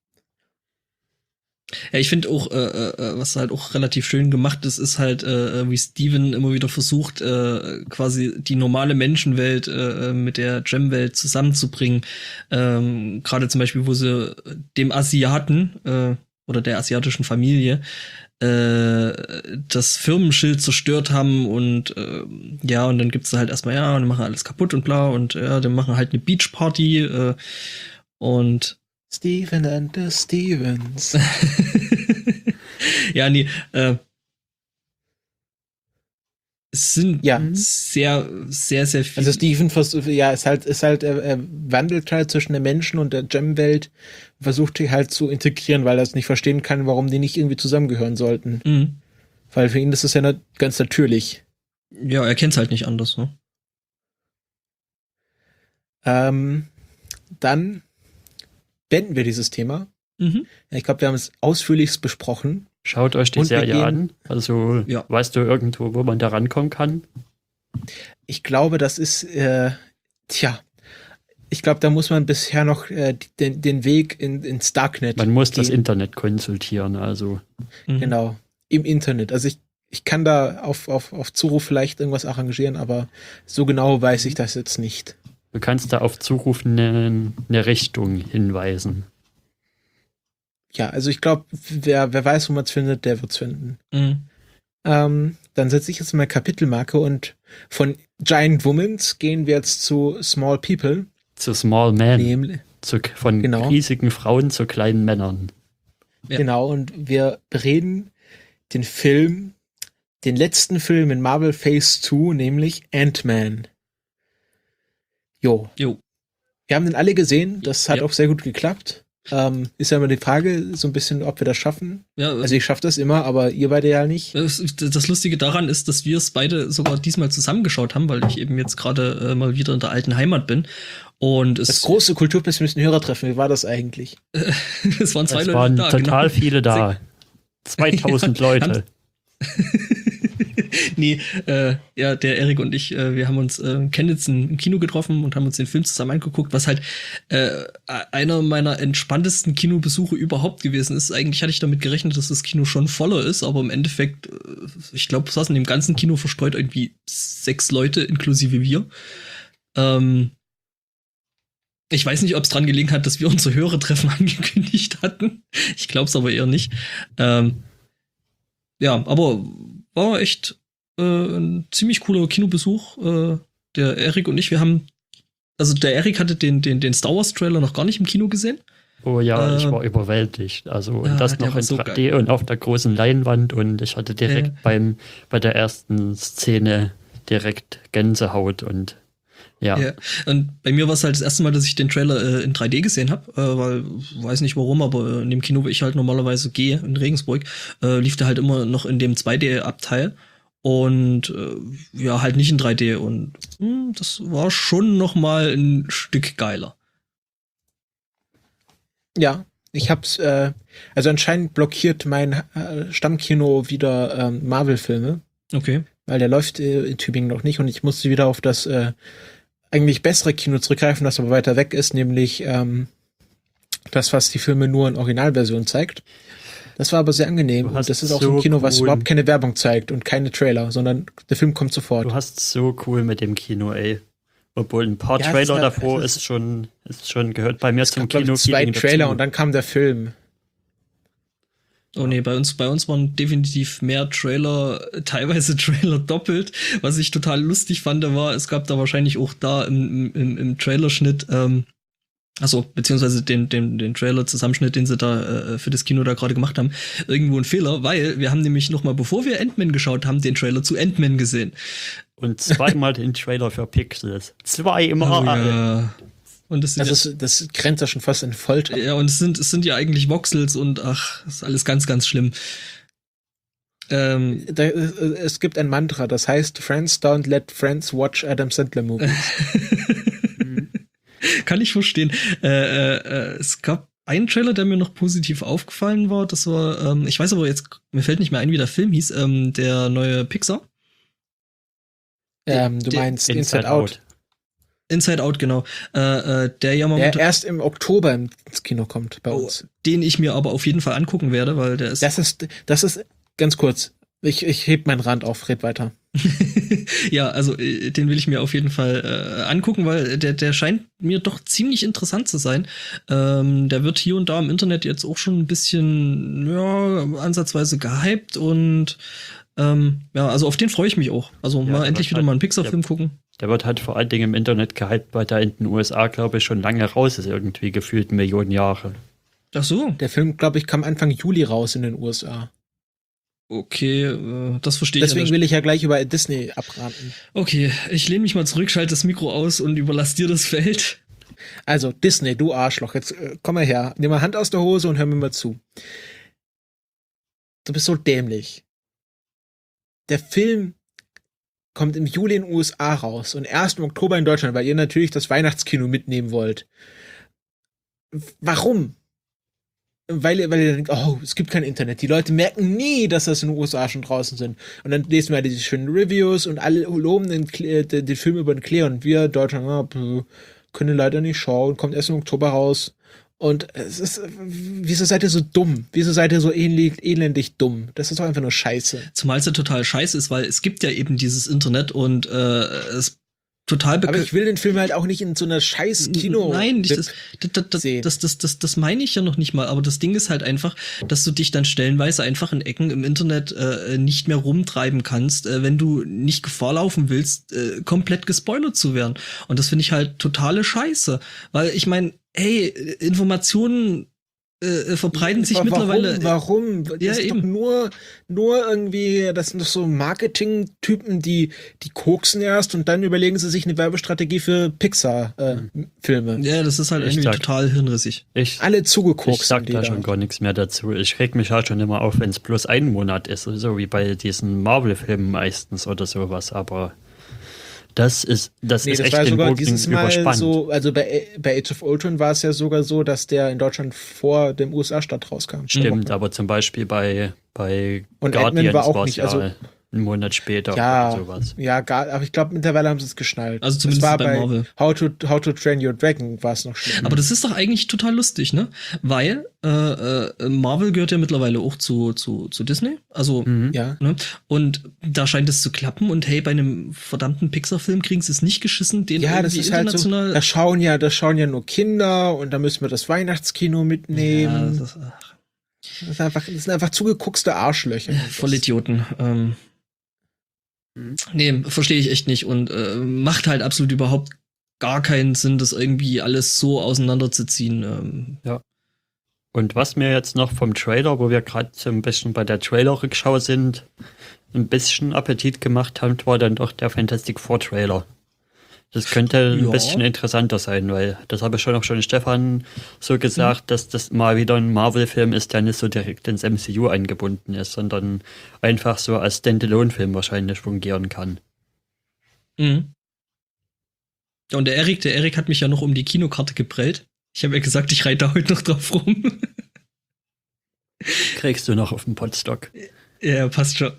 Ja, ich finde auch, äh, äh, was halt auch relativ schön gemacht ist, ist halt, äh, wie Steven immer wieder versucht, äh, quasi die normale Menschenwelt äh, mit der Gem-Welt zusammenzubringen. Ähm, Gerade zum Beispiel, wo sie dem Asiaten äh, oder der asiatischen Familie äh, das Firmenschild zerstört haben und äh, ja, und dann gibt's da halt erstmal, ja, und dann machen alles kaputt und bla und ja, dann machen halt eine Beachparty äh, und Steven and the Stevens. ja, nee, äh, es sind Ja. sehr, sehr, sehr viele. Also Steven versucht, ja, ist halt, ist halt, er, er wandelt halt zwischen den Menschen und der Gem-Welt, versucht die halt zu integrieren, weil er es nicht verstehen kann, warum die nicht irgendwie zusammengehören sollten. Mhm. Weil für ihn ist es ja na- ganz natürlich. Ja, er kennt's halt nicht anders, ne? Ähm, dann beenden wir dieses Thema. Mhm. Ja, ich glaube, wir haben es ausführlichst besprochen. Schaut euch die Und wir Serie gehen- an. Also, Ja. weißt du irgendwo, wo man da rankommen kann? Ich glaube, das ist, äh, tja, ich glaube, da muss man bisher noch äh, den, den Weg in, ins Darknet Man muss das gehen. Internet konsultieren. Also, Mhm. Genau, im Internet. Also ich, ich kann da auf, auf, auf Zuruf vielleicht irgendwas arrangieren, aber so genau weiß ich das jetzt nicht. du kannst da auf Zuruf eine, eine Richtung hinweisen. Ja, also ich glaube, wer, wer weiß, wo man es findet, der wird es finden. Mhm. Ähm, dann setze ich jetzt mal Kapitelmarke und von Giant Womans gehen wir jetzt zu Small People. Zu Small Man. Nämlich, Zu, von Genau. riesigen Frauen zu kleinen Männern. Ja. Genau, und wir bereden den Film, den letzten Film in Marvel Phase zwei, nämlich Ant-Man. Jo. Jo. Wir haben den alle gesehen, das hat Ja. auch sehr gut geklappt. Ähm, ist ja immer die Frage, so ein bisschen, ob wir das schaffen. Ja, Also ich schaffe das immer, aber ihr beide ja nicht. das, das Lustige daran ist, dass wir es beide sogar diesmal zusammengeschaut haben, weil ich eben jetzt gerade äh, mal wieder in der alten Heimat bin. Und Das es, große Kulturpessimisten Hörertreffen, wie war das eigentlich? es waren zwei Es Leute waren da. total genau. viele da. zweitausend Ja, Leute. Nee, äh, ja, der Erik und ich, äh, wir haben uns äh, in Chemnitz im Kino getroffen und haben uns den Film zusammen angeguckt, was halt äh, einer meiner entspanntesten Kinobesuche überhaupt gewesen ist. Eigentlich hatte ich damit gerechnet, dass das Kino schon voller ist, aber im Endeffekt, äh, ich glaube, saßen im ganzen Kino verstreut irgendwie sechs Leute, inklusive wir. Ähm, ich weiß nicht, ob es dran gelegen hat, dass wir unsere Hörertreffen angekündigt hatten. Ich glaube es aber eher nicht. Ähm, ja, aber war echt äh, ein ziemlich cooler Kinobesuch. Äh, der Erik und ich, wir haben, also der Erik hatte den, den, den Star Wars Trailer noch gar nicht im Kino gesehen. Oh ja, Äh, ich war überwältigt. Also ja, und das der noch war in so drei D und auf der großen Leinwand und ich hatte direkt Ja. beim bei der ersten Szene direkt Gänsehaut und ja. Ja. Und bei mir war es halt das erste Mal, dass ich den Trailer äh, in drei D gesehen habe, äh, weil, weiß nicht warum, aber in dem Kino, wo ich halt normalerweise gehe, in Regensburg, äh, lief der halt immer noch in dem zwei D-Abteil. Und äh, ja, halt nicht in drei D. Und mh, das war schon noch mal ein Stück geiler. Ja, ich hab's, äh, also anscheinend blockiert mein äh, Stammkino wieder ähm, Marvel-Filme, Okay. weil der läuft äh, in Tübingen noch nicht und ich musste wieder auf das äh, eigentlich bessere Kino zurückgreifen, das aber weiter weg ist, nämlich ähm, das, was die Filme nur in Originalversion zeigt. Das war aber sehr angenehm. Du Und hast das ist auch so ein so Kino, was cool- überhaupt keine Werbung zeigt und keine Trailer, sondern der Film kommt sofort. Du hast so cool mit dem Kino, ey. Obwohl ein paar Ja, das Trailer ist- davor das ist schon, ist schon gehört bei mir Es zum gab, glaub Kino. ich, zwei Trailer und dann kam der Film. Oh nee, bei uns, bei uns waren definitiv mehr Trailer, teilweise Trailer doppelt. Was ich total lustig fand, war, es gab da wahrscheinlich auch da im, im, im Trailerschnitt, ähm, also beziehungsweise den, den, den Trailer-Zusammenschnitt, den sie da äh, für das Kino da gerade gemacht haben, irgendwo ein Fehler, weil wir haben nämlich noch mal, bevor wir Ant-Man geschaut haben, den Trailer zu Ant-Man gesehen. Und zweimal den Trailer für Pixels. Zweimal. Oh, ja. Und das sind Das, ja, ist, das grenzt ja schon fast in Folter. ja, und es sind, es sind ja eigentlich Voxels und ach, das ist alles ganz, ganz schlimm. Ähm, Da, äh, es gibt ein Mantra, das heißt, Friends don't let friends watch Adam Sandler Movies. Kann ich verstehen. Äh, äh, äh, es gab einen Trailer, der mir noch positiv aufgefallen war. Das war, ähm, ich weiß aber jetzt, mir fällt nicht mehr ein, wie der Film hieß, ähm, der neue Pixar. ähm, du der- meinst Inside, Out. Inside Out, genau. Äh, äh, der ja Der momentan, erst im Oktober ins Kino kommt bei Oh, uns. den ich mir aber auf jeden Fall angucken werde, weil der ist. Das ist, das ist, ganz kurz, ich, ich heb meinen Rand auf, red weiter. Ja, also äh, den will ich mir auf jeden Fall äh, angucken, weil der, der scheint mir doch ziemlich interessant zu sein. Ähm, der wird hier und da im Internet jetzt auch schon ein bisschen, ja, ansatzweise gehypt und ähm, ja, also auf den freue ich mich auch. Also Ja, mal der endlich wird wieder halt- mal einen Pixar-Film der- gucken. Der wird halt vor allen Dingen im Internet gehypt, weil der in den U S A, glaube ich, schon lange raus ist, irgendwie gefühlt Millionen Jahre. Ach so, Der Film, glaube ich, kam Anfang Juli raus in den U S A. okay, äh, das verstehe ich. Deswegen an der will ich ja gleich über Disney abraten. Okay, ich lehne mich mal zurück, schalte das Mikro aus und überlass dir das Feld. Also, Disney, du Arschloch, jetzt äh, komm mal her, nimm mal Hand aus der Hose und hör mir mal zu. Du bist so dämlich. Der Film kommt im Juli in den U S A raus und erst im Oktober in Deutschland, weil ihr natürlich das Weihnachtskino mitnehmen wollt. Warum? Weil ihr, weil ihr denkt, oh, es gibt kein Internet. Die Leute merken nie, dass das in den U S A schon draußen sind. Und dann lesen wir diese schönen Reviews und alle loben den, Kle- den, den Film über den Claire und wir Deutschland, oh, pff, können leider nicht schauen, kommt erst im Oktober raus. Und es ist, wieso seid ihr so dumm? Wieso seid ihr so ähnlich, elendig dumm? Das ist doch einfach nur Scheiße. Zumal es ja total scheiße ist, weil es gibt ja eben dieses Internet und äh, es total Aber bek- ich will den Film halt auch nicht in so einer scheiß Kino. Nein, nicht das, das, das, sehen. das, das, das, das meine ich ja noch nicht mal. Aber das Ding ist halt einfach, dass du dich dann stellenweise einfach in Ecken im Internet äh, nicht mehr rumtreiben kannst, äh, wenn du nicht Gefahr laufen willst, äh, komplett gespoilert zu werden. Und das finde ich halt totale Scheiße. Weil ich meine, hey, Informationen äh, verbreiten sich warum, mittlerweile. Warum? Das Ja, ist eben. doch nur, nur irgendwie, das sind doch so Marketing-Typen, die, die koksen erst und dann überlegen sie sich eine Werbestrategie für Pixar-Filme. Ja, das ist halt Ich irgendwie sag- total hirnrisig. Ich, Alle ich zugekokst. sag die da schon gar nichts mehr dazu. Ich reg mich halt schon immer auf, wenn es bloß ein Monat ist, so wie bei diesen Marvel-Filmen meistens oder sowas, aber das ist, das Nee, ist das echt war den sogar Bogen dieses Mal überspannt. so, also bei, bei Age of Ultron war es ja sogar so, dass der in Deutschland vor dem U S A-Start rauskam. Stimmt, aber zum Beispiel bei, bei Und Ant-Man Guardians war auch war's nicht, ja also- einen Monat später Ja, oder sowas. ja, gar, aber ich glaube, mittlerweile haben sie es geschnallt. Also zumindest das war bei bei Marvel. How to, How to Train Your Dragon war es noch schlimm. Aber das ist doch eigentlich total lustig, ne? Weil äh, äh, Marvel gehört ja mittlerweile auch zu, zu, zu Disney. Also, Mhm. ja. ne? Und da scheint es zu klappen. Und hey, bei einem verdammten Pixar-Film kriegen sie es nicht geschissen, den Ja, das irgendwie ist halt so, international. da schauen ja, da schauen ja nur Kinder und da müssen wir das Weihnachtskino ja, mitnehmen. das ist, ach, das, ist einfach, das sind einfach zugeguckste Arschlöcher. voll Idioten. Ähm, Mhm. Nee, verstehe ich echt nicht. Und äh, macht halt absolut überhaupt gar keinen Sinn, das irgendwie alles so auseinanderzuziehen. Ähm, Und was mir jetzt noch vom Trailer, wo wir gerade so ein bisschen bei der Trailer-Rückschau sind, ein bisschen Appetit gemacht hat, war dann doch der Fantastic Four Trailer. Das könnte ein Ja. bisschen interessanter sein, weil das habe ich schon auch schon Stefan so gesagt, mhm. dass das mal wieder ein Marvel-Film ist, der nicht so direkt ins M C U eingebunden ist, sondern einfach so als Standalone-Film wahrscheinlich fungieren kann. Mhm. Und der Erik, der Erik hat mich ja noch um die Kinokarte geprellt. Ich habe ja gesagt, ich reite da heute noch drauf rum. Kriegst du noch auf den Potstock. Ja, passt schon.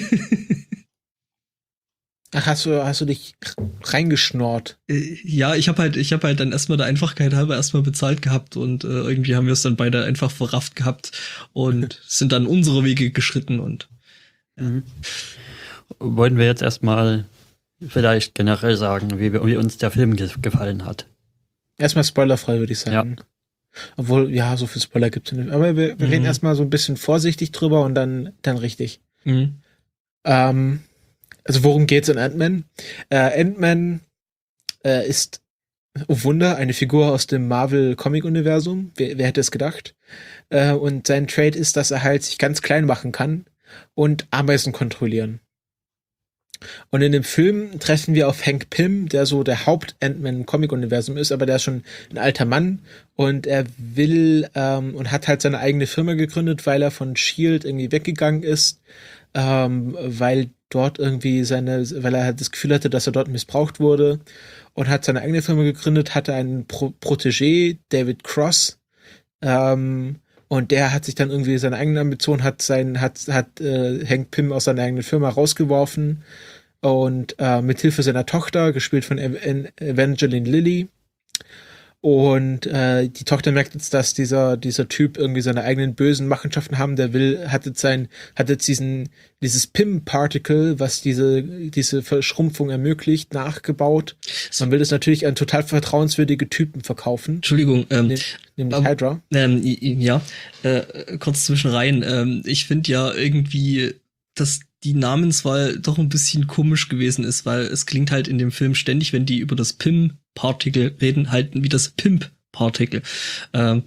Ach, hast du, hast du dich reingeschnort? Ja, ich habe halt, ich habe halt dann erstmal der Einfachkeit halber erstmal bezahlt gehabt und äh, irgendwie haben wir es dann beide einfach verrafft gehabt und sind dann unsere Wege geschritten und ja. Mhm. Wollen wir jetzt erstmal vielleicht generell sagen, wie, wie uns der Film ge- gefallen hat? Erstmal spoilerfrei, würde ich sagen. Ja. Obwohl, ja, so viel Spoiler gibt es nicht. Aber wir, wir mhm. reden erstmal so ein bisschen vorsichtig drüber und dann, dann richtig. Mhm. Ähm, also worum geht's in Ant-Man? Äh, Ant-Man äh, ist, oh Wunder, eine Figur aus dem Marvel-Comic-Universum. Wer, wer hätte es gedacht? Äh, und sein Trait ist, dass er halt sich ganz klein machen kann und Ameisen kontrollieren. Und in dem Film treffen wir auf Hank Pym, der so der Haupt-Ant-Man im Comic-Universum ist, aber der ist schon ein alter Mann und er will ähm, und hat halt seine eigene Firma gegründet, weil er von S H I E L D irgendwie weggegangen ist, ähm, weil dort irgendwie seine, weil er halt das Gefühl hatte, dass er dort missbraucht wurde und hat seine eigene Firma gegründet, hatte einen Pro- Protégé, David Cross, ähm, und der hat sich dann irgendwie seine eigene Ambition, hat sein, hat, hat äh, Hank Pym aus seiner eigenen Firma rausgeworfen und äh, mit Hilfe seiner Tochter, gespielt von Ev- Evangeline Lilly. Und äh, die Tochter merkt jetzt, dass dieser dieser Typ irgendwie seine eigenen bösen Machenschaften haben. Der will, hat jetzt sein, hat jetzt diesen dieses Pym-Particle, was diese diese Verschrumpfung ermöglicht, nachgebaut. Man will das natürlich an total vertrauenswürdige Typen verkaufen. Entschuldigung, ähm, nämlich ähm, Hydra. Ähm, ja, äh, kurz zwischenrein. Ähm, ich finde ja irgendwie, dass die Namenswahl doch ein bisschen komisch gewesen ist, weil es klingt halt in dem Film ständig, wenn die über das Pym-Particle reden, halt wie das Pimp-Particle. Ähm,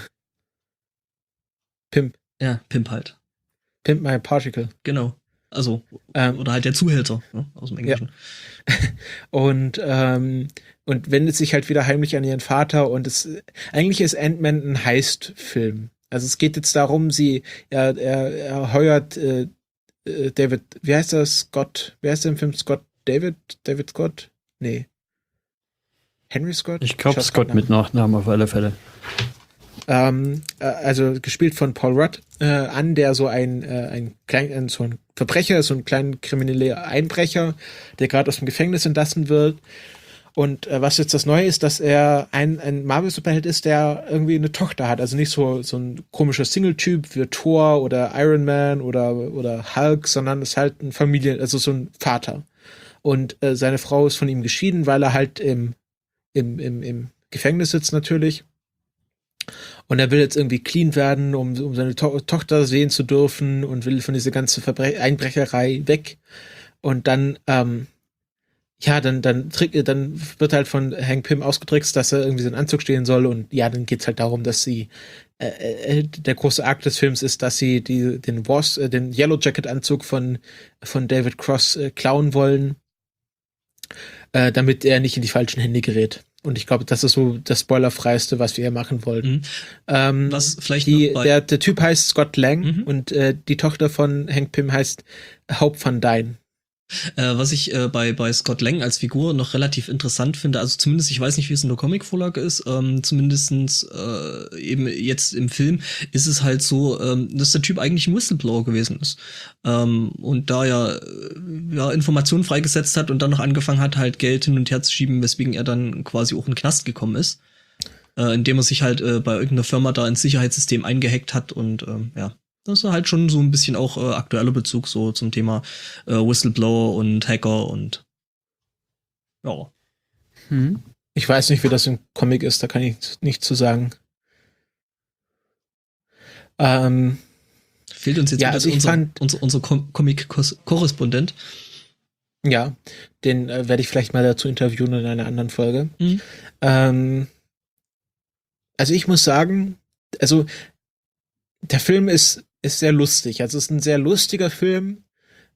Pimp. Ja, Pimp halt. Pimp my particle. Genau. Also, ähm, oder halt der Zuhälter, ne, aus dem Englischen. Ja. Und, ähm, und wendet sich halt wieder heimlich an ihren Vater und es, eigentlich ist Ant-Man ein Heist-Film. Also es geht jetzt darum, sie, er, er, er heuert, äh, David, wie heißt das? Scott, wer heißt der im Film? Scott David? David Scott? Nee. Henry Scott? Ich glaube Scott mit Nachnamen auf alle Fälle. Ähm, äh, also gespielt von Paul Rudd äh, an, der so ein, äh, ein klein, so ein Verbrecher ist, so ein kleiner krimineller Einbrecher, der gerade aus dem Gefängnis entlassen wird. Und äh, was jetzt das Neue ist, dass er ein, ein Marvel-Superheld ist, der irgendwie eine Tochter hat. Also nicht so, so ein komischer Single-Typ wie Thor oder Iron Man oder, oder Hulk, sondern ist halt ein Familien-, also so ein Vater. Und äh, seine Frau ist von ihm geschieden, weil er halt im, im, im, im Gefängnis sitzt natürlich. Und er will jetzt irgendwie clean werden, um, um seine to- Tochter sehen zu dürfen und will von dieser ganzen Verbre- Einbrecherei weg. Und dann, ähm, ja, dann, dann, trick, dann wird halt von Hank Pym ausgetrickst, dass er irgendwie seinen Anzug stehen soll. Und ja, dann geht's halt darum, dass sie, äh, äh, der große Akt des Films ist, dass sie die, den Wars, äh, den Yellow Jacket Anzug von, von David Cross äh, klauen wollen, äh, damit er nicht in die falschen Hände gerät. Und ich glaube, das ist so das Spoilerfreiste, was wir hier machen wollten. Mhm. Ähm, was vielleicht die, noch bei der, der Typ heißt Scott Lang mhm. und äh, die Tochter von Hank Pym heißt Hope Van Dyne. Äh, was ich äh, bei bei Scott Lang als Figur noch relativ interessant finde, also zumindest, ich weiß nicht, wie es in der Comicvorlage ist, ähm, zumindestens äh, eben jetzt im Film ist es halt so, ähm, dass der Typ eigentlich ein Whistleblower gewesen ist. Ähm, und da er äh, ja, Informationen freigesetzt hat und dann noch angefangen hat, halt Geld hin und her zu schieben, weswegen er dann quasi auch in den Knast gekommen ist. Äh, indem er sich halt äh, bei irgendeiner Firma da ins Sicherheitssystem eingehackt hat und ähm, ja. Das ist halt schon so ein bisschen auch äh, aktueller Bezug so zum Thema äh, Whistleblower und Hacker und ja. Hm. Ich weiß nicht, wie das im Comic ist, da kann ich nichts zu sagen. Ähm, Fehlt uns jetzt ja, also unser, fand, unser, unser Comic-Korrespondent. Ja, den äh, werde ich vielleicht mal dazu interviewen in einer anderen Folge. Mhm. Ähm, also ich muss sagen, also der Film ist ist sehr lustig. Also es ist ein sehr lustiger Film.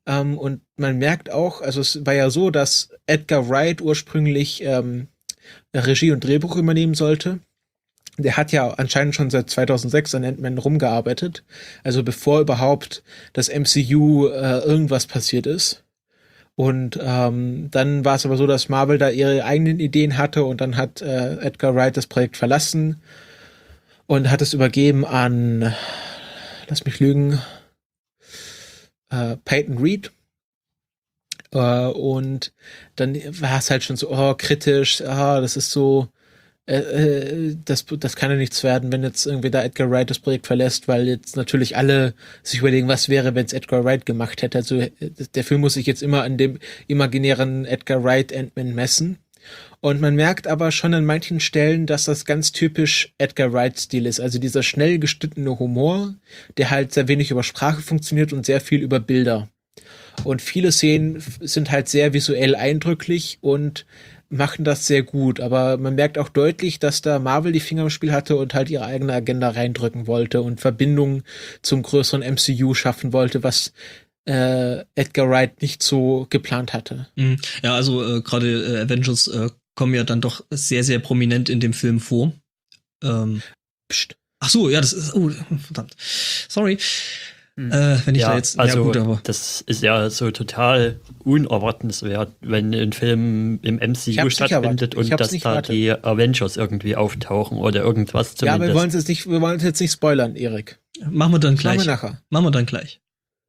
Ähm, und man merkt auch, also es war ja so, dass Edgar Wright ursprünglich ähm, Regie und Drehbuch übernehmen sollte. Der hat ja anscheinend schon seit zweitausendsechs an Ant-Man rumgearbeitet. Also bevor überhaupt das M C U äh, irgendwas passiert ist. Und ähm, dann war es aber so, dass Marvel da ihre eigenen Ideen hatte und dann hat äh, Edgar Wright das Projekt verlassen und hat es übergeben an, lass mich lügen, äh, Peyton Reed. Äh, und dann war es halt schon so, oh, kritisch, ah, das ist so, äh, das, das kann ja nichts werden, wenn jetzt irgendwie da Edgar Wright das Projekt verlässt, weil jetzt natürlich alle sich überlegen, was wäre, wenn es Edgar Wright gemacht hätte. Also der Film muss sich jetzt immer an dem imaginären Edgar Wright Ant-Man messen. Und man merkt aber schon an manchen Stellen, dass das ganz typisch Edgar Wright-Stil ist. Also dieser schnell geschnittene Humor, der halt sehr wenig über Sprache funktioniert und sehr viel über Bilder. Und viele Szenen sind halt sehr visuell eindrücklich und machen das sehr gut, aber man merkt auch deutlich, dass da Marvel die Finger im Spiel hatte und halt ihre eigene Agenda reindrücken wollte und Verbindungen zum größeren M C U schaffen wollte, was äh, Edgar Wright nicht so geplant hatte. Ja, also äh, gerade äh, Avengers äh, kommen ja dann doch sehr, sehr prominent in dem Film vor. Ähm, Psst. Ach so, ja, das ist, oh, verdammt. Sorry. Äh, wenn ich ja, da jetzt, also ja gut, aber das ist ja so total unerwartenswert, wenn ein Film im M C U stattfindet und dass da erwartet. Die Avengers irgendwie auftauchen oder irgendwas zumindest. Ja, aber wir wollen es jetzt nicht, wir wollen es jetzt nicht spoilern, Erik. Machen wir dann gleich. Machen wir nachher. Machen wir dann gleich.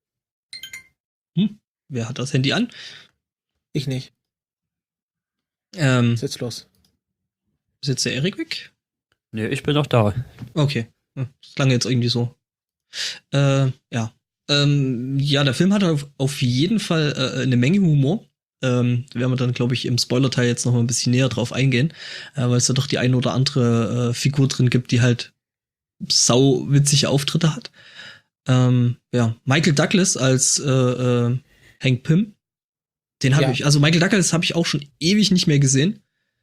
Hm? Wer hat das Handy an? Ich nicht. Ähm, ist jetzt los. Ist jetzt der Erik weg? Nee, ich bin noch da. Okay. Hm, das klang jetzt irgendwie so. Äh, ja. Ähm, ja, der Film hat auf, auf jeden Fall äh, eine Menge Humor. Ähm, da werden wir dann, glaube ich, im Spoiler-Teil jetzt noch mal ein bisschen näher drauf eingehen, äh, weil es da doch die eine oder andere äh, Figur drin gibt, die halt sau witzige Auftritte hat. Ähm, ja, Michael Douglas als äh, äh, Hank Pym. Den habe ja. ich, also Michael Douglas habe ich auch schon ewig nicht mehr gesehen.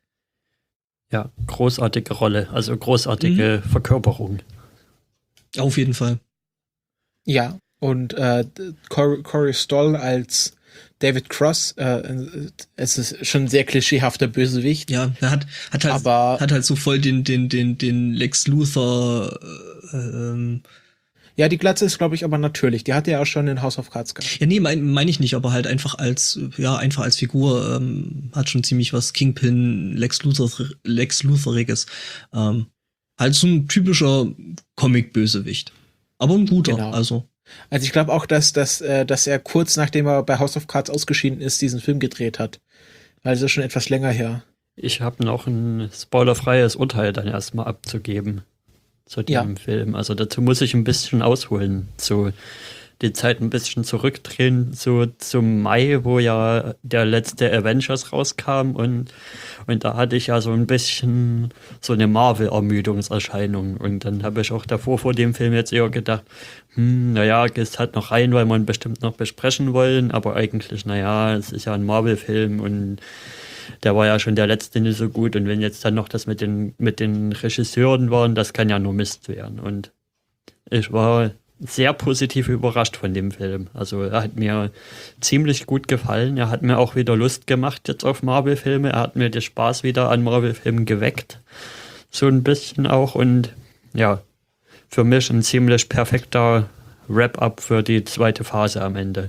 Ja, großartige Rolle, also großartige mhm. Verkörperung. Auf jeden Fall. Ja, und äh, Corey, Corey Stoll als David Cross, äh, es ist schon ein sehr klischeehafter Bösewicht. Ja, er hat, hat halt, aber hat halt so voll den, den, den, den Lex Luthor, äh, ähm, ja, die Glatze ist, glaube ich, aber natürlich. Die hat er ja auch schon in House of Cards gehabt. Ja, nee, meine mein ich nicht, aber halt einfach als, ja, einfach als Figur, ähm, hat schon ziemlich was Kingpin, Lex Luthor, Lex Luthoriges. Ähm, halt so ein typischer Comic-Bösewicht. Aber ein guter, genau. also. Also ich glaube auch, dass, dass, äh, dass er kurz nachdem er bei House of Cards ausgeschieden ist, diesen Film gedreht hat. Weil es ist schon etwas länger her. Ich habe noch ein spoilerfreies Urteil dann erstmal abzugeben zu dem ja. Film. Also dazu muss ich ein bisschen ausholen, zu die Zeit ein bisschen zurückdrehen, so zum Mai, wo ja der letzte Avengers rauskam und, und da hatte ich ja so ein bisschen so eine Marvel-Ermüdungserscheinung und dann habe ich auch davor vor dem Film jetzt eher gedacht, hm, naja, gehst halt noch rein, weil wir ihn bestimmt noch besprechen wollen, aber eigentlich, naja, es ist ja ein Marvel-Film und der war ja schon der letzte nicht so gut und wenn jetzt dann noch das mit den, mit den Regisseuren waren, das kann ja nur Mist werden und ich war sehr positiv überrascht von dem Film. Also er hat mir ziemlich gut gefallen. Er hat mir auch wieder Lust gemacht jetzt auf Marvel-Filme. Er hat mir den Spaß wieder an Marvel-Filmen geweckt. So ein bisschen auch. Und ja, für mich ein ziemlich perfekter Wrap-up für die zweite Phase am Ende.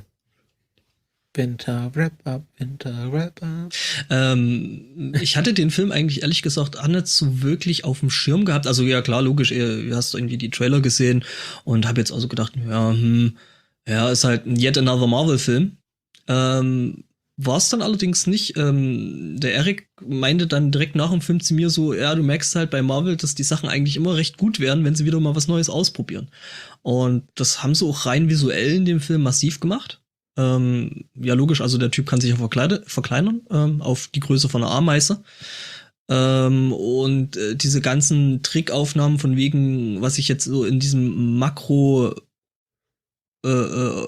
Winter Wrap-Up, Winter Wrap-Up. Ähm, ich hatte den Film eigentlich ehrlich gesagt auch nicht so wirklich auf dem Schirm gehabt. Also ja klar, logisch, du hast irgendwie die Trailer gesehen und habe jetzt also gedacht, ja, hm, ja, ist halt ein yet another Marvel-Film. Ähm, war es dann allerdings nicht. Ähm, der Eric meinte dann direkt nach dem Film zu mir so, ja, du merkst halt bei Marvel, dass die Sachen eigentlich immer recht gut werden, wenn sie wieder mal was Neues ausprobieren. Und das haben sie auch rein visuell in dem Film massiv gemacht. Ähm, ja, logisch, also der Typ kann sich ja verkleide, verkleinern ähm, auf die Größe von einer Ameise. Ähm, und äh, diese ganzen Trickaufnahmen von wegen, was ich jetzt so in diesem Makro äh, äh,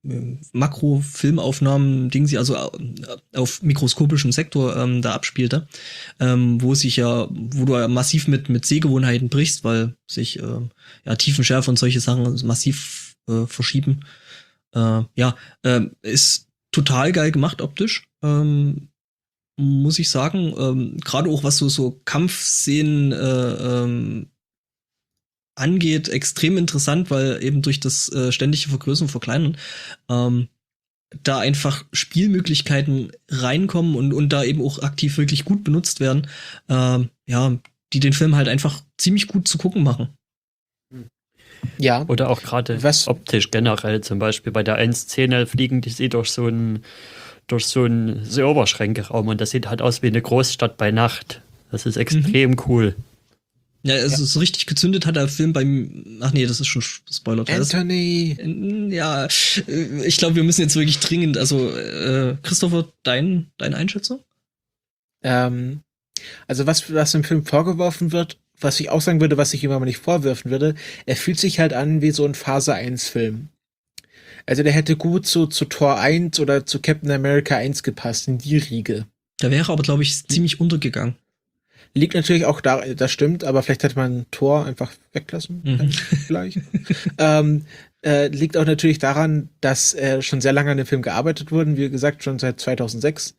Makro-Filmaufnahmen, Ding sie also auf mikroskopischem Sektor ähm, da abspielte, ähm, wo sich ja, wo du ja massiv mit mit Sehgewohnheiten brichst, weil sich äh, ja Tiefenschärfe und solche Sachen massiv äh, verschieben. Äh, ja, ähm, ist total geil gemacht optisch. Ähm, muss ich sagen. Ähm, Gerade auch was so, so Kampfszenen äh, ähm, angeht, extrem interessant, weil eben durch das äh, ständige Vergrößern und Verkleinern ähm, da einfach Spielmöglichkeiten reinkommen und, und da eben auch aktiv wirklich gut benutzt werden, ähm, ja, die den Film halt einfach ziemlich gut zu gucken machen. Ja. Oder auch gerade optisch generell, zum Beispiel bei der einen Szene fliegen die sie durch so einen durch so einen Serverschränkeraum und das sieht halt aus wie eine Großstadt bei Nacht. Das ist extrem mhm. cool. Ja, also ja. so richtig gezündet hat der Film beim, ach nee, das ist schon Spoiler. Anthony. Ja, ich glaube, wir müssen jetzt wirklich dringend, also äh, Christopher, dein, deine Einschätzung? Ähm, also was, was im Film vorgeworfen wird, was ich auch sagen würde, was ich ihm aber nicht vorwerfen würde, er fühlt sich halt an wie so ein Phase eins Film. Also der hätte gut so zu Tor eins oder zu Captain America eins gepasst, in die Riege. Der wäre aber, glaube ich, ziemlich untergegangen. Liegt natürlich auch da, das stimmt, aber vielleicht hätte man Tor einfach weglassen. Mhm. Vielleicht. ähm, äh, liegt auch natürlich daran, dass äh, schon sehr lange an dem Film gearbeitet wurden, wie gesagt, schon seit zweitausendsechs.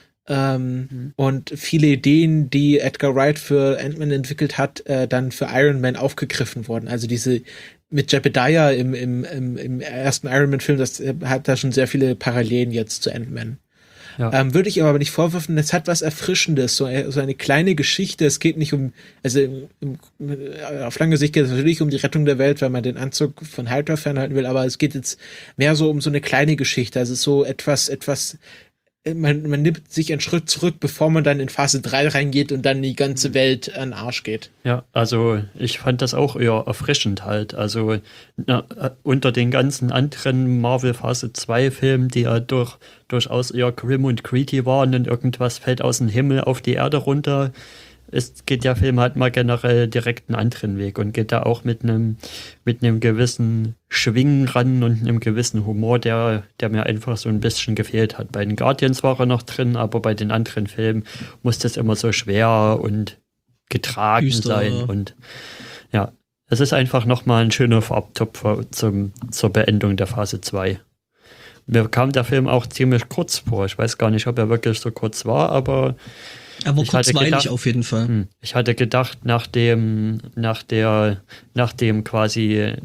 Ähm, mhm. Und viele Ideen, die Edgar Wright für Ant-Man entwickelt hat, äh, dann für Iron Man aufgegriffen wurden. Also diese mit Jebediah im, im, im, im ersten Iron Man-Film, das äh, hat da schon sehr viele Parallelen jetzt zu Ant-Man. Ja. Ähm, würde ich ihm aber nicht vorwerfen, es hat was Erfrischendes, so, so eine kleine Geschichte, es geht nicht um, also im, im, auf lange Sicht geht es natürlich um die Rettung der Welt, weil man den Anzug von Hydra fernhalten will, aber es geht jetzt mehr so um so eine kleine Geschichte, also so etwas, etwas, man, man nimmt sich einen Schritt zurück, bevor man dann in Phase drei reingeht und dann die ganze Welt an den Arsch geht. Ja, also ich fand das auch eher erfrischend halt. Also na, unter den ganzen anderen Marvel Phase zwei Filmen, die ja durch, durchaus eher grim und creepy waren und irgendwas fällt aus dem Himmel auf die Erde runter, ist, geht der Film halt mal generell direkt einen anderen Weg und geht da auch mit einem mit einem gewissen Schwingen ran und einem gewissen Humor, der, der mir einfach so ein bisschen gefehlt hat. Bei den Guardians war er noch drin, aber bei den anderen Filmen musste es immer so schwer und getragen Düster. sein. Und ja, es ist einfach nochmal ein schöner Farbtopf zum, zur Beendung der Phase zwei. Mir kam der Film auch ziemlich kurz vor. Ich weiß gar nicht, ob er wirklich so kurz war, aber Er war kurzweilig auf jeden Fall. Hm, ich hatte gedacht, nach dem, nach der, nach dem quasi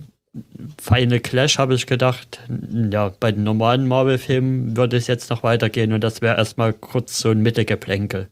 Final Clash habe ich gedacht, ja, bei den normalen Marvel-Filmen würde es jetzt noch weitergehen und das wäre erstmal kurz so ein Mittelgeplänkel.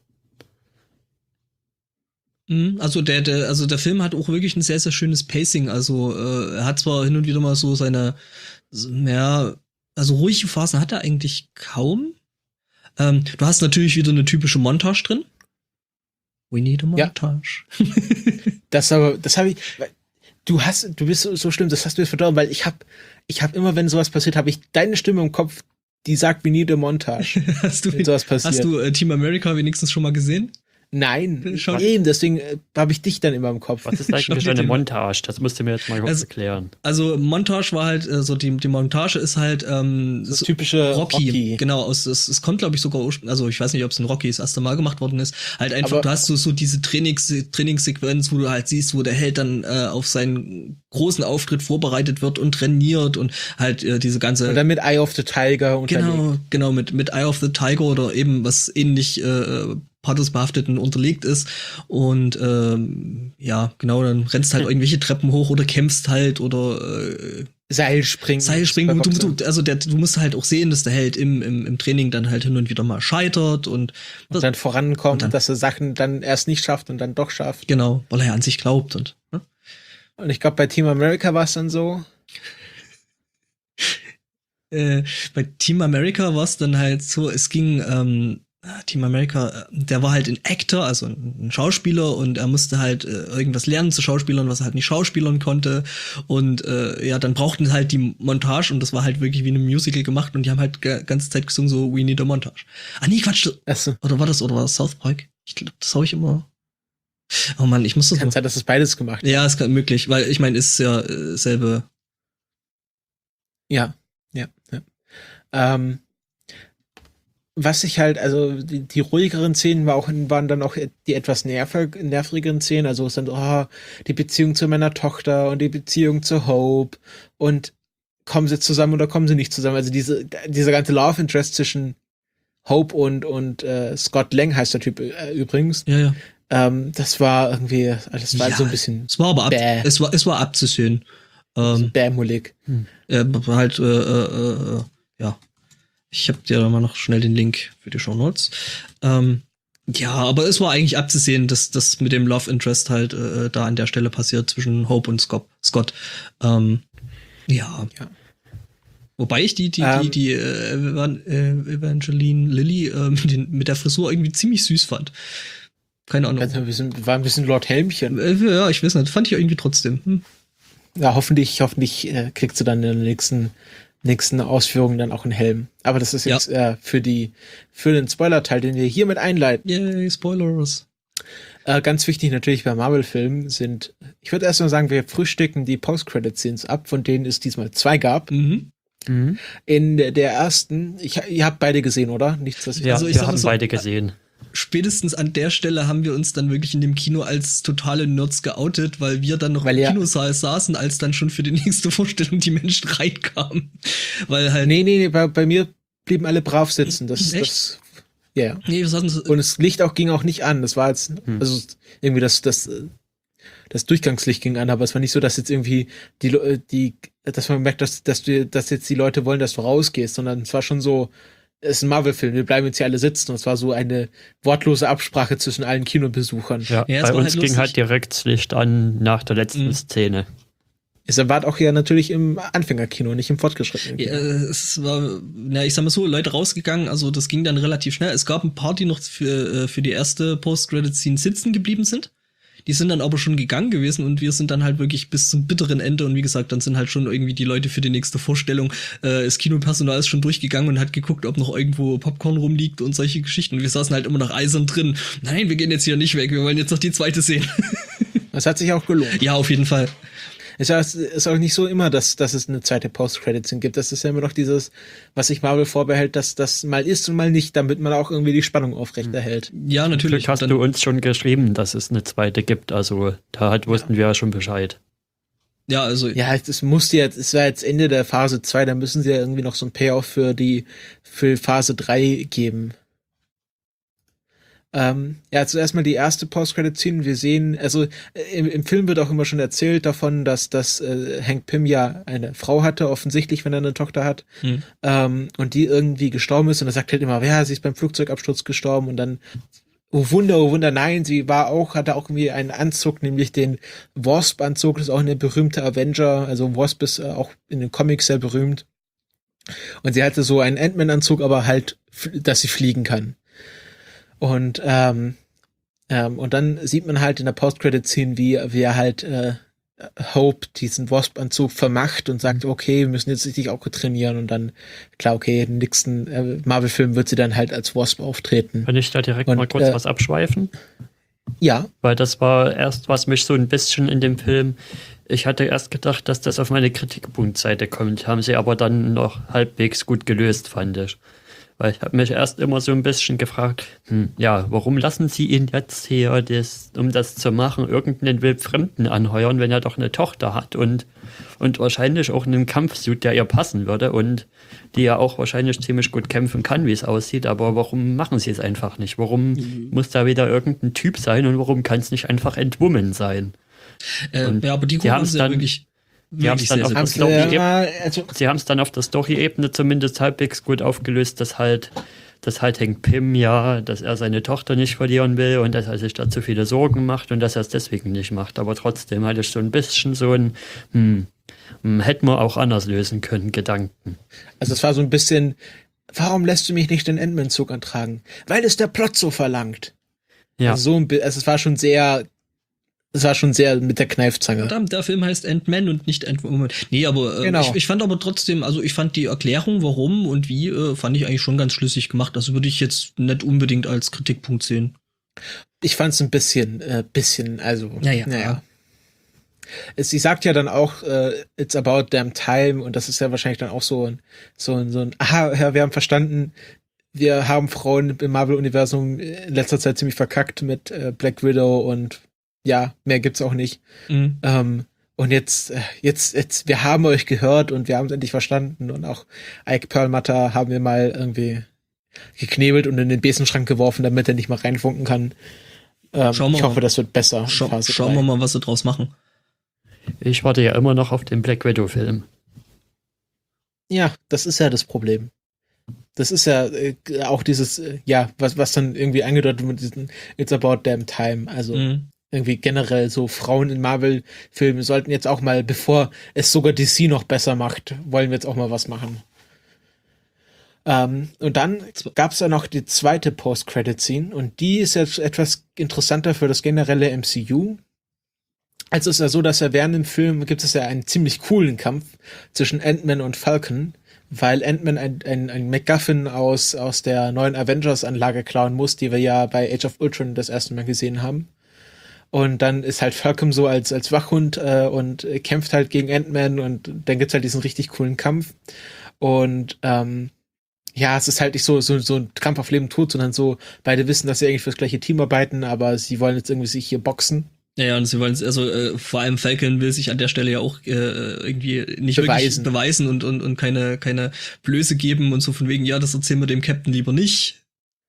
Also der, der, also der Film hat auch wirklich ein sehr, sehr schönes Pacing. Also äh, er hat zwar hin und wieder mal so seine, ja, also ruhige Phasen hat er eigentlich kaum. Ähm, du hast natürlich wieder eine typische Montage drin. We need a montage. Ja. das aber, das habe ich. Du hast, du bist so, so schlimm, das hast du jetzt verdorben, weil ich habe, ich habe immer, wenn sowas passiert, habe ich deine Stimme im Kopf, die sagt, we need a montage. hast du, wenn sowas passiert. Hast du äh, Team America wenigstens schon mal gesehen? Nein, schon eben, deswegen äh, habe ich dich dann immer im Kopf. Was ist eigentlich eine Montage? Das musst du mir jetzt mal kurz also, erklären. Also Montage war halt, äh, so die, die Montage ist halt ähm, so typische Rocky. Rocky. Genau, aus, es, es kommt, glaube ich, sogar, also ich weiß nicht, ob es in Rocky das erste Mal gemacht worden ist. Halt einfach, aber du hast so, so diese Trainings, Trainingssequenz, wo du halt siehst, wo der Held dann äh, auf seinen großen Auftritt vorbereitet wird und trainiert und halt äh, diese ganze. Und dann mit Eye of the Tiger und Genau, genau, mit, mit Eye of the Tiger oder eben was ähnlich äh, Pathos-behafteten unterlegt ist und ähm, ja, genau, dann rennst halt irgendwelche Treppen hoch oder kämpfst halt oder äh, Seilspringen. Seilspringen. Und du, du, also der, du musst halt auch sehen, dass der Held im, im, im Training dann halt hin und wieder mal scheitert und, und dann vorankommt, und dann, dass er Sachen dann erst nicht schafft und dann doch schafft. Genau, weil er an sich glaubt und ne? Und ich glaube, bei Team America war es dann so. äh, bei Team America war es dann halt so, es ging ähm, Team America, der war halt ein Actor, also ein Schauspieler und er musste halt äh, irgendwas lernen zu Schauspielern, was er halt nicht schauspielern konnte und äh, ja, dann brauchten halt die Montage und das war halt wirklich wie ein Musical gemacht und die haben halt die ganze Zeit gesungen so We need a montage. Ah nee, Quatsch. So. Oder war das, oder war das South Park? Ich glaube, das habe ich immer. Oh Mann, ich muss das. Kann sein, dass es beides gemacht hat. Ja, ist möglich, weil ich meine, ist ja äh, selbe. Ja, ja, ja. Ähm, was ich halt, also die, die ruhigeren Szenen war auch, waren dann auch die etwas nervig, nervigeren Szenen, also es dann oh, die Beziehung zu meiner Tochter und die Beziehung zu Hope und kommen sie zusammen oder kommen sie nicht zusammen? Also diese, dieser ganze Love Interest zwischen Hope und, und äh, Scott Lang heißt der Typ äh, übrigens. Ja, ja. Ähm, das war irgendwie, das war ja, so ein bisschen. Es war aber ab, bäh. es war, es war abzusehen. Ähm, Dämelig. äh, halt, äh, äh, äh, ja. Ich hab dir da mal noch schnell den Link für die Shownotes. Ähm, ja, aber es war eigentlich abzusehen, dass das mit dem Love Interest halt äh, da an der Stelle passiert zwischen Hope und Scott. Scott. Ähm, ja. Ja. Wobei ich die, die, Ähm, die, die äh, Evan- äh, Evangeline Lilly äh, mit, den, mit der Frisur irgendwie ziemlich süß fand. Keine Ahnung. Also, wir sind, war ein bisschen Lord Helmchen. Äh, ja, ich weiß nicht, fand ich irgendwie trotzdem. Hm. Ja, hoffentlich, hoffentlich äh, kriegst du dann in den nächsten, nächsten Ausführungen dann auch einen Helm. Aber das ist Ja. jetzt äh, für die, für den Spoiler-Teil, den wir hiermit einleiten. Yay, Spoilers. Äh, ganz wichtig natürlich bei Marvel-Filmen sind, ich würde erst mal sagen, wir frühstücken die Post-Credit-Scenes ab, von denen es diesmal zwei gab. Mhm. Mhm. In der, der ersten, ich, ihr habt beide gesehen, oder? Nichts, dass ich Ja, Also ich wir sag haben so, beide gesehen. Spätestens an der Stelle haben wir uns dann wirklich in dem Kino als totale Nerds geoutet, weil wir dann noch Weil im ja- Kinosaal saßen, als dann schon für die nächste Vorstellung die Menschen reinkamen. Weil halt, Nee, nee, nee, bei, bei mir blieben alle brav sitzen. Das, Echt? das, ja. Yeah. nee, wir saßen so, Und das Licht auch ging auch nicht an. Das war jetzt, also irgendwie das, das, äh, das Durchgangslicht ging an, aber es war nicht so, dass jetzt irgendwie die, Le- die, dass man merkt, dass, dass du, dass jetzt die Leute wollen, dass du rausgehst, sondern es war schon so, es ist ein Marvel-Film, wir bleiben jetzt hier alle sitzen. Und es war so eine wortlose Absprache zwischen allen Kinobesuchern. Ja, Ja, es bei war uns halt ging lustig. halt direkt das Licht an nach der letzten Mhm. Szene. Es war auch ja natürlich im Anfängerkino, nicht im fortgeschrittenen ja, Kino. es war, na, ich sag mal so, Leute rausgegangen, also das ging dann relativ schnell. Es gab ein paar, die noch für, äh, für die erste Post-Credit-Scene sitzen geblieben sind. Die sind dann aber schon gegangen gewesen und wir sind dann halt wirklich bis zum bitteren Ende und wie gesagt, dann sind halt schon irgendwie die Leute für die nächste Vorstellung, äh, das Kinopersonal ist schon durchgegangen und hat geguckt, ob noch irgendwo Popcorn rumliegt und solche Geschichten und wir saßen halt immer noch eisern drin. Nein, wir gehen jetzt hier nicht weg, wir wollen jetzt noch die zweite sehen. Das hat sich auch gelohnt. Ja, auf jeden Fall. Es ist ist auch nicht so immer, dass, dass es eine zweite Post-Credit-Scene gibt. Das ist ja immer noch dieses, was sich Marvel vorbehält, dass das mal ist und mal nicht, damit man auch irgendwie die Spannung aufrechterhält. Ja, natürlich. Glück hast Dann- du uns schon geschrieben, dass es eine zweite gibt. Also da hat, wussten wir ja schon Bescheid. Ja, also Ja, es musste jetzt, es war jetzt Ende der Phase zwei, da müssen sie ja irgendwie noch so ein Payoff für die, für Phase drei geben. Ähm, ja, zuerst mal die erste Post-Credit-Scene. Wir sehen, also äh, im, im Film wird auch immer schon erzählt davon, dass, dass äh, Hank Pym ja eine Frau hatte, offensichtlich, wenn er eine Tochter hat, Hm. ähm, und die irgendwie gestorben ist und er sagt halt immer, ja, sie ist beim Flugzeugabsturz gestorben und dann, oh Wunder, oh Wunder, nein, sie war auch, hatte auch irgendwie einen Anzug, nämlich den Wasp-Anzug, das ist auch eine berühmte Avenger, also Wasp ist äh, auch in den Comics sehr berühmt. Und sie hatte so einen Ant-Man-Anzug, aber halt, f- dass sie fliegen kann. Und ähm, ähm, und dann sieht man halt in der Post-Credit-Scene, wie, wie er halt äh, Hope diesen Wasp-Anzug vermacht und sagt, okay, wir müssen jetzt richtig auch trainieren und dann, klar, okay, im nächsten äh, Marvel-Film wird sie dann halt als Wasp auftreten. Kann ich da direkt Und, mal kurz äh, was abschweifen? Ja, Weil das war erst, was mich so ein bisschen in dem Film, ich hatte erst gedacht, dass das auf meine Kritikpunktseite kommt, haben sie aber dann noch halbwegs gut gelöst, fand ich. Weil ich habe mich erst immer so ein bisschen gefragt, hm, ja, warum lassen sie ihn jetzt hier, das, um das zu machen, irgendeinen Wildfremden anheuern, wenn er doch eine Tochter hat und, und wahrscheinlich auch einen Kampfsuit, der ihr passen würde und die ja auch wahrscheinlich ziemlich gut kämpfen kann, wie es aussieht, aber warum machen sie es einfach nicht? Warum Mhm. muss da wieder irgendein Typ sein und warum kann es nicht einfach Entwoman sein? Äh, Und ja, aber die die Kuh haben haben's sie ja dann- wirklich, die haben's wirklich dann sehr, auf sehr das gut haben glaub sie, ich, ja, also, Sie haben es dann auf der Story-Ebene zumindest halbwegs gut aufgelöst, dass halt, dass halt Hank Pym ja, dass er seine Tochter nicht verlieren will und dass er sich da zu viele Sorgen macht und dass er es deswegen nicht macht. Aber trotzdem hatte ich so ein bisschen so ein, hm, hm, hätten wir auch anders lösen können, Gedanken. also es war so ein bisschen, warum lässt du mich nicht den Ant-Man-Zug antragen? Weil es der Plot so verlangt. Ja, Also, so ein, bi- also es war schon sehr, es war schon sehr mit der Kneifzange. Verdammt, der Film heißt Ant-Man und nicht Ant-Woman. Nee, aber äh, Genau. ich, ich fand aber trotzdem, also ich fand die Erklärung, warum und wie, äh, fand ich eigentlich schon ganz schlüssig gemacht. Also würde ich jetzt nicht unbedingt als Kritikpunkt sehen. Ich fand es ein bisschen, äh, bisschen, also, Ja, ja. naja. Es, sie sagt ja dann auch, äh, it's about damn time und das ist ja wahrscheinlich dann auch so ein, so ein, so ein, aha, ja, wir haben verstanden, wir haben Frauen im Marvel-Universum in letzter Zeit ziemlich verkackt mit äh, Black Widow und ja, mehr gibt's auch nicht. Mhm. Ähm, Und jetzt, äh, jetzt, jetzt, wir haben euch gehört und wir haben es endlich verstanden und auch Ike Perlmutter haben wir mal irgendwie geknebelt und in den Besenschrank geworfen, damit er nicht mal reinfunken kann. Ähm, ich hoffe, mal. das wird besser. Schau, schauen wir mal, was sie draus machen. Ich warte ja immer noch auf den Black Widow-Film. Ja, das ist ja das Problem. Das ist ja äh, auch dieses, äh, ja, was, was dann irgendwie angedeutet wird mit diesem It's about damn time. Also Mhm. irgendwie generell so Frauen in Marvel-Filmen sollten jetzt auch mal, bevor es sogar D C noch besser macht, wollen wir jetzt auch mal was machen. Ähm, und dann gab es ja noch die zweite Post-Credit-Scene und die ist jetzt etwas interessanter für das generelle M C U. Also es ist ja so, dass ja während dem Film gibt es ja einen ziemlich coolen Kampf zwischen Ant-Man und Falcon, weil Ant-Man ein, ein, ein MacGuffin aus, aus der neuen Avengers-Anlage klauen muss, die wir ja bei Age of Ultron das erste Mal gesehen haben. Und dann ist halt Falcon so als, als Wachhund äh, und kämpft halt gegen Ant-Man und dann gibt's halt diesen richtig coolen Kampf. Und ähm, ja, es ist halt nicht so, so, so ein Kampf auf Leben und Tod, sondern so, beide wissen, dass sie eigentlich fürs gleiche Team arbeiten, aber sie wollen jetzt irgendwie sich hier boxen. Ja, ja, und sie wollen also äh, vor allem Falcon will sich an der Stelle ja auch äh, irgendwie nicht Beweisen. wirklich beweisen und und und keine keine Blöße geben und so von wegen, ja, das erzählen wir dem Captain lieber nicht.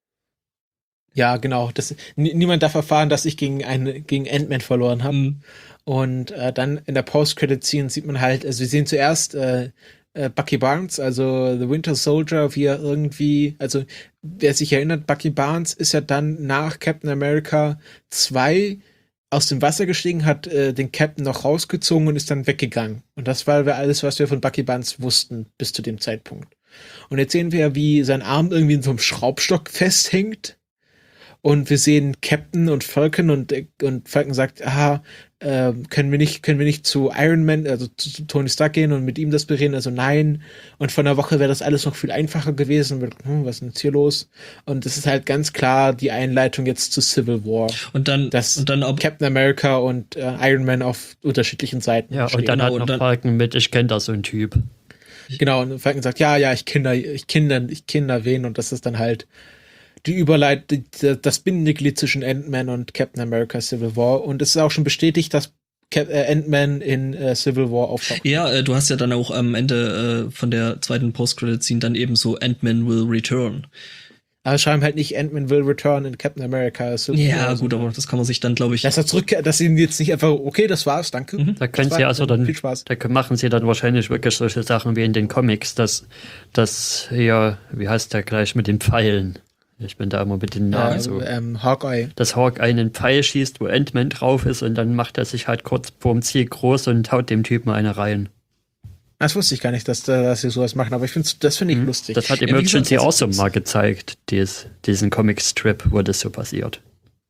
Ja, genau. Das, n- niemand darf erfahren, dass ich gegen einen gegen Ant-Man verloren habe. Mhm. Und äh, dann in der Post-Credit-Scene sieht man halt, also wir sehen zuerst äh, äh, Bucky Barnes, also The Winter Soldier, wie er irgendwie, also wer sich erinnert, Bucky Barnes ist ja dann nach Captain America zwei aus dem Wasser gestiegen, hat äh, den Captain noch rausgezogen und ist dann weggegangen. Und das war alles, was wir von Bucky Barnes wussten bis zu dem Zeitpunkt. Und jetzt sehen wir, wie sein Arm irgendwie in so einem Schraubstock festhängt. Und wir sehen Captain und Falcon und, und Falcon sagt, aha, äh, können wir nicht, können wir nicht zu Iron Man, also zu, zu Tony Stark gehen und mit ihm das bereden? Also nein. Und vor einer Woche wäre das alles noch viel einfacher gewesen. Und, hm, was ist denn jetzt hier los? Und das ist halt ganz klar die Einleitung jetzt zu Civil War. Und dann Dass und dann ob, Captain America und äh, Iron Man auf unterschiedlichen Seiten Ja, stehen. und dann hat und noch dann- Falcon mit, ich kenne da so einen Typ. Genau, und Falcon sagt, ja, ja, ich kinder, ich kinder, ich kinder wen und das ist dann halt die Überleit, die, das Bindeglied zwischen Ant-Man und Captain America Civil War und es ist auch schon bestätigt, dass Cap äh, Ant-Man in äh, Civil War auftaucht. ja, äh, du hast ja dann auch am Ende äh, von der zweiten Post-Credit-Scene dann eben so Ant-Man will return. Aber schreiben halt nicht Ant-Man will return in Captain America Civil Ja, War. gut, aber das kann man sich dann, glaube ich, Dass er zurückkehrt, dass sie jetzt nicht einfach, okay, das war's, danke. Mhm. Da können Das sie war- also dann, Viel Spaß. da machen sie dann wahrscheinlich wirklich solche Sachen wie in den Comics, dass, dass hier, wie heißt der gleich, mit den Pfeilen. Ich bin da immer mit den Namen Ja, so. ähm, Hawkeye. Dass Hawk einen Pfeil schießt, wo Ant-Man drauf ist und dann macht er sich halt kurz vorm Ziel groß und haut dem Typen eine rein. Das wusste ich gar nicht, dass, da- dass sie sowas machen, aber ich finde das finde ich Mhm. lustig. Das hat Ja, wie Emergency gesagt, Awesome das- mal gezeigt, dies, diesen Comic-Strip, wo das so passiert.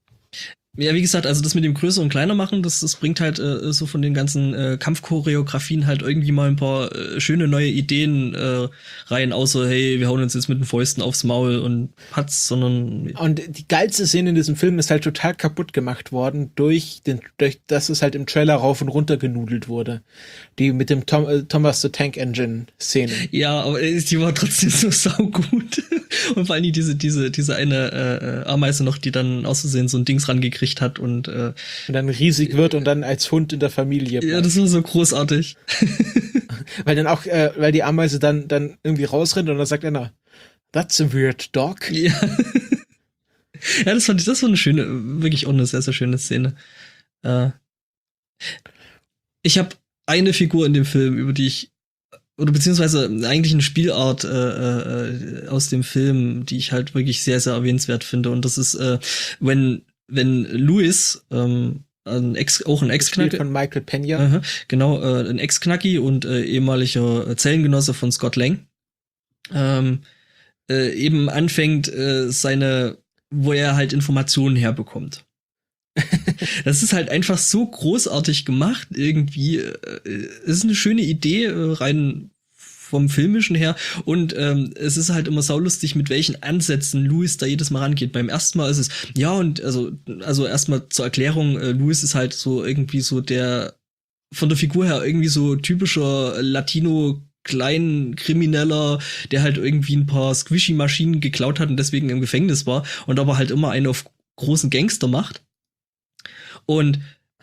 Ja, wie gesagt, also das mit dem Größer und Kleiner machen, das, das bringt halt äh, so von den ganzen äh, Kampfchoreografien halt irgendwie mal ein paar äh, schöne neue Ideen äh, rein, außer hey, wir hauen uns jetzt mit den Fäusten aufs Maul und Patz, sondern Und die geilste Szene in diesem Film ist halt total kaputt gemacht worden durch den, durch, dass es halt im Trailer rauf und runter genudelt wurde. Die mit dem Tom, äh, Thomas the Tank Engine Szene. ja, aber äh, die war trotzdem so saugut. Und vor allem diese, diese, diese eine äh, Ameise noch, die dann aus Versehen so ein Dings rangekriegt hat und äh, Und dann riesig wird und dann als Hund in der Familie ja, bleibt. das war so großartig. Weil dann auch, äh, weil die Ameise dann, dann irgendwie rausrennt und dann sagt einer, that's a weird dog. Ja. Ja, das fand ich, das war eine schöne, wirklich auch eine sehr, sehr schöne Szene. Äh, ich habe eine Figur in dem Film, über die ich, oder beziehungsweise eigentlich eine Spielart äh, äh, aus dem Film, die ich halt wirklich sehr, sehr erwähnenswert finde. Und das ist, äh, wenn, wenn Louis, ähm, ein Ex, auch ein Gespielt Ex-Knacki, von Michael Pena. Aha, genau, äh, ein Ex-Knacki und äh, ehemaliger Zellengenosse von Scott Lang, ähm, äh, eben anfängt, äh, seine, wo er halt Informationen herbekommt. Das ist halt einfach so großartig gemacht, irgendwie. Äh, es ist eine schöne Idee, äh, rein vom Filmischen her. Und ähm, es ist halt immer saulustig, mit welchen Ansätzen Louis da jedes Mal rangeht. Beim ersten Mal ist es, ja, und also, also erstmal zur Erklärung, äh, Louis ist halt so irgendwie so der, von der Figur her irgendwie so typischer Latino Kleinkrimineller, der halt irgendwie ein paar Squishy-Maschinen geklaut hat und deswegen im Gefängnis war und aber halt immer einen auf großen Gangster macht. Und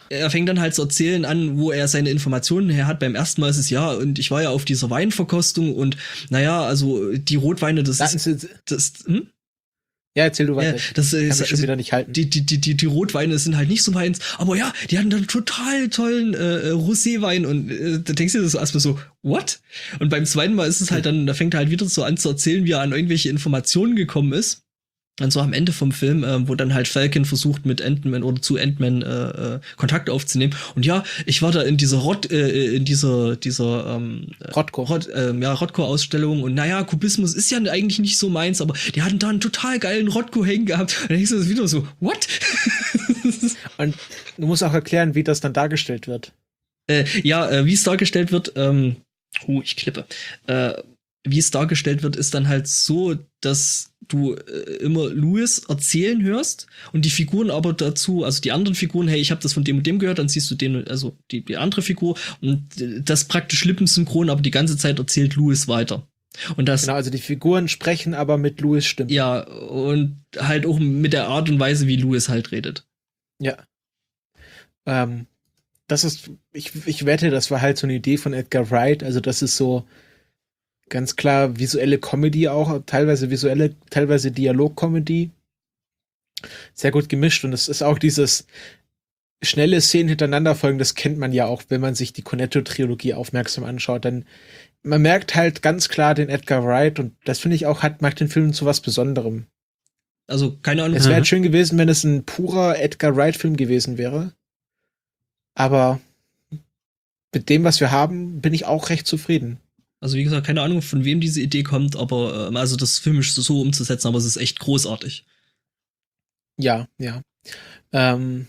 er fängt dann halt zu erzählen an, wo er seine Informationen her hat. Beim ersten Mal ist es ja, und ich war ja auf dieser Weinverkostung und naja, also die Rotweine, das Warten ist. Sie- Das, hm? Ja, erzähl du weiter. Ja, das Ich kann ist mich schon wieder nicht halten. Die, die, die, die, die Rotweine sind halt nicht so meins, aber ja, die hatten dann total tollen äh, Roséwein und äh, da denkst du dir das erstmal so, what? Und beim zweiten Mal ist es halt dann, da fängt er halt wieder so an zu erzählen, wie er an irgendwelche Informationen gekommen ist. Und so am Ende vom Film, äh, wo dann halt Falcon versucht, mit Ant-Man oder zu Ant-Man äh, äh, Kontakt aufzunehmen. Und ja, ich war da in dieser Rot, äh, in dieser, dieser ähm, Rotko. Rot, äh, ja, Rotko-Ausstellung und naja, Kubismus ist ja eigentlich nicht so meins, aber die hatten da einen total geilen Rotko hängen gehabt. Und dann denkst du das wieder so, what? Und du musst auch erklären, wie das dann dargestellt wird. äh, ja, äh, wie es dargestellt wird, ähm, uh, ich klippe, äh, wie es dargestellt wird, ist dann halt so, dass du äh, immer Louis erzählen hörst und die Figuren aber dazu, also die anderen Figuren, hey, ich habe das von dem und dem gehört, dann siehst du den, also die, die andere Figur und äh, das praktisch lippensynchron, aber die ganze Zeit erzählt Louis weiter. Und das, Genau, also die Figuren sprechen aber mit Louis Stimme. ja, und halt auch mit der Art und Weise, wie Louis halt redet. Ja. Ähm, das ist, ich, ich wette, das war halt so eine Idee von Edgar Wright. Also das ist so ganz klar visuelle Comedy auch, teilweise visuelle, teilweise Dialog-Comedy. Sehr gut gemischt und es ist auch dieses schnelle Szenen hintereinander folgen, das kennt man ja auch, wenn man sich die Cornetto-Trilogie aufmerksam anschaut, dann man merkt halt ganz klar den Edgar Wright und das finde ich auch, hat, macht den Film zu was Besonderem. Also, keine Ahnung. Es wäre halt schön gewesen, wenn es ein purer Edgar Wright-Film gewesen wäre. Aber mit dem, was wir haben, bin ich auch recht zufrieden. Also, wie gesagt, keine Ahnung, von wem diese Idee kommt, aber ähm, also das filmisch so, so umzusetzen, aber es ist echt großartig. Ja, ja. Ähm,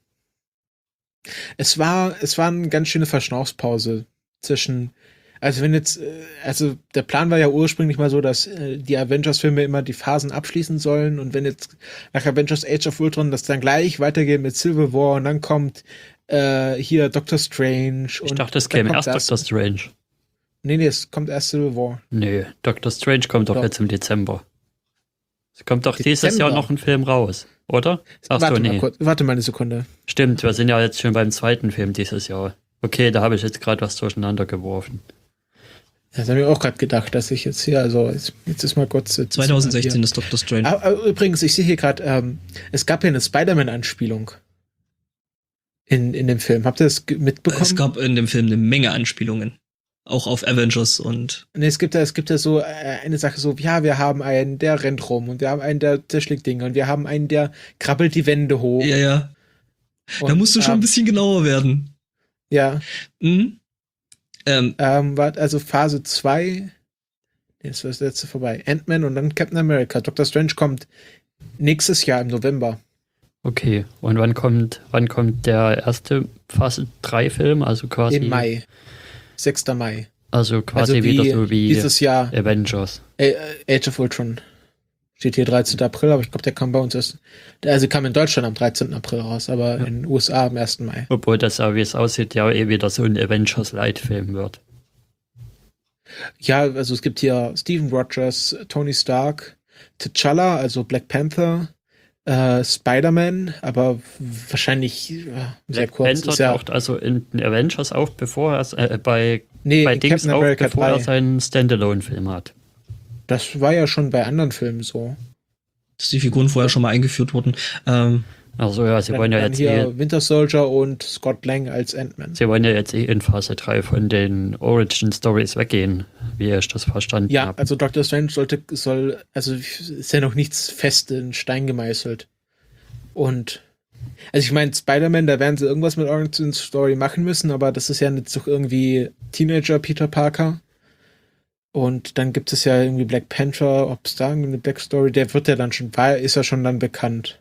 es war, es war eine ganz schöne Verschnaufspause zwischen, also wenn jetzt, äh, also der Plan war ja ursprünglich mal so, dass äh, die Avengers-Filme immer die Phasen abschließen sollen und wenn jetzt nach Avengers Age of Ultron das dann gleich weitergeht mit Civil War und dann kommt äh, hier Doctor Strange. Ich und dachte, es dann käme kommt erst Doctor Strange. Nee, nee, es kommt erst Civil War. Nee, Doctor Strange kommt doch, Doch. jetzt im Dezember. Es kommt doch dieses Dezember? Jahr noch ein Film raus, oder? Ach warte, so, mal nee. kurz, warte mal eine Sekunde. Stimmt, wir sind ja jetzt schon beim zweiten Film dieses Jahr. Okay, da habe ich jetzt gerade was durcheinander geworfen. Das habe ich auch gerade gedacht, dass ich jetzt hier, also jetzt, jetzt ist mal kurz. jetzt ist zwanzig sechzehn mal ist Doctor Strange. hier. Aber, aber übrigens, ich sehe hier gerade, ähm, es gab ja eine Spider-Man-Anspielung in, in dem Film. Habt ihr das ge- mitbekommen? Es gab in dem Film eine Menge Anspielungen. Auch auf Avengers und Nee, es gibt ja, es gibt ja so äh, eine Sache so, ja, wir haben einen, der rennt rum und wir haben einen, der zerschlägt Dinge und wir haben einen, der krabbelt die Wände hoch. ja, ja. Und, Da musst du schon ein ähm, bisschen genauer werden. Ja, Mhm. Ähm, ähm, war also Phase zwei. Nee, das war das letzte vorbei. Ant-Man und dann Captain America. Doctor Strange kommt nächstes Jahr im November. Okay, und wann kommt, wann kommt der erste Phase drei Film? Also quasi. Im Mai. sechster Mai. Also quasi Also wie wieder so wie dieses Jahr Avengers. äh, Age of Ultron. Steht hier dreizehnten April, aber ich glaube, der kam bei uns erst. Der, also kam in Deutschland am dreizehnten April raus, aber Ja. in den U S A am ersten Mai. Obwohl das ja, wie es aussieht, ja eh wieder so ein Avengers-Light-Film wird. Ja, also es gibt hier Stephen Rogers, Tony Stark, T'Challa, also Black Panther, äh, Spider-Man, aber wahrscheinlich äh, sehr Black kurz. Panther Ist ja, taucht also in den Avengers auf, bevor er äh, bei, nee, bei in Dings Captain auf, America bevor er drei. seinen Standalone-Film hat. Das war ja schon bei anderen Filmen so. dass die Figuren vorher schon mal eingeführt wurden. Ähm, Also ja, sie Dann, wollen ja dann jetzt hier eh, Winter Soldier und Scott Lang als Ant-Man. sie wollen ja jetzt eh in Phase drei von den Origin-Stories weggehen, wie ich das verstanden Ja, habe. also Doctor Strange sollte, soll, also ist ja noch nichts fest in Stein gemeißelt. Und, also ich meine, Spider-Man, da werden sie irgendwas mit Origin Story machen müssen, aber das ist ja nicht so irgendwie Teenager Peter Parker. Und dann gibt es ja irgendwie Black Panther, ob es da irgendwie eine Backstory, der wird ja dann schon, war, ist ja schon dann bekannt.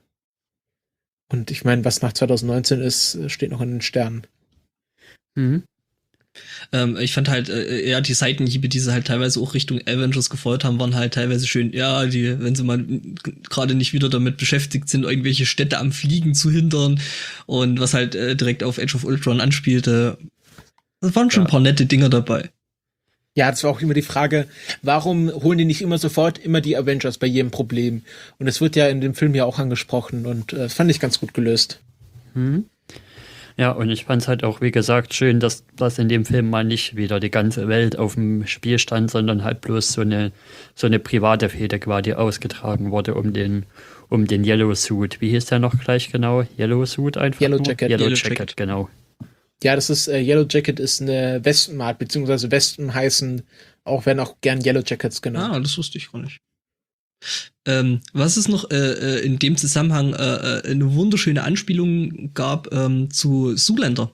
Und ich meine, was nach zwanzig neunzehn ist, steht noch in den Sternen. Mhm. ähm, ich fand halt, äh, ja, die Seitenhiebe, die sie halt teilweise auch Richtung Avengers gefeuert haben, waren halt teilweise schön, ja, die, wenn sie mal gerade nicht wieder damit beschäftigt sind, irgendwelche Städte am Fliegen zu hindern und was halt äh, direkt auf Age of Ultron anspielte. Da waren schon Ja. ein paar nette Dinger dabei. Ja, das war auch immer die Frage, warum holen die nicht immer sofort immer die Avengers bei jedem Problem? Und es wird ja in dem Film ja auch angesprochen und äh, das fand ich ganz gut gelöst. Mhm. Ja, und ich fand es halt auch, wie gesagt, schön, dass das in dem Film mal nicht wieder die ganze Welt auf dem Spiel stand, sondern halt bloß so eine, so eine private Fehde quasi ausgetragen wurde um den, um den Yellow Suit. Wie hieß der noch gleich genau? Yellow Suit einfach? Yellow nur? Jacket. Yellow, Yellow Jacket, Jacket. genau. Ja, das ist, äh, Yellow Jacket ist eine Westenart, beziehungsweise Wespen heißen, auch werden auch gern Yellow Jackets genannt. Ah, das wusste ich gar nicht. Ähm, was es noch äh, äh, in dem Zusammenhang äh, äh, eine wunderschöne Anspielung gab ähm, zu Zoolander.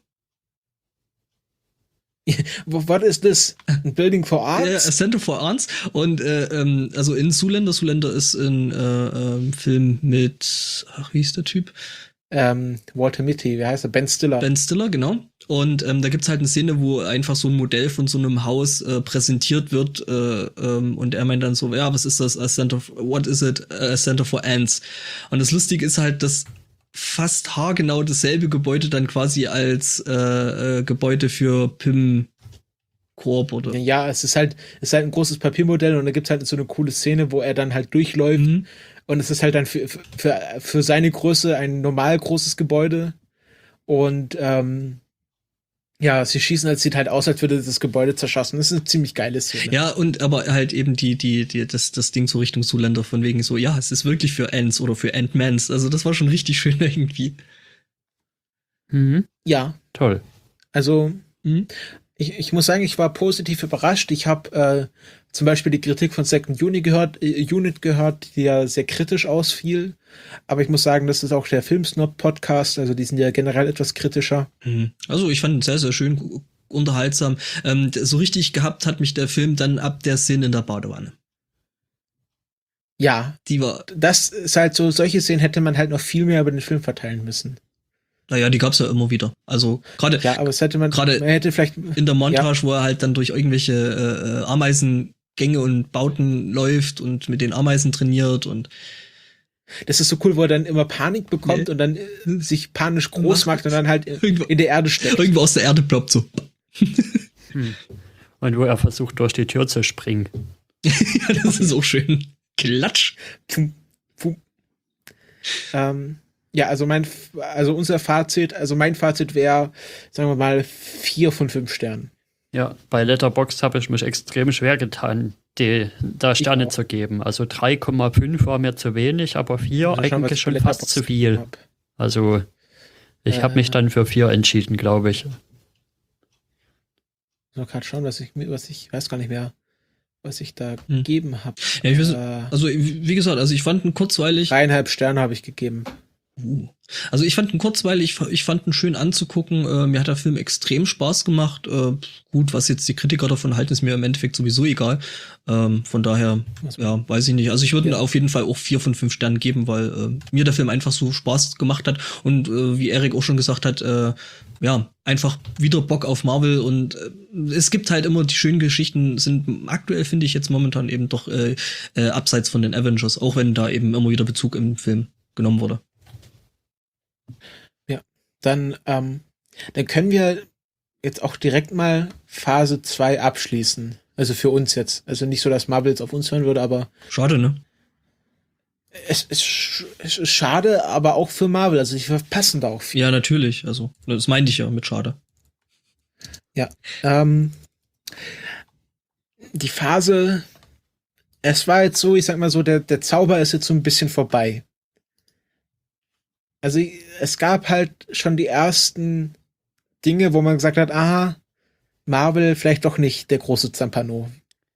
What is this? A building for Ja, arts? A Center for Arts. Und äh, ähm, also in Zoolander, Zoolander ist ein äh, ähm, Film mit, ach, wie hieß der Typ? Ähm, Walter Mitty, wie heißt er? Ben Stiller. Ben Stiller, genau. Und ähm, da gibt's halt eine Szene, wo einfach so ein Modell von so einem Haus äh, präsentiert wird äh, ähm, und er meint dann so, ja, was ist das? A Center, what is it? A Center for Ants. Und das Lustige ist halt, dass fast haargenau dasselbe Gebäude dann quasi als äh, äh, Gebäude für Pim Corp oder Ja, es ist halt, es ist halt ein großes Papiermodell und da gibt's halt so eine coole Szene, wo er dann halt durchläuft Mhm. und es ist halt dann für, für, für seine Größe ein normal großes Gebäude und ähm, ja, sie schießen, es sieht halt aus, als würde das Gebäude zerschossen. Das ist eine ziemlich geile Szene. Ja, und aber halt eben die, die, die, das, das Ding so Richtung Zoolander von wegen so, ja, es ist wirklich für Ants oder für Ant-Mans. Also das war schon richtig schön irgendwie. Mhm. Ja, Toll. also Mhm. ich, ich muss sagen, ich war positiv überrascht. Ich habe äh, zum Beispiel die Kritik von Second Unit gehört, äh, Unit gehört, die ja sehr kritisch ausfiel. Aber ich muss sagen, das ist auch der Filmsnob-Podcast, also die sind ja generell etwas kritischer. Mhm. Also ich fand ihn sehr, sehr schön, gu- unterhaltsam. Ähm, d- so richtig gehabt hat mich der Film dann ab der Szene in der Badewanne. Ja, Die war, das ist halt so, solche Szenen hätte man halt noch viel mehr über den Film verteilen müssen. naja, die gab's ja immer wieder. Also gerade Ja, aber es hätte man, Gerade man hätte vielleicht, in der Montage, wo er halt dann durch irgendwelche äh, äh, Ameisengänge und Bauten läuft und mit den Ameisen trainiert und das ist so cool, wo er dann immer Panik bekommt Nee. und dann äh, sich panisch groß Macht- macht und dann halt Irgendwo- in der Erde steckt. irgendwo aus der Erde ploppt so. Und wo er versucht, durch die Tür zu springen. Ja, das ist auch schön. Klatsch. Pfum, pfum. Ähm, ja, also mein, also unser Fazit, also mein Fazit wäre, sagen wir mal, vier von fünf Sternen. Ja, bei Letterboxd habe ich mich extrem schwer getan, die, da Sterne auch. zu geben. Also drei Komma fünf war mir zu wenig, aber vier Also schauen, was eigentlich ich schon bei fast Letterboxd zu viel. gegeben hab. Also ich habe mich Äh. dann für vier entschieden, glaube ich. Ich muss gerade schauen, was ich, was ich weiß gar nicht mehr, was ich da Hm. gegeben habe. Ja, ich weiß, äh, also wie gesagt, also ich fand ihn kurzweilig. dreieinhalb Sterne habe ich gegeben. Uh. Also ich fand ihn kurzweilig, ich fand ihn schön anzugucken. Äh, mir hat der Film extrem Spaß gemacht. Äh, gut, was jetzt die Kritiker davon halten, ist mir im Endeffekt sowieso egal. Ähm, von daher, Was- ja, weiß ich nicht. Also ich würde Ja. ihm auf jeden Fall auch vier von fünf Sternen geben, weil äh, mir der Film einfach so Spaß gemacht hat. Und äh, wie Erik auch schon gesagt hat, äh, ja, einfach wieder Bock auf Marvel. Und äh, es gibt halt immer die schönen Geschichten, sind aktuell, finde ich, jetzt momentan eben doch äh, äh, abseits von den Avengers, auch wenn da eben immer wieder Bezug im Film genommen wurde. Dann, ähm, dann können wir jetzt auch direkt mal Phase zwei abschließen. Also für uns jetzt. Also nicht so, dass Marvel jetzt auf uns hören würde, aber Schade, ne? es ist, sch- es ist schade, aber auch für Marvel. Also sie verpassen da auch viel. Ja, natürlich. Also, das meinte ich ja mit schade. Ähm, die Phase, es war jetzt so, ich sag mal so, der, der Zauber ist jetzt so ein bisschen vorbei. Also es gab halt schon die ersten Dinge, wo man gesagt hat, aha, Marvel vielleicht doch nicht der große Zampano.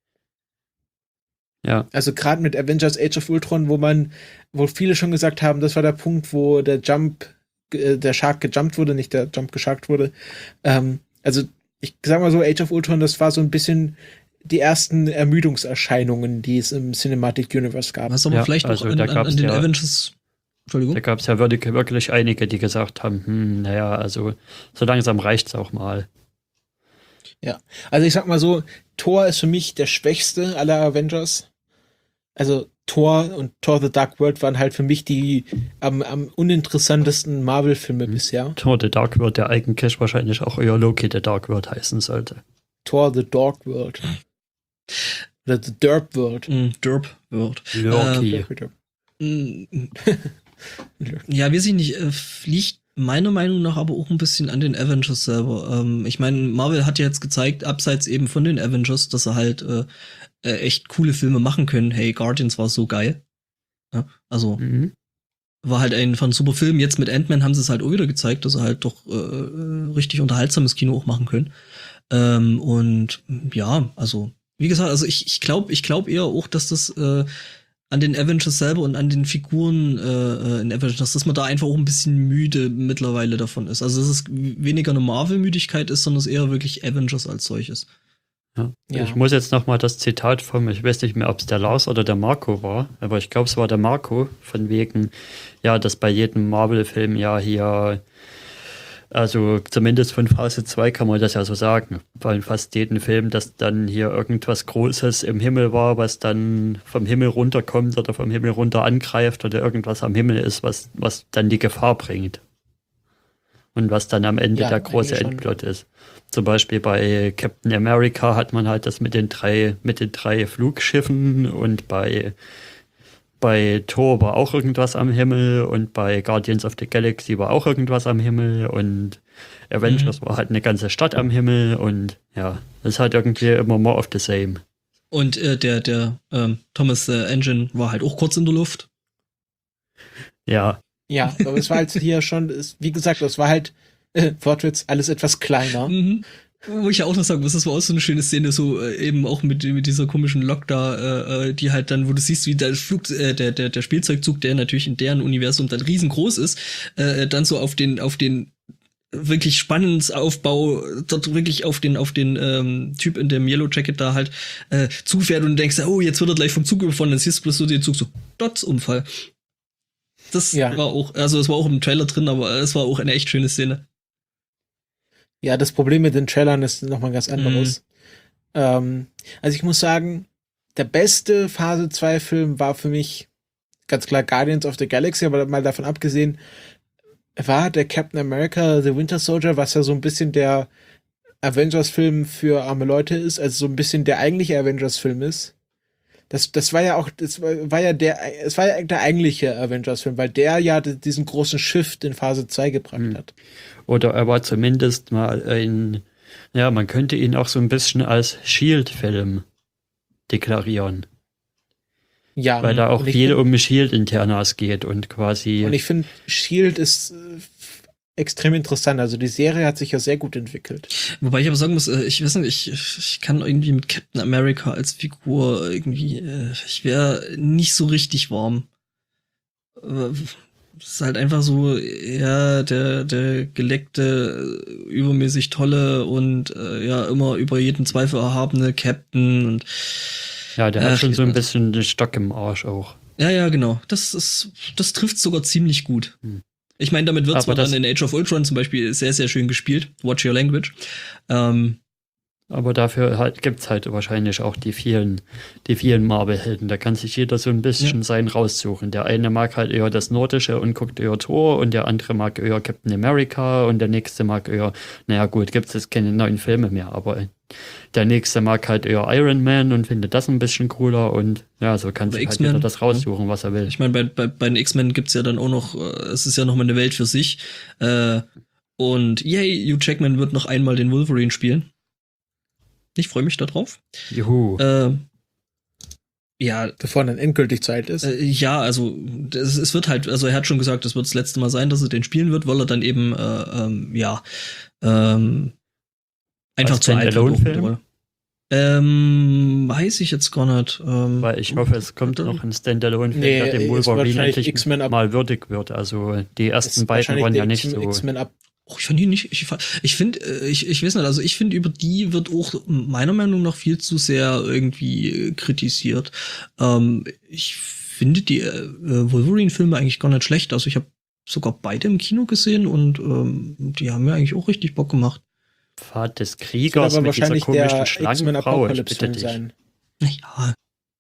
Ja, Also gerade mit Avengers Age of Ultron, wo man, wo viele schon gesagt haben, das war der Punkt, wo der Jump, äh, der Shark gejumpt wurde, nicht der Jump gesharkt wurde. Ähm, also ich sag mal so, Age of Ultron, das war so ein bisschen die ersten Ermüdungserscheinungen, die es im Cinematic Universe gab. Was aber Ja, vielleicht also auch an, da an, gab's an den ja- Avengers. Entschuldigung. da gab es ja wirklich, wirklich einige, die gesagt haben, hm, naja, also so langsam reicht's auch mal. Also ich sag mal so, Thor ist für mich der schwächste aller Avengers. Also Thor und Thor The Dark World waren halt für mich die am, am uninteressantesten Marvel-Filme Mhm. bisher. Thor The Dark World, der eigentlich wahrscheinlich auch eher Loki The Dark World heißen sollte. Thor The Dark World. Oder The Derp World. Mm, Derp World. Loki. Derp. Mm, ja, weiß ich nicht, äh, liegt meiner Meinung nach aber auch ein bisschen an den Avengers selber. Ähm, ich meine, Marvel hat ja jetzt gezeigt, abseits eben von den Avengers, dass sie halt äh, äh, echt coole Filme machen können. Hey, Guardians war so geil. Ja, also Mhm. war halt ein, ein super Film. Jetzt mit Ant-Man haben sie es halt auch wieder gezeigt, dass sie halt doch äh, richtig unterhaltsames Kino auch machen können. Ähm, und ja, also wie gesagt, also ich ich glaube ich glaube eher auch, dass das äh, an den Avengers selber und an den Figuren äh, in Avengers, dass man da einfach auch ein bisschen müde mittlerweile davon ist. Also dass es weniger eine Marvel-Müdigkeit ist, sondern es eher wirklich Avengers als solches. Ja. Ja. Ich muss jetzt noch mal das Zitat vom, ich weiß nicht mehr, ob es der Lars oder der Marco war, aber ich glaube, es war der Marco, von wegen, ja, dass bei jedem Marvel-Film ja hier, also zumindest von Phase zwei kann man das ja so sagen, bei fast jedem Film, dass dann hier irgendwas Großes im Himmel war, was dann vom Himmel runterkommt oder vom Himmel runter angreift oder irgendwas am Himmel ist, was, was dann die Gefahr bringt. Und was dann am Ende Ja, der große eigentlich schon. Endplot ist. Zum Beispiel bei Captain America hat man halt das mit den drei, mit den drei Flugschiffen und bei, bei Thor war auch irgendwas am Himmel und bei Guardians of the Galaxy war auch irgendwas am Himmel und Avengers Mhm. war halt eine ganze Stadt am Himmel und ja, das ist halt irgendwie immer more of the same. Und äh, der der ähm, Thomas äh, Engine war halt auch kurz in der Luft. Ja, Ja, aber es war halt hier schon, es, wie gesagt, es war halt, äh, Wortwitz, alles etwas kleiner. Mhm. Wo ich ja auch noch sagen muss, das war auch so eine schöne Szene, so äh, eben auch mit, mit dieser komischen Lok da, äh, äh, die halt dann, wo du siehst, wie der Flug, äh, der, der, der Spielzeugzug, der natürlich in deren Universum dann riesengroß ist, äh, dann so auf den, auf den wirklich Spannungsaufbau, dort wirklich auf den, auf den ähm, Typ in dem Yellow Jacket da halt äh, zufährt und du denkst, oh, jetzt wird er gleich vom Zug überfahren, dann siehst du bloß so den Zug so, Dots-Unfall. Das Ja. war auch, also es war auch im Trailer drin, aber es war auch eine echt schöne Szene. Ja, das Problem mit den Trailern ist nochmal ganz anderes. Ähm, also ich muss sagen, der beste Phase zwei Film war für mich ganz klar Guardians of the Galaxy, aber mal davon abgesehen, war der Captain America The Winter Soldier, was ja so ein bisschen der Avengers-Film für arme Leute ist, also so ein bisschen der eigentliche Avengers-Film ist. Das, das war ja auch, das war, war ja der, es war ja der eigentliche Avengers-Film, weil der ja diesen großen Shift in Phase zwei gebracht Hm. hat. oder er war zumindest mal ein, ja, man könnte ihn auch so ein bisschen als Shield-Film deklarieren. Ja. Weil da auch und ich viel find- um Shield-Internas geht und quasi. Und ich finde, Shield ist äh, extrem interessant. Also die Serie hat sich ja sehr gut entwickelt. Wobei ich aber sagen muss, äh, ich weiß nicht, ich, ich kann irgendwie mit Captain America als Figur irgendwie, äh, ich wäre nicht so richtig warm. Äh, Es ist halt einfach so, ja, der, der geleckte, äh, übermäßig tolle und äh, ja, immer über jeden Zweifel erhabene Captain und ja, der Ach, hat schon so ein ja. bisschen den Stock im Arsch auch. ja, ja, genau. Das ist, das trifft sogar ziemlich gut. Hm. Ich meine, damit wird Aber zwar das- dann in Age of Ultron zum Beispiel sehr, sehr schön gespielt. Watch your language. Ähm, Aber dafür halt, gibt's halt wahrscheinlich auch die vielen, die vielen Marvel-Helden. Da kann sich jeder so ein bisschen Ja. seinen raussuchen. Der eine mag halt eher das Nordische und guckt eher Thor und der andere mag eher Captain America und der nächste mag eher, naja gut, gibt's jetzt keine neuen Filme mehr, aber der nächste mag halt eher Iron Man und findet das ein bisschen cooler und ja, so kann Oder sich halt X-Men, jeder das raussuchen, was er will. Ich meine, bei, bei, bei den X-Men gibt's ja dann auch noch, äh, es ist ja noch mal eine Welt für sich. Äh, und yay, Hugh Jackman wird noch einmal den Wolverine spielen. Ich freue mich da drauf. Juhu. Äh, ja, Bevor dann endgültig zu alt ist. äh, ja, also das, es wird halt, also er hat schon gesagt, das wird das letzte Mal sein, dass er den spielen wird, weil er dann eben, äh, ähm, ja, ähm, einfach Als zu alt wird. auch Standalone-Film? mittlerweile. Ähm, weiß ich jetzt gar nicht. Ähm, Weil ich hoffe, es kommt noch ein Standalone-Film, Nee, der dem es wird Wolverine wahrscheinlich endlich X-Men ab- mal würdig wird. Also die Es ersten ist beiden wahrscheinlich waren ja der nicht X- so. X-Men ab. Oh, ich fand die nicht, ich, fa- ich finde, äh, ich, ich weiß nicht, also ich finde, über die wird auch meiner Meinung nach viel zu sehr irgendwie äh, kritisiert. Ähm, ich finde die äh, Wolverine-Filme eigentlich gar nicht schlecht. Also ich habe sogar beide im Kino gesehen und ähm, die haben mir eigentlich auch richtig Bock gemacht. Pfad des Das wird Kriegers aber mit dieser wahrscheinlich komischen der X-Men Schlangenfrau, ich bitte Apocalypse-Film dich. sein. Naja,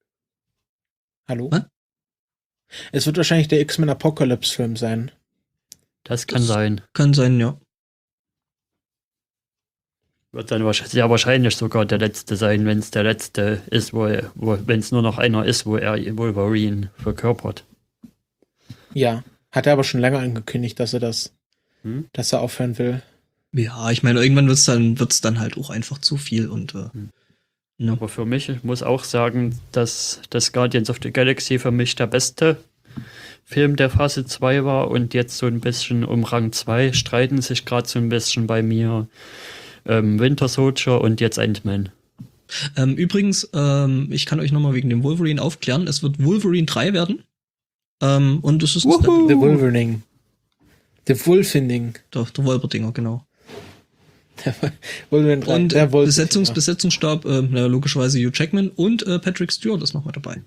Hallo? Was? Es wird wahrscheinlich der X-Men Apocalypse-Film sein. Das kann Das- sein. kann sein, ja. Wird dann wahrscheinlich, sehr wahrscheinlich sogar der letzte sein, wenn es der letzte ist, wo, wo wenn es nur noch einer ist, wo er Wolverine verkörpert. Ja. Hat er aber schon länger angekündigt, dass er das Hm? dass er aufhören will. Ja, ich meine, irgendwann wird's dann, wird's dann halt auch einfach zu viel und äh, Hm. ne. Aber für mich, ich muss auch sagen, dass das Guardians of the Galaxy für mich der beste Film der Phase zwei war und jetzt so ein bisschen um Rang zwei streiten sich gerade so ein bisschen bei mir ähm, Winter Soldier und jetzt Ant-Man. Ähm, übrigens, ähm, ich kann euch nochmal wegen dem Wolverine aufklären. Es wird Wolverine drei werden. Ähm, und es ist The Wolverine. The Wolfending. der, der Wolverdinger, genau. Wolverine drei. Und der Wolf- Besetzungs Besetzungsstab, äh, na, logischerweise Hugh Jackman und äh, Patrick Stewart ist nochmal dabei.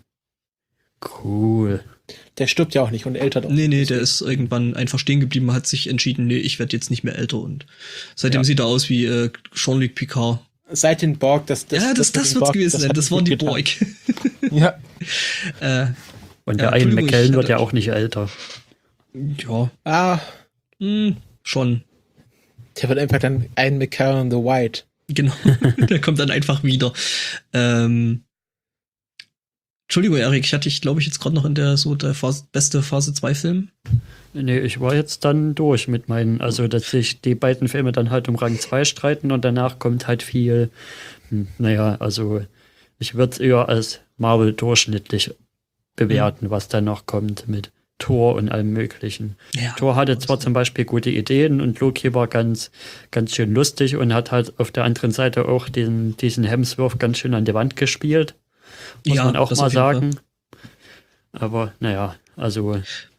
Cool. Der stirbt ja auch nicht und ältert auch. Nee, nee, der ist irgendwann einfach stehen geblieben, hat sich entschieden, nee, ich werde jetzt nicht mehr älter und seitdem Ja. sieht er aus wie äh, Jean-Luc Picard. Seit den Borg, das, das ja, das, das, mit das den wird's Borg, gewesen sein, hat das gut waren die getan. Borg. Ja. äh, Und Ja, der Ian Entschuldigung, ich McKellen wird hatte- ja auch nicht älter. ja, Ah, mh, schon. der wird einfach dann ein McKellen the White. Genau, der kommt dann einfach wieder. Ähm, Entschuldigung, Erik, ich hatte dich, glaube ich, jetzt gerade noch in der so der Phase, beste Phase zwei Film. Nee, ich war jetzt dann durch mit meinen, also dass sich die beiden Filme dann halt um Rang zwei streiten und danach kommt halt viel, hm, naja, also ich würde es eher als Marvel durchschnittlich bewerten, was dann noch kommt mit Thor und allem möglichen. Ja, Thor hatte zwar zum Beispiel gute Ideen und Loki war ganz, ganz schön lustig und hat halt auf der anderen Seite auch den, diesen Hemsworth ganz schön an die Wand gespielt. Muss Ja, man auch das mal auf jeden Fall. sagen. Aber naja, also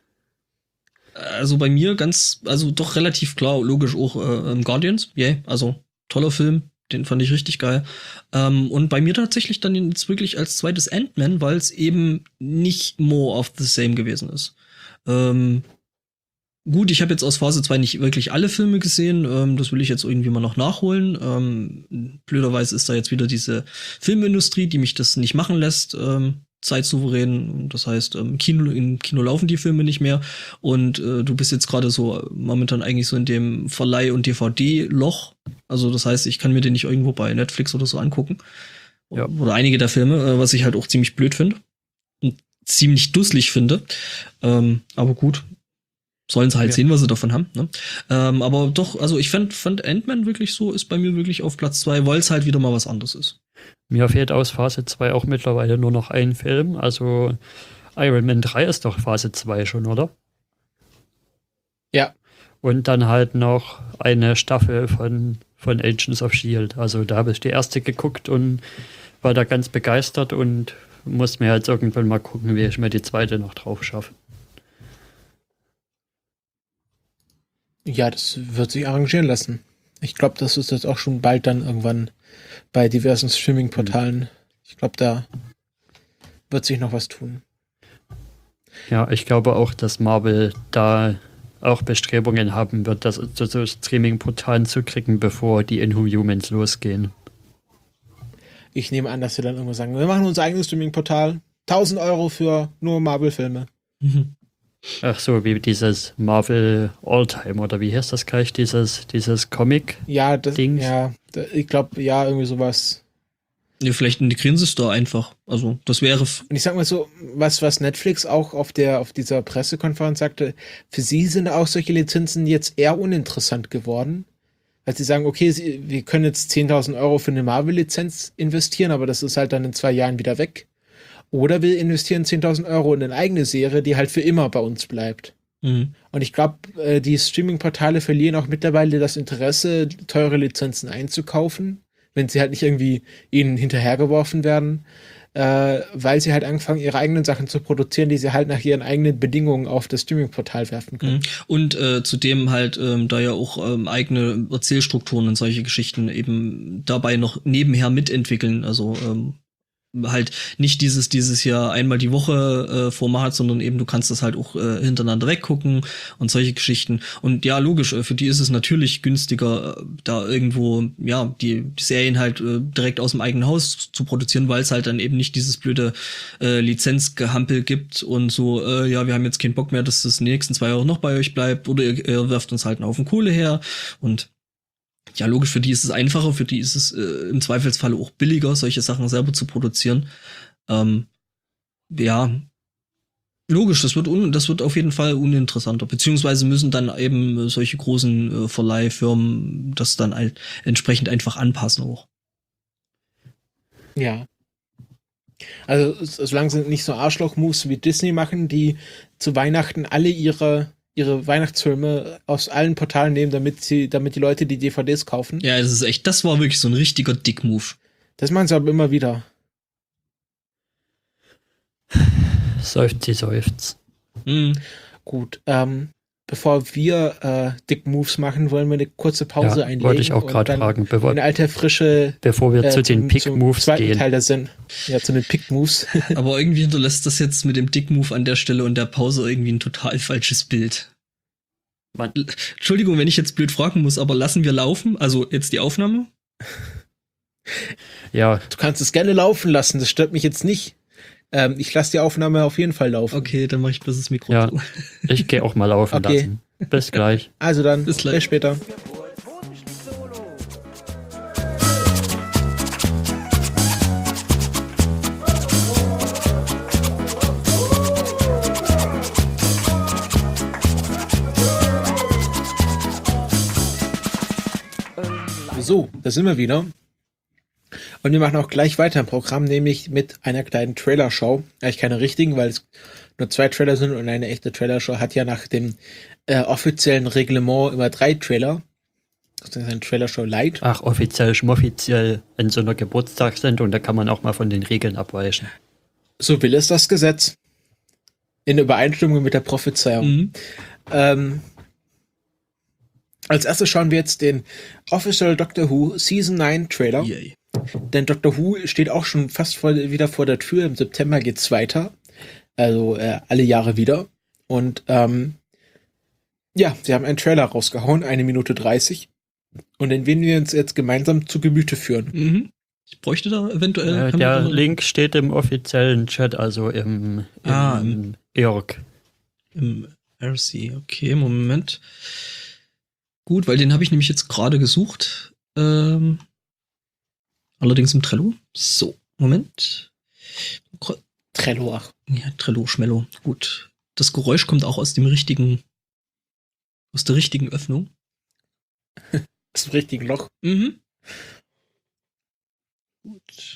Also bei mir ganz, also doch relativ klar, logisch auch äh, ähm, Guardians, yay, also toller Film, den fand ich richtig geil. Ähm, und bei mir tatsächlich dann jetzt wirklich als zweites Ant-Man, weil es eben nicht more of the same gewesen ist. Ähm, gut, ich habe jetzt aus Phase zwei nicht wirklich alle Filme gesehen, ähm, das will ich jetzt irgendwie mal noch nachholen. Ähm, blöderweise ist da jetzt wieder diese Filmindustrie, die mich das nicht machen lässt, ähm, zeitsouverän. Das heißt, im Kino, im Kino laufen die Filme nicht mehr. Und äh, du bist jetzt gerade so momentan eigentlich so in dem Verleih- und D V D-Loch. Also das heißt, ich kann mir den nicht irgendwo bei Netflix oder so angucken. Ja. Oder einige der Filme, äh, was ich halt auch ziemlich blöd finde. Und ziemlich dusselig finde. Ähm, aber gut. Sollen sie halt Ja. sehen, was sie davon haben. Ne? Ähm, aber doch, also ich fand, fand Ant-Man wirklich so, ist bei mir wirklich auf Platz zwei, weil es halt wieder mal was anderes ist. mir fehlt aus Phase zwei auch mittlerweile nur noch ein Film. Also Iron Man drei ist doch Phase zwei schon, oder? Ja. Und dann halt noch eine Staffel von, von Agents of S H I E L D. Also da habe ich die erste geguckt und war da ganz begeistert und muss mir jetzt irgendwann mal gucken, wie ich mir die zweite noch drauf schaffe. Ja, das wird sich arrangieren lassen. Ich glaube, das ist jetzt auch schon bald dann irgendwann bei diversen Streaming-Portalen. Ich glaube, da wird sich noch was tun. Ja, ich glaube auch, dass Marvel da auch Bestrebungen haben wird, das zu so Streaming-Portalen zu kriegen, bevor die Inhumans losgehen. Ich nehme an, dass sie dann irgendwann sagen, wir machen unser eigenes Streaming-Portal. tausend Euro für nur Marvel-Filme. Mhm. Ach so, wie dieses Marvel Alltime oder wie heißt das gleich, dieses, dieses Comic? Ja, das, Dings. ja, da, ich glaube, ja, irgendwie sowas. Ja, vielleicht integrieren sie es da einfach. Also, das wäre. f- Und ich sag mal so, was, was Netflix auch auf der, auf dieser Pressekonferenz sagte, für sie sind auch solche Lizenzen jetzt eher uninteressant geworden. Weil sie sagen, okay, sie, wir können jetzt zehntausend Euro für eine Marvel-Lizenz investieren, aber das ist halt dann in zwei Jahren wieder weg. Oder wir investieren zehntausend Euro in eine eigene Serie, die halt für immer bei uns bleibt. Mhm. Und ich glaube, äh, die Streaming-Portale verlieren auch mittlerweile das Interesse, teure Lizenzen einzukaufen, wenn sie halt nicht irgendwie ihnen hinterhergeworfen werden, äh, weil sie halt anfangen, ihre eigenen Sachen zu produzieren, die sie halt nach ihren eigenen Bedingungen auf das Streaming-Portal werfen können. Mhm. Und äh, zudem halt ähm, da ja auch ähm, eigene Erzählstrukturen und solche Geschichten eben dabei noch nebenher mitentwickeln. Also ähm, halt nicht dieses dieses Jahr einmal die Woche äh, Format, sondern eben du kannst das halt auch äh, hintereinander weggucken und solche Geschichten. Und ja, logisch, äh, für die ist es natürlich günstiger, äh, da irgendwo ja die, die Serien halt äh, direkt aus dem eigenen Haus zu produzieren, weil es halt dann eben nicht dieses blöde äh, Lizenzgehampel gibt und so, äh, ja, wir haben jetzt keinen Bock mehr, dass das in den nächsten zwei Jahren noch bei euch bleibt oder ihr, ihr werft uns halt einen Haufen Kohle her und ja, logisch, für die ist es einfacher, für die ist es äh, im Zweifelsfalle auch billiger, solche Sachen selber zu produzieren. Ähm, ja, Logisch, das wird un das wird auf jeden Fall uninteressanter. Beziehungsweise müssen dann eben solche großen äh, Verleihfirmen das dann halt entsprechend einfach anpassen auch. Ja. Also solange sie nicht so Arschloch-Moves wie Disney machen, die zu Weihnachten alle ihre ihre Weihnachtsfilme aus allen Portalen nehmen, damit sie, damit die Leute die D V Ds kaufen. Ja, das ist echt, das war wirklich so ein richtiger Dick-Move. Das machen sie aber immer wieder. Seufzt, seufzt. Mhm. Gut, ähm, bevor wir äh, Dick Moves machen, wollen wir eine kurze Pause Ja, einlegen. wollte ich auch und gerade dann fragen, bevor, in alter Frische bevor wir äh, zu den zum- Pick zum Moves zweiten gehen. Teil der Sinn. Ja, zu den Pick Moves. Aber irgendwie hinterlässt das jetzt mit dem Dick-Move an der Stelle und der Pause irgendwie ein total falsches Bild. Man, Entschuldigung, wenn ich jetzt blöd fragen muss, aber lassen wir laufen? Also jetzt die Aufnahme? ja, Du kannst es gerne laufen lassen, das stört mich jetzt nicht. Ähm, ich lasse die Aufnahme auf jeden Fall laufen. Okay, dann mache ich bloß das Mikro Ja. zu. ich gehe auch mal laufen Okay. lassen. Bis gleich. Also dann, Bis bis, gleich. später. So, da sind wir wieder. Und wir machen auch gleich weiter im Programm, nämlich mit einer kleinen Trailer-Show. Eigentlich keine richtigen, weil es nur zwei Trailer sind und eine echte Trailer-Show hat ja nach dem äh, offiziellen Reglement immer drei Trailer. Das ist eine Trailer-Show light. Ach, offiziell, schmoffiziell in so einer Geburtstagssendung, da kann man auch mal von den Regeln abweichen. So will es das Gesetz. In Übereinstimmung mit der Prophezeiung. Mhm. Ähm, als erstes schauen wir jetzt den Official Doctor Who Season neun Trailer. Yay. Denn Doctor Who steht auch schon fast vor, wieder vor der Tür. Im September geht's weiter. Also äh, alle Jahre wieder. Und ähm, ja, sie haben einen Trailer rausgehauen, eine Minute dreißig. Und den werden wir uns jetzt gemeinsam zu Gemüte führen. Mhm. Ich bräuchte da eventuell... Äh, kann der man da- Link steht im offiziellen Chat, also im, im, Ah, im E O R G. Im R C, okay, Moment. Gut, weil den habe ich nämlich jetzt gerade gesucht. Ähm, allerdings im Trello. So, Moment. Trello, ach. Ja, Trello, Schmello. Gut. Das Geräusch kommt auch aus dem richtigen, aus der richtigen Öffnung. Ist im richtigen Loch. Mhm. Gut.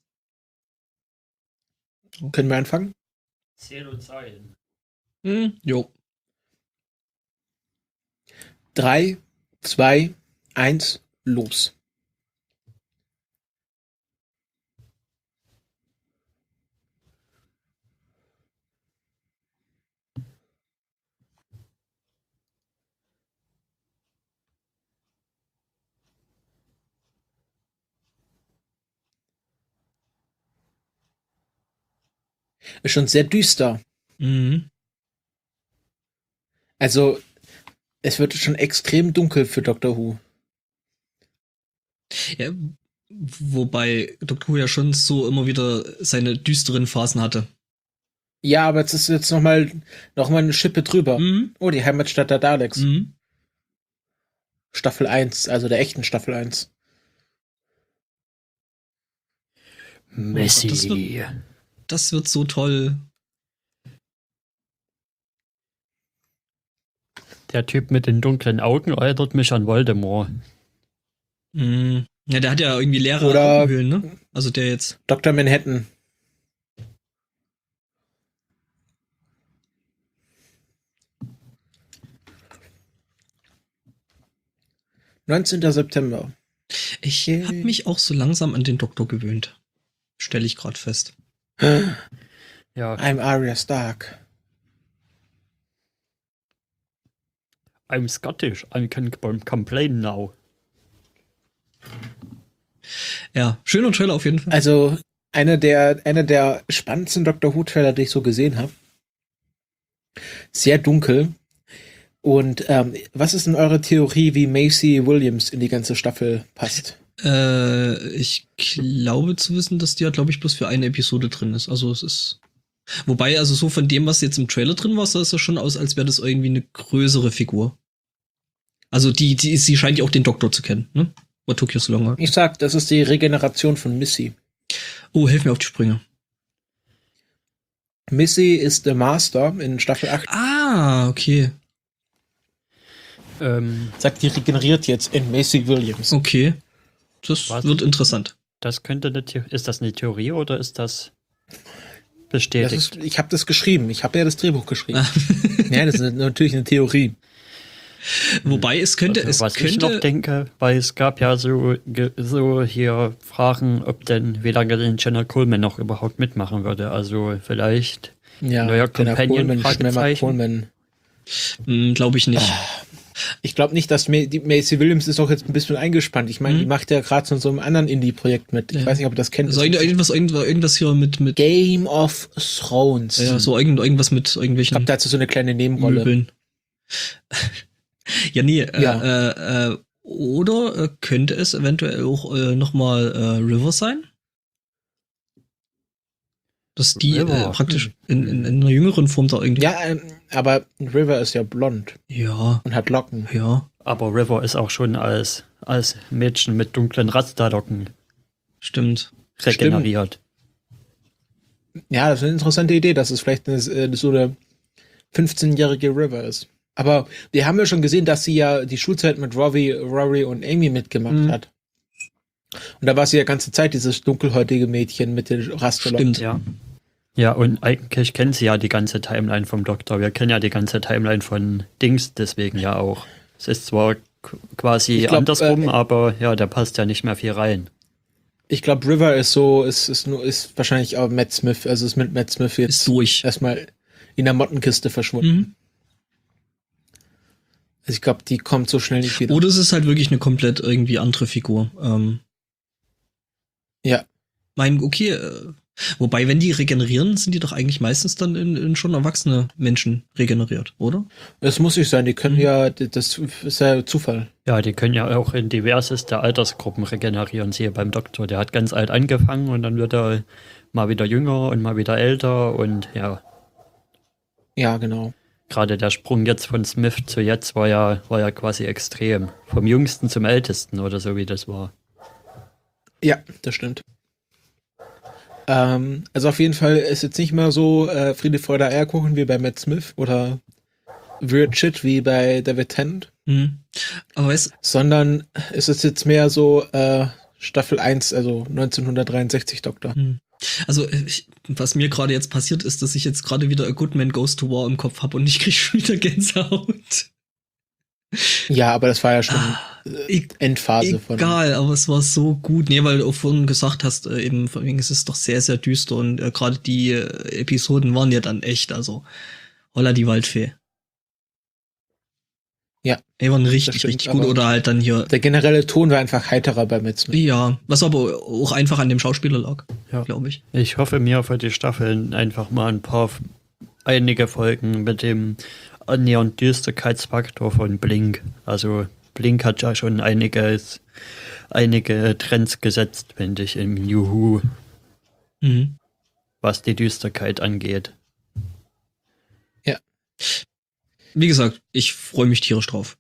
Können wir anfangen? Zähl und Zeilen. Mhm. Jo. Drei, zwei, eins, los. Ist schon sehr düster. Mhm. Also, es wird schon extrem dunkel für Doctor Who. Ja, wobei Doctor Who ja schon so immer wieder seine düsteren Phasen hatte. Ja, aber jetzt ist jetzt noch mal, noch mal eine Schippe drüber. Mhm. Oh, die Heimatstadt der Daleks. Mhm. Staffel eins, also der echten Staffel eins. Messi. Das wird- Das wird so toll. Der Typ mit den dunklen Augen erinnert mich an Voldemort. Mhm. Ja, der hat ja irgendwie leere Oder- Augenhöhlen, ne? Also der jetzt. Doktor Manhattan. neunzehnter September. Ich Okay. habe mich auch so langsam an den Doktor gewöhnt. Stelle ich gerade fest. Ja, I'm Arya Stark. I'm Scottish, I can complain now. Ja, schöner Trailer auf jeden Fall. Also, einer der, einer der spannendsten Doctor Who-Trailer, die ich so gesehen habe. Sehr dunkel. Und ähm, was ist denn eure Theorie, wie Maisie Williams in die ganze Staffel passt? Äh, ich glaube zu wissen, dass die ja, glaube ich, bloß für eine Episode drin ist. Also es ist. Wobei, also so von dem, was jetzt im Trailer drin war, sah es ja schon aus, als wäre das irgendwie eine größere Figur. Also die, die, sie scheint ja auch den Doktor zu kennen, ne? What took you so long? Ich sag, das ist die Regeneration von Missy. Oh, hilf mir auf die Sprünge. Missy ist der Master in Staffel acht. Ah, okay. Ähm, Sagt, die regeneriert jetzt in Maisie Williams. Okay. Das Was? wird interessant. das könnte eine The- ist das eine Theorie oder ist das Das bestätigt? ist, ich habe das geschrieben. Ich habe ja das Drehbuch geschrieben. Ja, das ist natürlich eine Theorie. Wobei es könnte, Also, es was ich noch könnte, denke, weil es gab ja so, ge- so hier Fragen, ob denn, wie lange denn Jenna Coleman noch überhaupt mitmachen würde. Also vielleicht Ja, neuer Jenna Companion, Coleman, Schnemmer Fragezeichen. Coleman. glaube ich nicht. Ich glaube nicht, dass Ma die Maisie Williams ist auch jetzt ein bisschen eingespannt. Ich meine, Mhm. die macht ja gerade so in so einem anderen Indie-Projekt mit. Ich Ja. weiß nicht, ob ihr das kennt. Also irgend- irgendwas, irgendwas, irgendwas hier mit, mit, Game of Thrones. ja, so irgend, irgendwas mit Ich irgendwelchen glaube, dazu so eine kleine Nebenrolle. Möbeln. Ja, nee, äh, Ja. Äh, äh, oder äh, könnte es eventuell auch äh, nochmal äh, River sein? Dass die River, äh, praktisch hm. in, in, in einer jüngeren Form da irgendwie. Ja, ähm, aber River ist ja blond Ja, und hat Locken. ja, Aber River ist auch schon als, als Mädchen mit dunklen Rasterlocken stimmt. regeneriert. Ja, das ist eine interessante Idee, dass es vielleicht eine, äh, so eine fünfzehnjährige River ist. Aber wir haben ja schon gesehen, dass sie ja die Schulzeit mit Rory, Rory und Amy mitgemacht Mhm. hat. Und da war sie ja ganze Zeit dieses dunkelhäutige Mädchen mit den Rasterlocken. Stimmt. Ja. Ja, und eigentlich kennen sie ja die ganze Timeline vom Doktor. Wir kennen ja die ganze Timeline von Dings deswegen ja auch. Es ist zwar k- quasi Ich glaub, andersrum, äh, aber ja, da passt ja nicht mehr viel rein. Ich glaube, River ist so, ist, ist nur, ist wahrscheinlich auch Matt Smith, also ist mit Matt Smith jetzt Ist durch. erstmal in der Mottenkiste verschwunden. Mhm. Also ich glaube, die kommt so schnell nicht wieder. Oder es ist halt wirklich eine komplett irgendwie andere Figur. Ähm, Ja. Mein, okay, äh, wobei, wenn die regenerieren, sind die doch eigentlich meistens dann in, in schon erwachsene Menschen regeneriert, oder? Es muss nicht sein, die können Mhm. ja, das ist ja Zufall. Ja, die können ja auch in diverseste Altersgruppen regenerieren. Siehe beim Doktor, der hat ganz alt angefangen und dann wird er mal wieder jünger und mal wieder älter und ja, Ja, genau. gerade der Sprung jetzt von Smith zu jetzt war ja, war ja quasi extrem. Vom Jüngsten zum Ältesten oder so wie das war. Ja, das stimmt. Ähm, also auf jeden Fall ist jetzt nicht mehr so äh, Friede, Freude, Eierkuchen wie bei Matt Smith oder Weird Shit wie bei David Tennant, Mhm. Aber weißt sondern es ist jetzt mehr so äh, Staffel eins, also neunzehnhundertdreiundsechzig Doktor. Hm. Also, ich, was mir gerade jetzt passiert ist, dass ich jetzt gerade wieder A Good Man Goes to War im Kopf habe und ich krieg schon wieder Gänsehaut. Ja, aber das war ja schon äh, E- Endphase von. Egal, aber es war so gut. Nee, weil du auch vorhin gesagt hast, äh, eben, von wegen, es ist doch sehr, sehr düster und äh, gerade die äh, Episoden waren ja dann echt, also Holla die Waldfee. Ja, Ey, waren richtig, stimmt, richtig gut. aber- Oder halt dann hier, Der generelle Ton war einfach heiterer bei Matt Smith. ja, was aber auch einfach an dem Schauspieler lag, Ja. glaube ich. Ich hoffe mir für die Staffeln einfach mal ein paar, einige Folgen mit dem annähernd Düsterkeitsfaktor von Blink. Also Blink hat ja schon einiges, einige Trends gesetzt, finde ich, im New Who, Mhm. was die Düsterkeit angeht. Wie gesagt, ich freue mich tierisch drauf.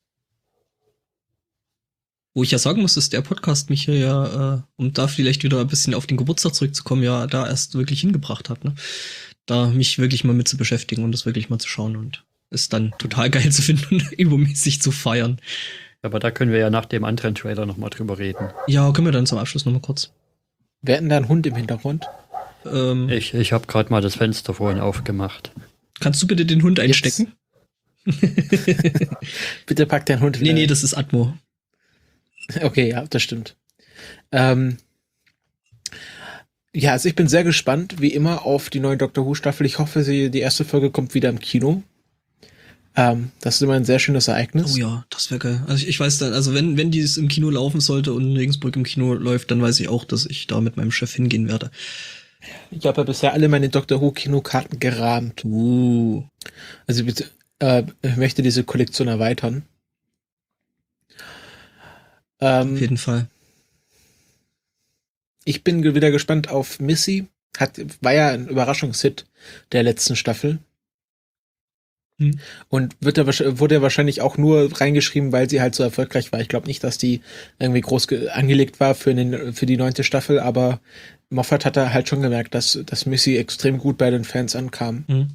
Wo ich ja sagen muss, dass der Podcast mich hier ja, äh, um da vielleicht wieder ein bisschen auf den Geburtstag zurückzukommen, ja da erst wirklich hingebracht hat, ne? Da mich wirklich mal mit zu beschäftigen und das wirklich mal zu schauen und es dann total geil zu finden und übermäßig zu feiern. Aber da können wir ja nach dem anderen Trailer nochmal drüber reden. Ja, können wir dann zum Abschluss nochmal kurz. Wir hatten da einen Hund im Hintergrund. Ähm, Ich, ich habe gerade mal das Fenster vorhin aufgemacht. kannst du bitte den Hund einstecken? Bitte pack deinen Hund wieder. Nee, nee, das ist Atmo. Okay, ja, das stimmt. Ähm, ja, also ich bin sehr gespannt, wie immer, auf die neue Doctor Who Staffel. Ich hoffe, sie, die erste Folge kommt wieder im Kino. Ähm, das ist immer ein sehr schönes Ereignis. Oh ja, das wäre geil. Also ich, ich weiß dann, also wenn, wenn dies im Kino laufen sollte und Regensburg im Kino läuft, dann weiß ich auch, dass ich da mit meinem Chef hingehen werde. Ich habe ja bisher alle meine Doctor Who Kinokarten gerahmt. Uh. Also bitte, äh, ich möchte diese Kollektion erweitern. Auf Ähm, jeden Fall. ich bin ge- wieder gespannt auf Missy. Hat, war ja ein Überraschungshit der letzten Staffel. Hm. Und wird er, wahrsch- wurde er wahrscheinlich auch nur reingeschrieben, weil sie halt so erfolgreich war. Ich glaube nicht, dass die irgendwie groß ge- angelegt war für, den, für die neunte Staffel, aber Moffat hat da halt schon gemerkt, dass, dass Missy extrem gut bei den Fans ankam. Mhm.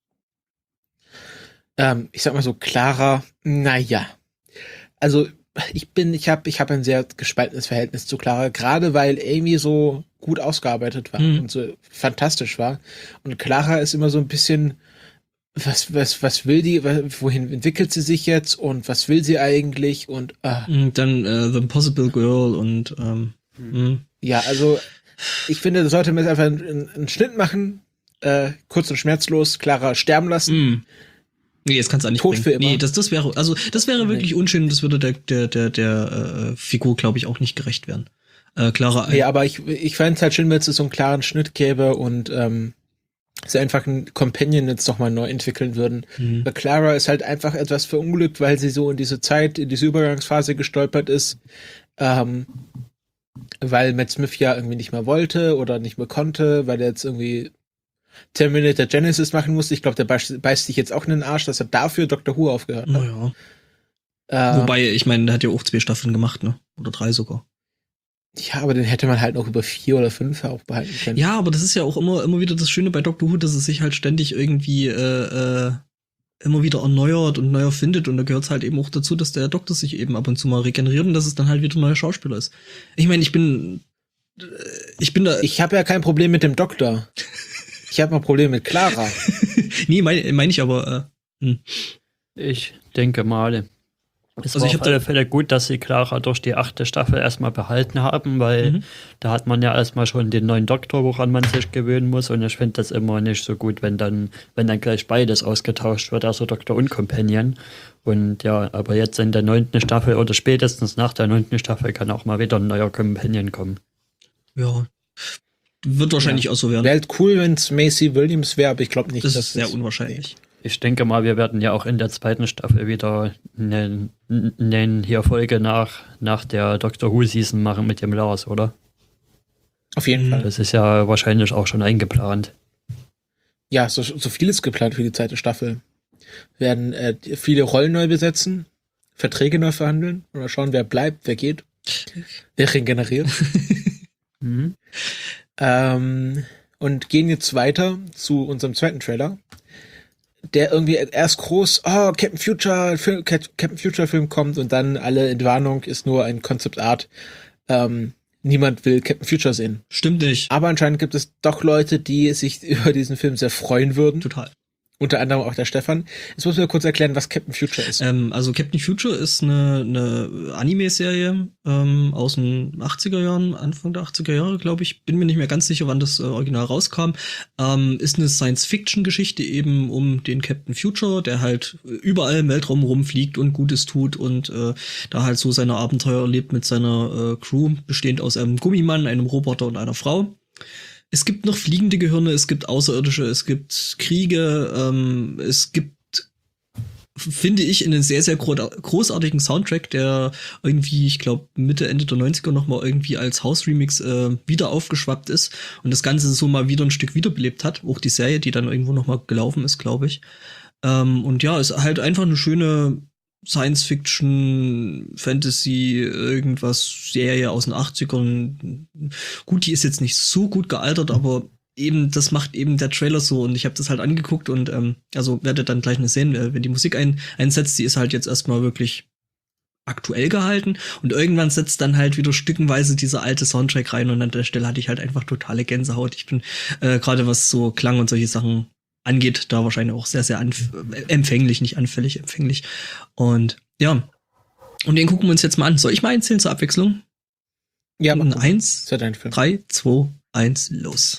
Ähm, ich sag mal so, Clara, naja. Also, ich bin, ich habe ich hab ein sehr gespaltenes Verhältnis zu Clara, gerade weil Amy so gut ausgearbeitet war Mhm. und so fantastisch war. Und Clara ist immer so ein bisschen, was, was, was will die, wohin entwickelt sie sich jetzt und was will sie eigentlich und ah. Und dann äh, The Impossible Girl und ähm, mhm. Ja, also ich finde, da sollte man jetzt einfach einen, einen Schnitt machen, äh, kurz und schmerzlos, Clara sterben lassen. Mhm. Nee, das kannst du auch nicht Tot bringen. für immer. Nee, das, das wäre, also das wäre Nee. wirklich unschön und das würde der, der, der, der äh, Figur, glaube ich, auch nicht gerecht werden. Äh, Clara, Nee, aber ich, ich fände es halt schön, wenn es so einen klaren Schnitt gäbe und ähm, sie einfach einen Companion jetzt nochmal neu entwickeln würden. Mhm. Weil Clara ist halt einfach etwas verunglückt, weil sie so in diese Zeit, in diese Übergangsphase gestolpert ist, ähm, weil Matt Smith ja irgendwie nicht mehr wollte oder nicht mehr konnte, weil er jetzt irgendwie Terminator Genesis machen musste. Ich glaube, der beißt, beißt sich jetzt auch in den Arsch, dass er dafür Doctor Who aufgehört hat. Naja. Ähm, Wobei, ich meine, der hat ja auch zwei Staffeln gemacht, ne? Oder drei sogar. Ja, aber den hätte man halt noch über vier oder fünf auch behalten können. Ja, aber das ist ja auch immer, immer wieder das Schöne bei Doctor Who, dass es sich halt ständig irgendwie äh, äh, immer wieder erneuert und neu erfindet und da gehört es halt eben auch dazu, dass der Doktor sich eben ab und zu mal regeneriert und dass es dann halt wieder ein neuer Schauspieler ist. Ich meine, ich bin äh, ich bin da Ich habe ja kein Problem mit dem Doktor. Ich habe ein Problem mit Clara. nee, meine mein ich aber äh, hm. Ich denke mal, es Also war ich auf hab alle da- Fälle gut, dass sie Clara durch die achte Staffel erstmal behalten haben, weil Mhm. da hat man ja erstmal schon den neuen Doktor, woran man sich gewöhnen muss. Und ich finde das immer nicht so gut, wenn dann, wenn dann gleich beides ausgetauscht wird, also Doktor und Companion. Und ja, aber jetzt in der neunten Staffel oder spätestens nach der neunten Staffel kann auch mal wieder ein neuer Companion kommen. Ja. Wird wahrscheinlich Ja. auch so werden. Wäre halt cool, wenn es Macy Williams wäre, aber ich glaube nicht, Das dass ist sehr es- unwahrscheinlich. Ich denke mal, wir werden ja auch in der zweiten Staffel wieder eine, eine hier Folge nach, nach der Doctor Who Season machen mit dem Lars, oder? Auf jeden Mhm. Fall. Das ist ja wahrscheinlich auch schon eingeplant. Ja, so, so viel ist geplant für die zweite Staffel. Werden äh, viele Rollen neu besetzen, Verträge neu verhandeln oder schauen, wer bleibt, wer geht, wer regeneriert. Mhm. ähm, und gehen jetzt weiter zu unserem zweiten Trailer, der irgendwie erst groß, oh, Captain Future, Film, Captain Future Film kommt und dann alle Entwarnung ist nur ein Concept Art. Ähm, niemand will Captain Future sehen. Stimmt nicht. Aber anscheinend gibt es doch Leute, die sich über diesen Film sehr freuen würden. Total. Unter anderem auch der Stefan. Jetzt muss mir kurz erklären, was Captain Future ist. Ähm, also Captain Future ist eine, eine Anime-Serie ähm, aus den achtziger Jahren, Anfang der achtziger Jahre, glaube ich. Bin mir nicht mehr ganz sicher, wann das äh, Original rauskam. Ähm, ist eine Science-Fiction-Geschichte eben um den Captain Future, der halt überall im Weltraum rumfliegt und Gutes tut und äh, da halt so seine Abenteuer erlebt mit seiner äh, Crew, bestehend aus einem Gummimann, einem Roboter und einer Frau. Es gibt noch fliegende Gehirne, es gibt Außerirdische, es gibt Kriege, ähm, es gibt, finde ich, einen sehr, sehr gro- großartigen Soundtrack, der irgendwie, ich glaube, Mitte, Ende der neunziger noch mal irgendwie als House-Remix äh, wieder aufgeschwappt ist und das Ganze so mal wieder ein Stück wiederbelebt hat. Auch die Serie, die dann irgendwo noch mal gelaufen ist, glaube ich. Ähm, und ja, ist halt einfach eine schöne Science-Fiction, Fantasy, irgendwas, Serie aus den achtzigern. Gut, die ist jetzt nicht so gut gealtert, aber eben, das macht eben der Trailer so und ich habe das halt angeguckt und ähm, also werdet dann gleich noch sehen, äh, wenn die Musik ein, einsetzt, die ist halt jetzt erstmal wirklich aktuell gehalten und irgendwann setzt dann halt wieder stückenweise dieser alte Soundtrack rein und an der Stelle hatte ich halt einfach totale Gänsehaut. Ich bin äh, gerade was so Klang und solche Sachen angeht, da wahrscheinlich auch sehr, sehr anf- empfänglich, nicht anfällig, empfänglich. Und ja, und den gucken wir uns jetzt mal an. Soll ich mal einzählen zur Abwechslung? Ja, mach Und mal. eins, Das ist ja dein Film. drei, zwei, eins, los.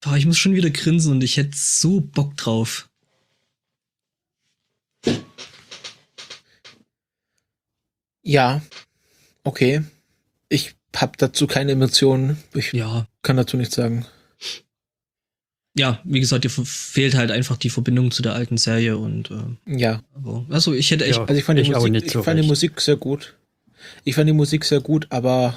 Oh, ich muss schon wieder grinsen und ich hätte so Bock drauf. Ja, okay. Ich habe dazu keine Emotionen. Ich ja. kann dazu nichts sagen. Ja, wie gesagt, dir fehlt halt einfach die Verbindung zu der alten Serie und äh, ja. Aber, also ich hätte echt. Ja, also ich fand, die, ich Musik, ich so fand die Musik sehr gut. Ich fand die Musik sehr gut, aber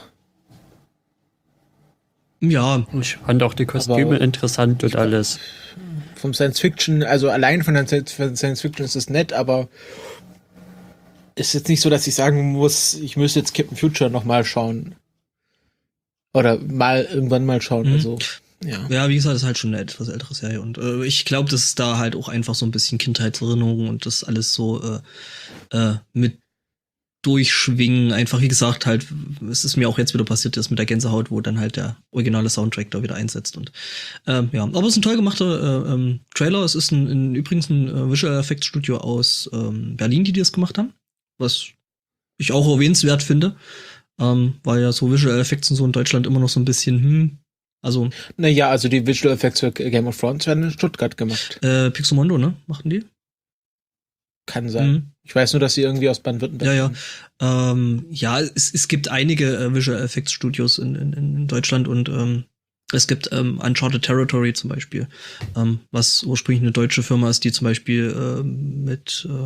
ja. Ich fand auch die Kostüme interessant und alles. Vom Science Fiction, also allein von der Science Fiction ist es nett, aber ist jetzt nicht so, dass ich sagen muss, ich müsste jetzt Captain Future nochmal schauen. Oder mal irgendwann mal schauen. Mhm. Also, ja. Ja, wie gesagt, das ist halt schon eine etwas ältere Serie. Und äh, ich glaube, dass es da halt auch einfach so ein bisschen Kindheitserinnerungen und das alles so äh, äh, mit durchschwingen. Einfach, wie gesagt, halt, es ist mir auch jetzt wieder passiert, das mit der Gänsehaut, wo dann halt der originale Soundtrack da wieder einsetzt. Und ähm, ja, aber es ist ein toll gemachter äh, ähm, Trailer. Es ist ein, ein übrigens ein äh, Visual Effects Studio aus ähm, Berlin, die das gemacht haben. Was ich auch erwähnenswert finde, ähm, weil ja so Visual Effects und so in Deutschland immer noch so ein bisschen, hm, also. Naja, also die Visual Effects für Game of Thrones werden in Stuttgart gemacht. Äh, Pixomondo, ne? Machten die? Kann sein. Mhm. Ich weiß nur, dass sie irgendwie aus Baden-Württemberg Ja, ja. Ähm, ja, es, es gibt einige äh, Visual Effects Studios in, in, in Deutschland und ähm, es gibt ähm, Uncharted Territory zum Beispiel, ähm, was ursprünglich eine deutsche Firma ist, die zum Beispiel ähm, mit äh,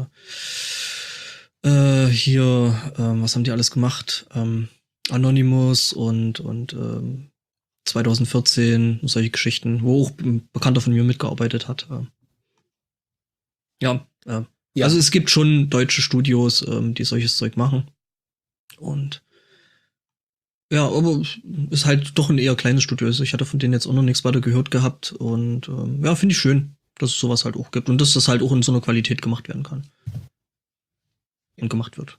Äh, hier, ähm, was haben die alles gemacht? Ähm, Anonymous und und ähm, zwanzig vierzehn, solche Geschichten, wo auch ein Bekannter von mir mitgearbeitet hat. Ähm. Ja, äh, ja, also es gibt schon deutsche Studios, ähm, die solches Zeug machen. Und ja, aber ist halt doch ein eher kleines Studio. Also ich hatte von denen jetzt auch noch nichts weiter gehört gehabt. Und ähm, ja, finde ich schön, dass es sowas halt auch gibt und dass das halt auch in so einer Qualität gemacht werden kann. Und gemacht wird.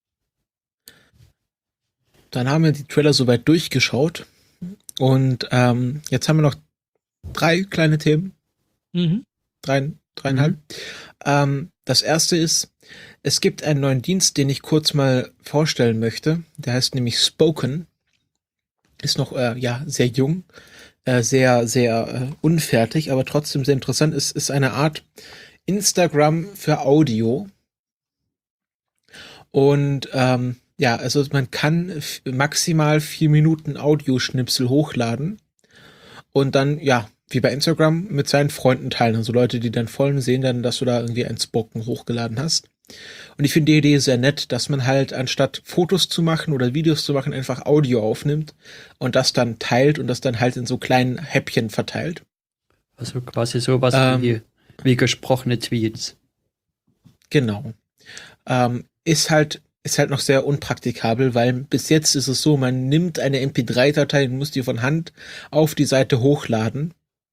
Dann haben wir die Trailer soweit durchgeschaut und ähm, jetzt haben wir noch drei kleine Themen. Mhm. Drei, dreieinhalb. Mhm. Ähm, das erste ist, es gibt einen neuen Dienst, den ich kurz mal vorstellen möchte. Der heißt nämlich Spoken. Ist noch äh, ja sehr jung, äh, sehr, sehr äh, unfertig, aber trotzdem sehr interessant. Es ist eine Art Instagram für Audio. Und ähm, ja, also man kann f- maximal vier Minuten Audioschnipsel hochladen und dann, ja, wie bei Instagram mit seinen Freunden teilen. Also Leute, die dann voll sehen dann, dass du da irgendwie ein Spoken hochgeladen hast. Und ich finde die Idee sehr nett, dass man halt anstatt Fotos zu machen oder Videos zu machen, einfach Audio aufnimmt und das dann teilt und das dann halt in so kleinen Häppchen verteilt. Also quasi sowas ähm, wie, wie gesprochene Tweets. Genau. Ähm, ist halt ist halt noch sehr unpraktikabel, weil bis jetzt ist es so, man nimmt eine M P drei Datei und muss die von Hand auf die Seite hochladen.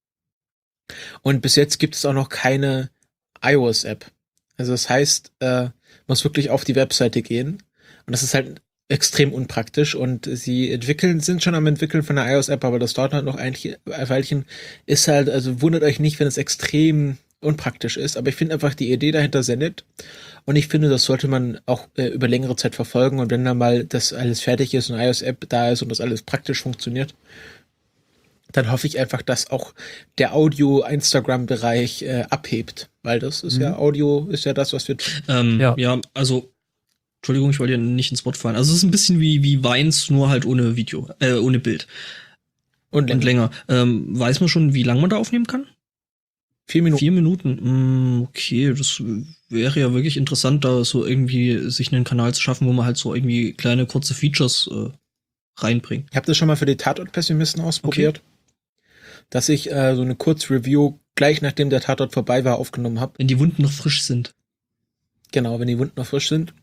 Und bis jetzt gibt es auch noch keine iOS-App. Also das heißt, äh, man muss wirklich auf die Webseite gehen. Und das ist halt extrem unpraktisch. Und sie entwickeln, sind schon am entwickeln von der iOS-App, aber das dauert halt noch ein Weilchen. Ist halt, also wundert euch nicht, wenn es extrem unpraktisch ist. Aber ich finde einfach die Idee dahinter sehr nett. Und ich finde, das sollte man auch äh, über längere Zeit verfolgen. Und wenn dann mal das alles fertig ist und eine iOS-App da ist und das alles praktisch funktioniert, dann hoffe ich einfach, dass auch der Audio-Instagram-Bereich äh, abhebt. Weil das ist mhm. ja, Audio ist ja das, was wir tun. Ähm, ja. ja, also, Entschuldigung, ich wollte ja nicht ins Wort fallen. Also es ist ein bisschen wie, wie Vines, nur halt ohne Video, äh, ohne Bild. Und länger. Und länger. Ähm, weiß man schon, wie lange man da aufnehmen kann? Vier Minuten. Vier Minuten, okay, das wäre ja wirklich interessant, da so irgendwie sich einen Kanal zu schaffen, wo man halt so irgendwie kleine, kurze Features äh, reinbringt. Ich habe das schon mal für die Tatort-Pessimisten ausprobiert, okay. dass ich äh, so eine Kurzreview gleich nachdem der Tatort vorbei war aufgenommen habe. Wenn die Wunden noch frisch sind. Genau, wenn die Wunden noch frisch sind.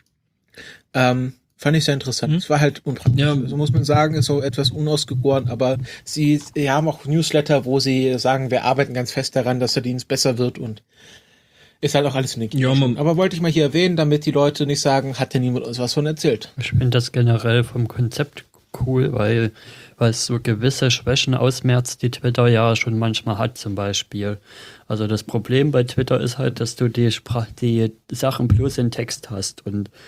Ähm, fand ich sehr interessant. Es mhm. war halt unpraktisch. Ja. So muss man sagen, ist so etwas unausgegoren, aber sie, sie haben auch Newsletter, wo sie sagen, wir arbeiten ganz fest daran, dass der Dienst besser wird und ist halt auch alles in den ja, aber wollte ich mal hier erwähnen, damit die Leute nicht sagen, hat denn niemand uns was von erzählt. Ich finde das generell vom Konzept cool, weil, weil es so gewisse Schwächen ausmerzt, die Twitter ja schon manchmal hat zum Beispiel. Also das Problem bei Twitter ist halt, dass du die, Sprach- die Sachen bloß in Text hast und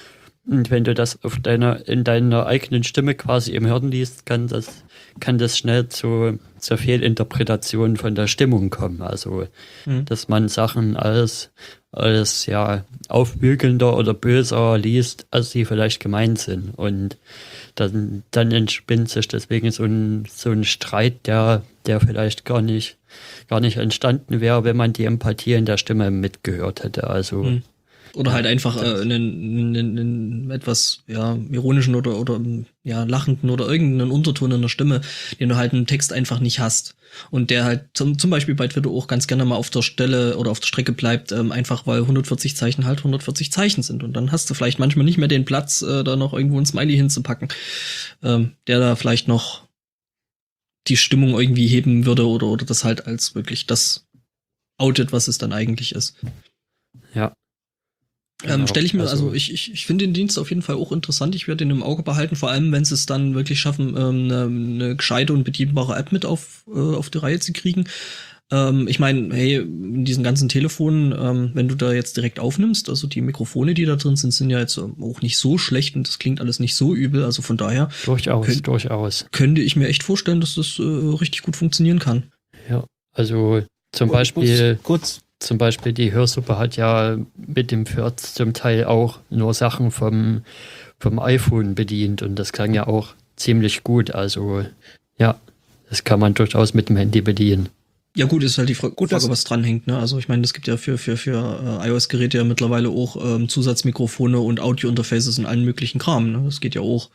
Und wenn du das auf deiner, in deiner eigenen Stimme quasi im Hirn liest, kann das, kann das schnell zu, zur Fehlinterpretation von der Stimmung kommen. Also, mhm. dass man Sachen als, als, ja, aufbügelnder oder böser liest, als sie vielleicht gemeint sind. Und dann, dann entspinnt sich deswegen so ein, so ein Streit, der, der vielleicht gar nicht, gar nicht entstanden wäre, wenn man die Empathie in der Stimme mitgehört hätte. Also, mhm. Oder halt einfach äh, einen, einen, einen etwas ja ironischen oder oder ja lachenden oder irgendeinen Unterton in der Stimme, den du halt im Text einfach nicht hast. Und der halt zum, zum Beispiel bei Twitter auch ganz gerne mal auf der Stelle oder auf der Strecke bleibt, ähm, einfach weil hundertvierzig Zeichen halt hundertvierzig Zeichen sind. Und dann hast du vielleicht manchmal nicht mehr den Platz, äh, da noch irgendwo ein Smiley hinzupacken, ähm, der da vielleicht noch die Stimmung irgendwie heben würde oder oder das halt als wirklich das outet, was es dann eigentlich ist. Ja. Ähm, Stelle ich mir, also ich, ich, ich finde den Dienst auf jeden Fall auch interessant. Ich werde den im Auge behalten, vor allem wenn sie es dann wirklich schaffen, ähm, eine, eine gescheite und bedienbare App mit auf, äh, auf die Reihe zu kriegen. Ähm, ich meine, hey, in diesen ganzen Telefonen, ähm, wenn du da jetzt direkt aufnimmst, also die Mikrofone, die da drin sind, sind ja jetzt auch nicht so schlecht und das klingt alles nicht so übel. Also von daher durchaus, könnt, durchaus. könnte ich mir echt vorstellen, dass das äh, richtig gut funktionieren kann. Ja, also zum Beispiel kurz. Zum Beispiel die Hörsuppe hat ja mit dem Fürth zum Teil auch nur Sachen vom, vom iPhone bedient und das klang ja auch ziemlich gut. Also ja, das kann man durchaus mit dem Handy bedienen. Ja gut, ist halt die Frage, gut, Frage was dranhängt. Ne? Also ich meine, es gibt ja für für für äh, iOS-Geräte ja mittlerweile auch ähm, Zusatzmikrofone und Audio-Interfaces in allen möglichen Kram. Ne? Das geht ja auch.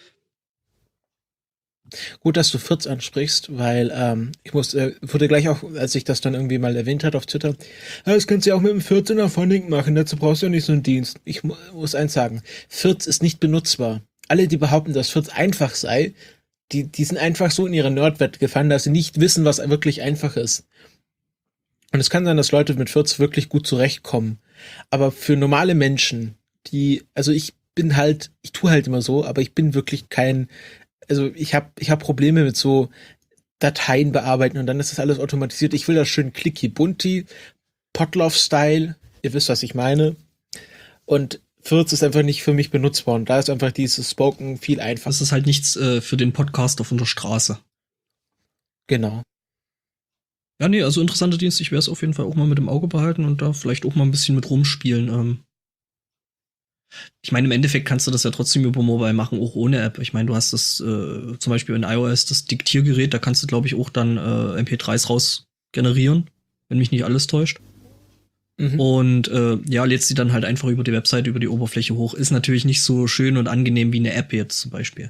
Gut, dass du Fürth ansprichst, weil ähm, ich muss, äh, wurde gleich auch, als ich das dann irgendwie mal erwähnt hat auf Twitter, ja, das kannst du ja auch mit dem vierzehner Funding machen, dazu brauchst du ja nicht so einen Dienst. Ich mu- muss eins sagen, Fürth ist nicht benutzbar. Alle, die behaupten, dass Fürth einfach sei, die, die sind einfach so in ihre Nerdwelt gefallen, dass sie nicht wissen, was wirklich einfach ist. Und es kann sein, dass Leute mit Fürth wirklich gut zurechtkommen. Aber für normale Menschen, die, also ich bin halt, ich tue halt immer so, aber ich bin wirklich kein, also ich habe ich hab Probleme mit so Dateien bearbeiten und dann ist das alles automatisiert. Ich will das schön clicky bunti, Potloff-Style, ihr wisst, was ich meine. Und Fürth ist einfach nicht für mich benutzbar und da ist einfach dieses Spoken viel einfacher. Das ist halt nichts äh, für den Podcaster von der Straße. Genau. Ja, nee, also interessanter Dienst. Ich werde es auf jeden Fall auch mal mit im Auge behalten und da vielleicht auch mal ein bisschen mit rumspielen. Ähm Ich meine, im Endeffekt kannst du das ja trotzdem über Mobile machen, auch ohne App. Ich meine, du hast das äh, zum Beispiel in iOS, das Diktiergerät, da kannst du, glaube ich, auch dann äh, M P dreis raus generieren, wenn mich nicht alles täuscht. Mhm. Und äh, ja, lädst sie dann halt einfach über die Website, über die Oberfläche hoch. Ist natürlich nicht so schön und angenehm wie eine App jetzt zum Beispiel.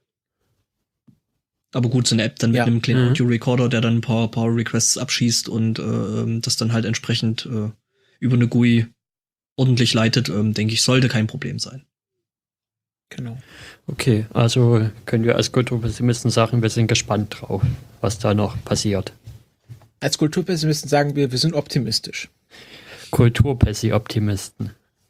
Aber gut, so eine App dann mit ja. einem kleinen mhm. Audio-Recorder, der dann ein paar, paar Requests abschießt und äh, das dann halt entsprechend äh, über eine G U I ordentlich leitet, ähm, denke ich, sollte kein Problem sein. Genau. Okay, also können wir als Kulturpessimisten sagen, wir sind gespannt drauf, was da noch passiert. Als Kulturpessimisten sagen wir, wir sind optimistisch. Kulturpessi-Optimisten.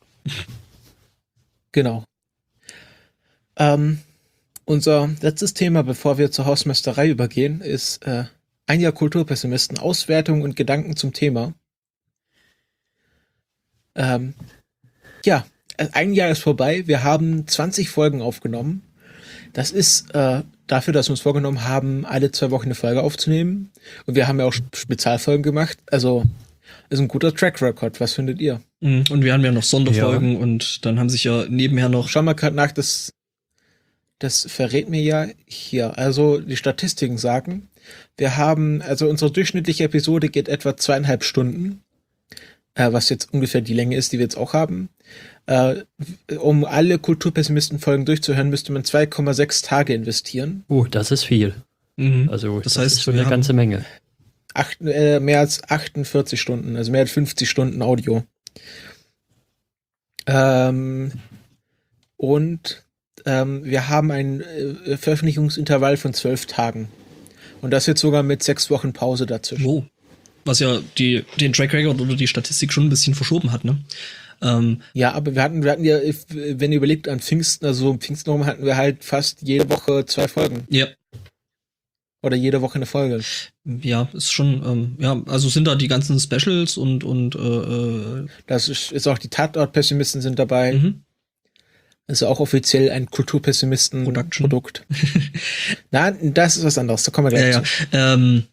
Genau. Ähm, unser letztes Thema, bevor wir zur Hausmeisterei übergehen, ist äh, ein Jahr Kulturpessimisten, Auswertung und Gedanken zum Thema. Ähm, ja, ein Jahr ist vorbei. Wir haben zwanzig Folgen aufgenommen. Das ist äh, dafür, dass wir uns vorgenommen haben, alle zwei Wochen eine Folge aufzunehmen. Und wir haben ja auch Spezialfolgen gemacht. Also ist ein guter Track Record. Was findet ihr? Und wir haben ja noch Sonderfolgen ja. Und dann haben sich ja nebenher noch... Schau mal gerade nach, das, das verrät mir ja hier. Also die Statistiken sagen, wir haben, also unsere durchschnittliche Episode geht etwa zweieinhalb Stunden. Was jetzt ungefähr die Länge ist, die wir jetzt auch haben. Äh, um alle Kulturpessimisten-Folgen durchzuhören, müsste man zwei Komma sechs Tage investieren. Oh, das ist viel. Mhm. Also das, das heißt, ist schon eine ganze Menge. Acht, äh, mehr als achtundvierzig Stunden, also mehr als fünfzig Stunden Audio. Ähm, und ähm, wir haben ein äh, Veröffentlichungsintervall von zwölf Tagen. Und das jetzt sogar mit sechs Wochen Pause dazwischen. Oh. Was ja die, den Track Record oder die Statistik schon ein bisschen verschoben hat, ne? Ähm, ja, aber wir hatten, wir hatten ja, wenn ihr überlegt, an Pfingsten, also um Pfingsten herum hatten wir halt fast jede Woche zwei Folgen. Ja. Oder jede Woche eine Folge. Ja, ist schon, ähm, ja, also sind da die ganzen Specials und, und, äh, das ist, ist auch die Tatort-Pessimisten sind dabei. Mhm. Also auch offiziell ein Kulturpessimisten-Produkt. Nein, das ist was anderes, da kommen wir gleich ja, zu. Ja, ähm,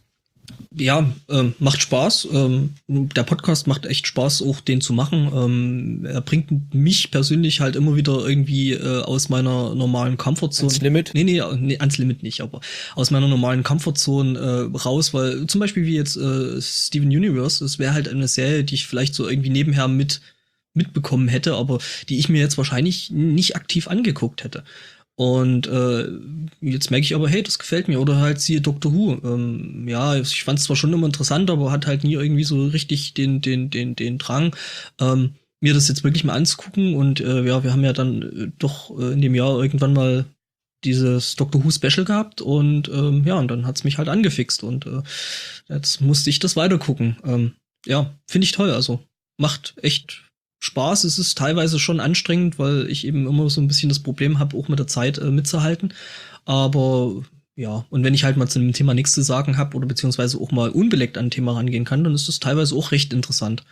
ja ähm, macht Spaß. Ähm, der Podcast macht echt Spaß, auch den zu machen. Ähm, er bringt mich persönlich halt immer wieder irgendwie äh, aus meiner normalen Comfortzone. Ans Limit? Nee, nee, nee, ans Limit nicht, aber aus meiner normalen Comfortzone äh, raus, weil zum Beispiel wie jetzt äh, Steven Universe, das wäre halt eine Serie, die ich vielleicht so irgendwie nebenher mit mitbekommen hätte, aber die ich mir jetzt wahrscheinlich nicht aktiv angeguckt hätte. Und äh, jetzt merke ich aber, hey, das gefällt mir. Oder halt siehe Doctor Who. Ähm, ja, ich fand es zwar schon immer interessant, aber hat halt nie irgendwie so richtig den den den den Drang, ähm, mir das jetzt wirklich mal anzugucken. Und äh, ja, wir haben ja dann äh, doch äh, in dem Jahr irgendwann mal dieses Doctor Who Special gehabt und ähm, ja, und dann hat's mich halt angefixt und äh, jetzt musste ich das weitergucken. Ähm, ja, finde ich toll. Also macht echt Spaß. Es ist teilweise schon anstrengend, weil ich eben immer so ein bisschen das Problem habe, auch mit der Zeit äh, mitzuhalten. Aber ja, und wenn ich halt mal zu einem Thema nichts zu sagen habe oder beziehungsweise auch mal unbeleckt an ein Thema rangehen kann, dann ist das teilweise auch recht interessant.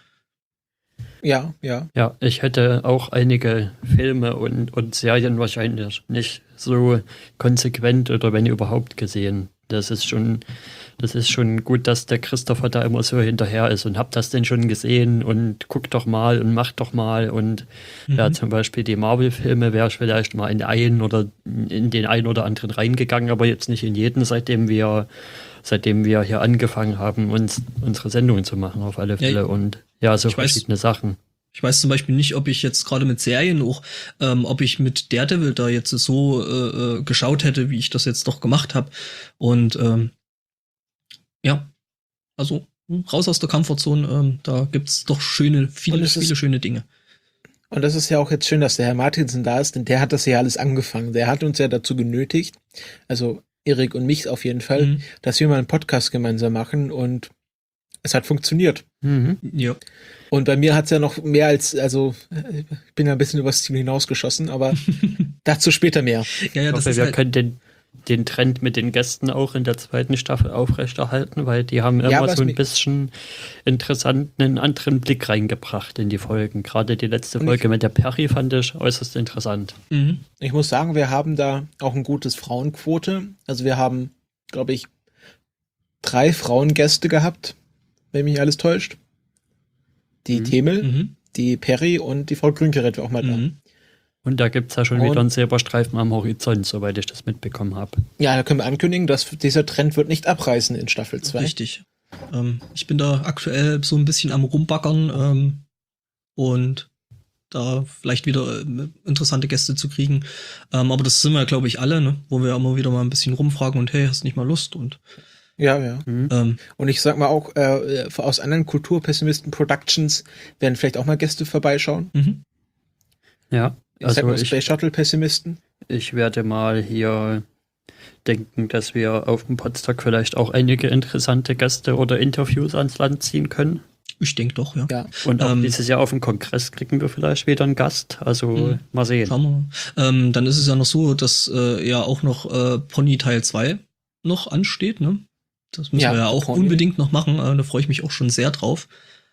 Ja, ja. Ja, ich hätte auch einige Filme und, und Serien wahrscheinlich nicht so konsequent oder wenn überhaupt gesehen. Das ist schon, das ist schon gut, dass der Christopher da immer so hinterher ist und hab das denn schon gesehen und guck doch mal und mach doch mal und mhm. ja, zum Beispiel die Marvel-Filme wäre ich vielleicht mal in einen oder in den einen oder anderen reingegangen, aber jetzt nicht in jeden, seitdem wir, seitdem wir hier angefangen haben, uns unsere Sendungen zu machen auf alle Fälle ja, und ja, so verschiedene weiß, Sachen. Ich weiß zum Beispiel nicht, ob ich jetzt gerade mit Serien auch, ähm, ob ich mit Daredevil da jetzt so äh, geschaut hätte, wie ich das jetzt doch gemacht habe. Und ähm, ja, also raus aus der Komfortzone, ähm, da gibt's doch schöne, viele, viele ist, schöne Dinge. Und das ist ja auch jetzt schön, dass der Herr Martinsen da ist, denn der hat das ja alles angefangen. Der hat uns ja dazu genötigt, also Erik und mich auf jeden Fall, mhm. dass wir mal einen Podcast gemeinsam machen und es hat funktioniert. Mhm. Ja. Und bei mir hat's ja noch mehr als, also ich bin ja ein bisschen übers Ziel hinausgeschossen, aber dazu später mehr. Ja, ja, das hoffe, ist wir halt können den, den Trend mit den Gästen auch in der zweiten Staffel aufrechterhalten, weil die haben immer ja, so ein bisschen interessanten, einen anderen Blick reingebracht in die Folgen. Gerade die letzte Folge ich, mit der Perry fand ich äußerst interessant. Mhm. Ich muss sagen, wir haben da auch ein gutes Frauenquote. Also wir haben, glaube ich, drei Frauengäste gehabt, wenn mich nicht alles täuscht. Die mhm. Themel, mhm. die Perry und die Frau Grünkerett war auch mal da. Mhm. Und da gibt's ja schon und, wieder einen Silberstreifen am Horizont, soweit ich das mitbekommen habe. Ja, da können wir ankündigen, dass dieser Trend wird nicht abreißen in Staffel zwei. Richtig. Ähm, ich bin da aktuell so ein bisschen am Rumbaggern ähm, und da vielleicht wieder äh, interessante Gäste zu kriegen. Ähm, aber das sind wir, glaube ich, alle, ne? Wo wir immer wieder mal ein bisschen rumfragen und hey, hast du nicht mal Lust? Und ja, ja. Mhm. Ähm, und ich sag mal auch, äh, aus anderen Kulturpessimisten-Productions werden vielleicht auch mal Gäste vorbeischauen. Mhm. Ja. Ich also sag mal ich, Space Shuttle-Pessimisten. Ich werde mal hier denken, dass wir auf dem Podstock vielleicht auch einige interessante Gäste oder Interviews ans Land ziehen können. Ich denke doch, ja. ja. Und auch ähm, dieses Jahr auf dem Kongress kriegen wir vielleicht wieder einen Gast. Also mh, mal sehen. Schauen wir mal. Ähm, dann ist es ja noch so, dass äh, ja auch noch äh, Pony Teil zwei noch ansteht, ne? Das müssen ja, wir ja auch Pony. unbedingt noch machen. Äh, da freue ich mich auch schon sehr drauf.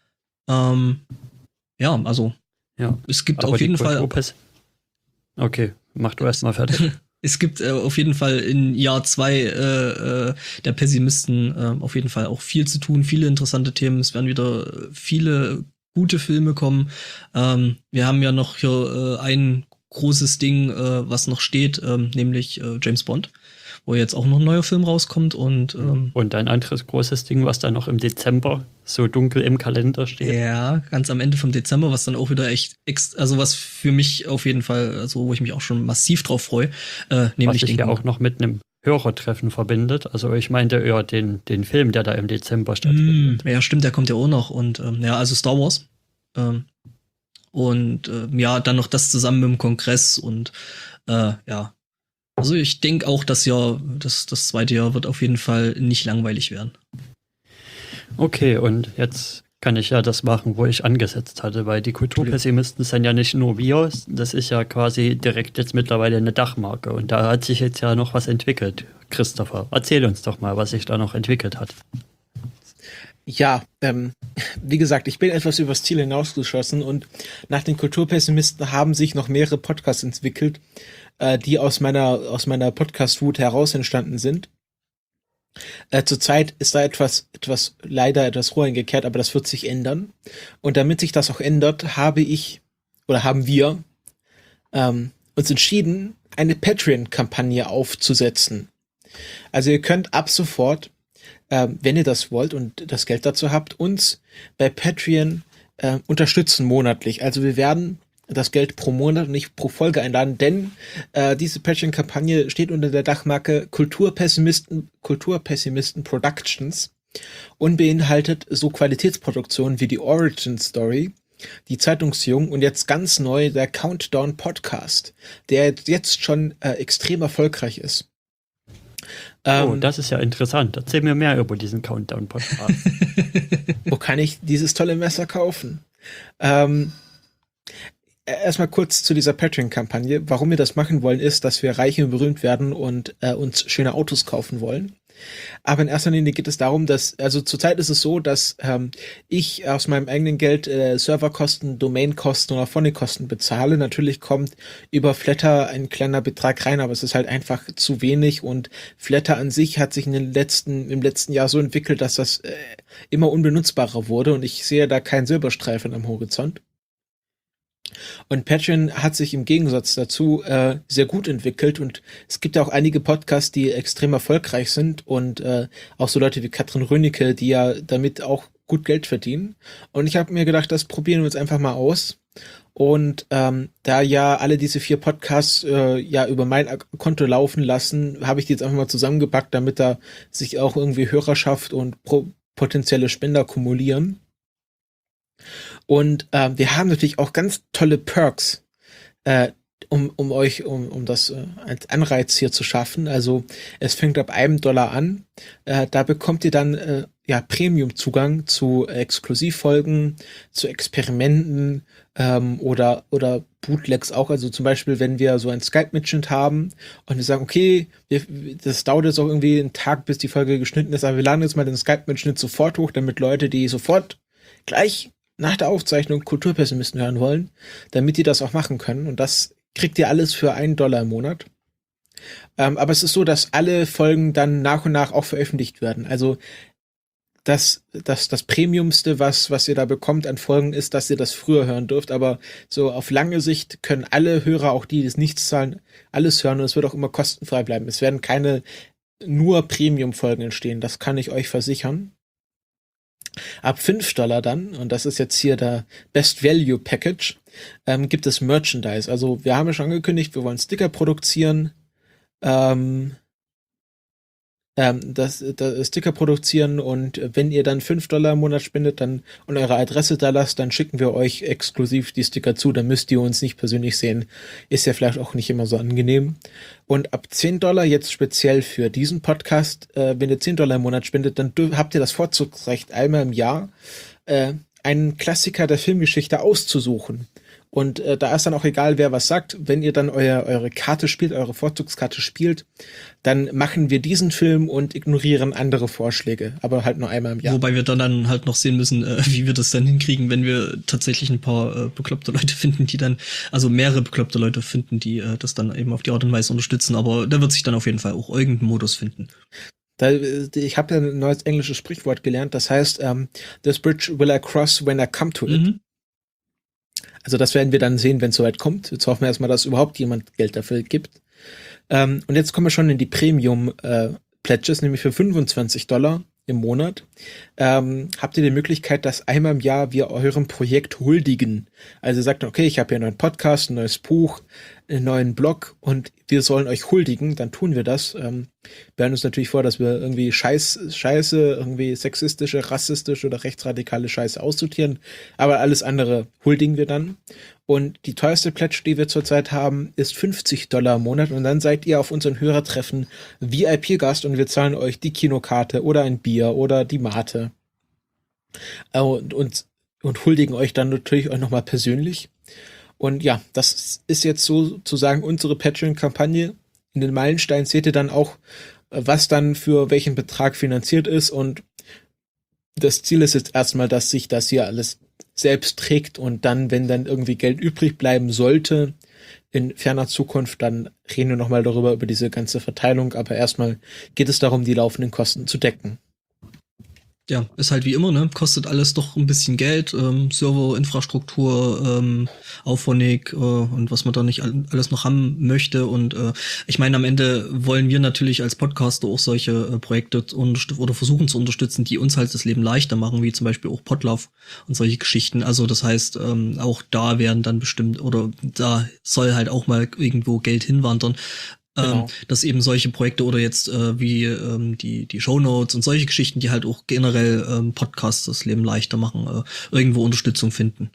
Ähm, ja, also ja. es gibt Aber auf jeden Fall. Opus. Okay, mach du erst mal fertig. Es gibt äh, auf jeden Fall in Jahr zwei äh, äh, der Pessimisten äh, auf jeden Fall auch viel zu tun, viele interessante Themen. Es werden wieder viele gute Filme kommen. Ähm, wir haben ja noch hier äh, ein großes Ding, äh, was noch steht, äh, nämlich äh, James Bond, wo jetzt auch noch ein neuer Film rauskommt. Und ähm, und ein anderes großes Ding, was dann noch im Dezember so dunkel im Kalender steht. Ja, ganz am Ende vom Dezember, was dann auch wieder echt, ex- also was für mich auf jeden Fall, also wo ich mich auch schon massiv drauf freue. Äh, nämlich was sich den ja auch noch mit einem Hörertreffen verbindet. Also ich meinte eher den, den Film, der da im Dezember stattfindet. Mm, ja, stimmt, der kommt ja auch noch. Und ähm, ja, also Star Wars. Ähm, und äh, ja, dann noch das zusammen mit dem Kongress und äh, ja. Also ich denke auch, das Jahr, das, das zweite Jahr wird auf jeden Fall nicht langweilig werden. Okay, und jetzt kann ich ja das machen, wo ich angesetzt hatte, weil die Kulturpessimisten sind ja nicht nur wir, das ist ja quasi direkt jetzt mittlerweile eine Dachmarke und da hat sich jetzt ja noch was entwickelt. Christopher, erzähl uns doch mal, was sich da noch entwickelt hat. Ja, ähm, wie gesagt, ich bin etwas übers Ziel hinausgeschossen und nach den Kulturpessimisten haben sich noch mehrere Podcasts entwickelt, äh, die aus meiner aus meiner Podcast-Wut heraus entstanden sind. Äh, zurzeit ist da etwas etwas leider etwas roh eingekehrt, aber das wird sich ändern. Und damit sich das auch ändert, habe ich oder haben wir ähm, uns entschieden, eine Patreon-Kampagne aufzusetzen. Also ihr könnt ab sofort, ähm, wenn ihr das wollt und das Geld dazu habt, uns bei Patreon äh, unterstützen monatlich. Also wir werden das Geld pro Monat und nicht pro Folge einladen, denn äh, diese Patreon-Kampagne steht unter der Dachmarke Kulturpessimisten, Kulturpessimisten Productions und beinhaltet so Qualitätsproduktionen wie die Origin Story, die Zeitungsjungen und jetzt ganz neu der Countdown Podcast, der jetzt schon äh, extrem erfolgreich ist. Oh, Ähm, das ist ja interessant. Erzähl mir mehr über diesen Countdown-Podcast. Wo kann ich dieses tolle Messer kaufen? Ähm, erstmal kurz zu dieser Patreon-Kampagne. Warum wir das machen wollen, ist, dass wir reich und berühmt werden und äh, uns schöne Autos kaufen wollen. Aber in erster Linie geht es darum, dass, also zurzeit ist es so, dass ähm, ich aus meinem eigenen Geld äh, Serverkosten, Domainkosten oder Phonic-Kosten bezahle. Natürlich kommt über Flatter ein kleiner Betrag rein, aber es ist halt einfach zu wenig und Flatter an sich hat sich in den letzten, im letzten Jahr so entwickelt, dass das äh, immer unbenutzbarer wurde und ich sehe da keinen Silberstreifen am Horizont. Und Patreon hat sich im Gegensatz dazu äh, sehr gut entwickelt und es gibt ja auch einige Podcasts, die extrem erfolgreich sind und äh, auch so Leute wie Katrin Rönicke, die ja damit auch gut Geld verdienen. Und ich habe mir gedacht, das probieren wir jetzt einfach mal aus. Und ähm, da ja alle diese vier Podcasts äh, ja über mein Konto laufen lassen, habe ich die jetzt einfach mal zusammengepackt, damit da sich auch irgendwie Hörerschaft und pro- potenzielle Spender kumulieren. Und äh, wir haben natürlich auch ganz tolle Perks, äh, um, um euch, um, um das äh, als Anreiz hier zu schaffen. Also es fängt ab einem Dollar an. Äh, da bekommt ihr dann äh, ja Premium-Zugang zu Exklusivfolgen, zu Experimenten ähm, oder oder Bootlegs auch. Also zum Beispiel, wenn wir so ein Skype-Mitschnitt haben und wir sagen, okay, wir, das dauert jetzt auch irgendwie einen Tag, bis die Folge geschnitten ist, aber wir laden jetzt mal den Skype-Mitschnitt sofort hoch, damit Leute, die sofort gleich nach der Aufzeichnung Kulturpessimisten hören wollen, damit die das auch machen können. Und das kriegt ihr alles für einen Dollar im Monat. Ähm, aber es ist so, dass alle Folgen dann nach und nach auch veröffentlicht werden. Also das, das, das Premiumste, was, was ihr da bekommt an Folgen, ist, dass ihr das früher hören dürft. Aber so auf lange Sicht können alle Hörer, auch die, die es nichts zahlen, alles hören und es wird auch immer kostenfrei bleiben. Es werden keine nur Premium-Folgen entstehen. Das kann ich euch versichern. Ab fünf Dollar dann, und das ist jetzt hier der Best Value Package, ähm, gibt es Merchandise. Also wir haben ja schon angekündigt, wir wollen Sticker produzieren, ähm, ähm, das, das Sticker produzieren und wenn ihr dann fünf Dollar im Monat spendet dann und eure Adresse da lasst, dann schicken wir euch exklusiv die Sticker zu, dann müsst ihr uns nicht persönlich sehen. Ist ja vielleicht auch nicht immer so angenehm. Und ab zehn Dollar jetzt speziell für diesen Podcast, äh, wenn ihr zehn Dollar im Monat spendet, dann dürft, habt ihr das Vorzugsrecht, einmal im Jahr äh, einen Klassiker der Filmgeschichte auszusuchen. Und äh, da ist dann auch egal, wer was sagt. Wenn ihr dann euer, eure Karte spielt, eure Vorzugskarte spielt, dann machen wir diesen Film und ignorieren andere Vorschläge. Aber halt nur einmal im Jahr. Wobei wir dann, dann halt noch sehen müssen, äh, wie wir das dann hinkriegen, wenn wir tatsächlich ein paar äh, bekloppte Leute finden, die dann, also mehrere bekloppte Leute finden, die äh, das dann eben auf die Art und Weise unterstützen. Aber da wird sich dann auf jeden Fall auch irgendein Modus finden. Da, ich habe ja ein neues englisches Sprichwort gelernt, das heißt, um, this bridge will I cross when I come to it. Mhm. Also das werden wir dann sehen, wenn es soweit kommt. Jetzt hoffen wir erstmal, dass überhaupt jemand Geld dafür gibt. Ähm, und jetzt kommen wir schon in die Premium-Pledges, äh, nämlich für fünfundzwanzig Dollar im Monat. Ähm, habt ihr die Möglichkeit, dass einmal im Jahr wir eurem Projekt huldigen. Also ihr sagt, okay, ich habe hier einen neuen Podcast, ein neues Buch, einen neuen Blog und wir sollen euch huldigen, dann tun wir das. Ähm, wir hören uns natürlich vor, dass wir irgendwie Scheiß, Scheiße, irgendwie sexistische, rassistische oder rechtsradikale Scheiße aussortieren, aber alles andere huldigen wir dann. Und die teuerste Pledge, die wir zurzeit haben, ist fünfzig Dollar im Monat und dann seid ihr auf unseren Hörertreffen V I P-Gast und wir zahlen euch die Kinokarte oder ein Bier oder die Mate. Und, und, und huldigen euch dann natürlich auch nochmal persönlich. Und ja, das ist jetzt sozusagen unsere Patreon-Kampagne. In den Meilensteinen seht ihr dann auch, was dann für welchen Betrag finanziert ist und das Ziel ist jetzt erstmal, dass sich das hier alles selbst trägt und dann, wenn dann irgendwie Geld übrig bleiben sollte in ferner Zukunft, dann reden wir nochmal darüber, über diese ganze Verteilung, aber erstmal geht es darum, die laufenden Kosten zu decken. Ja, ist halt wie immer, ne? Kostet alles doch ein bisschen Geld, ähm, Server, Infrastruktur, ähm, Auphonic äh, und was man da nicht alles noch haben möchte. Und äh, ich meine, am Ende wollen wir natürlich als Podcaster auch solche äh, Projekte unterst- oder versuchen zu unterstützen, die uns halt das Leben leichter machen, wie zum Beispiel auch Podlove und solche Geschichten. Also das heißt, ähm, auch da werden dann bestimmt, oder da soll halt auch mal irgendwo Geld hinwandern. Genau. Ähm, dass eben solche Projekte oder jetzt äh, wie ähm, die die Shownotes und solche Geschichten, die halt auch generell ähm, Podcasts das Leben leichter machen, äh, irgendwo Unterstützung finden.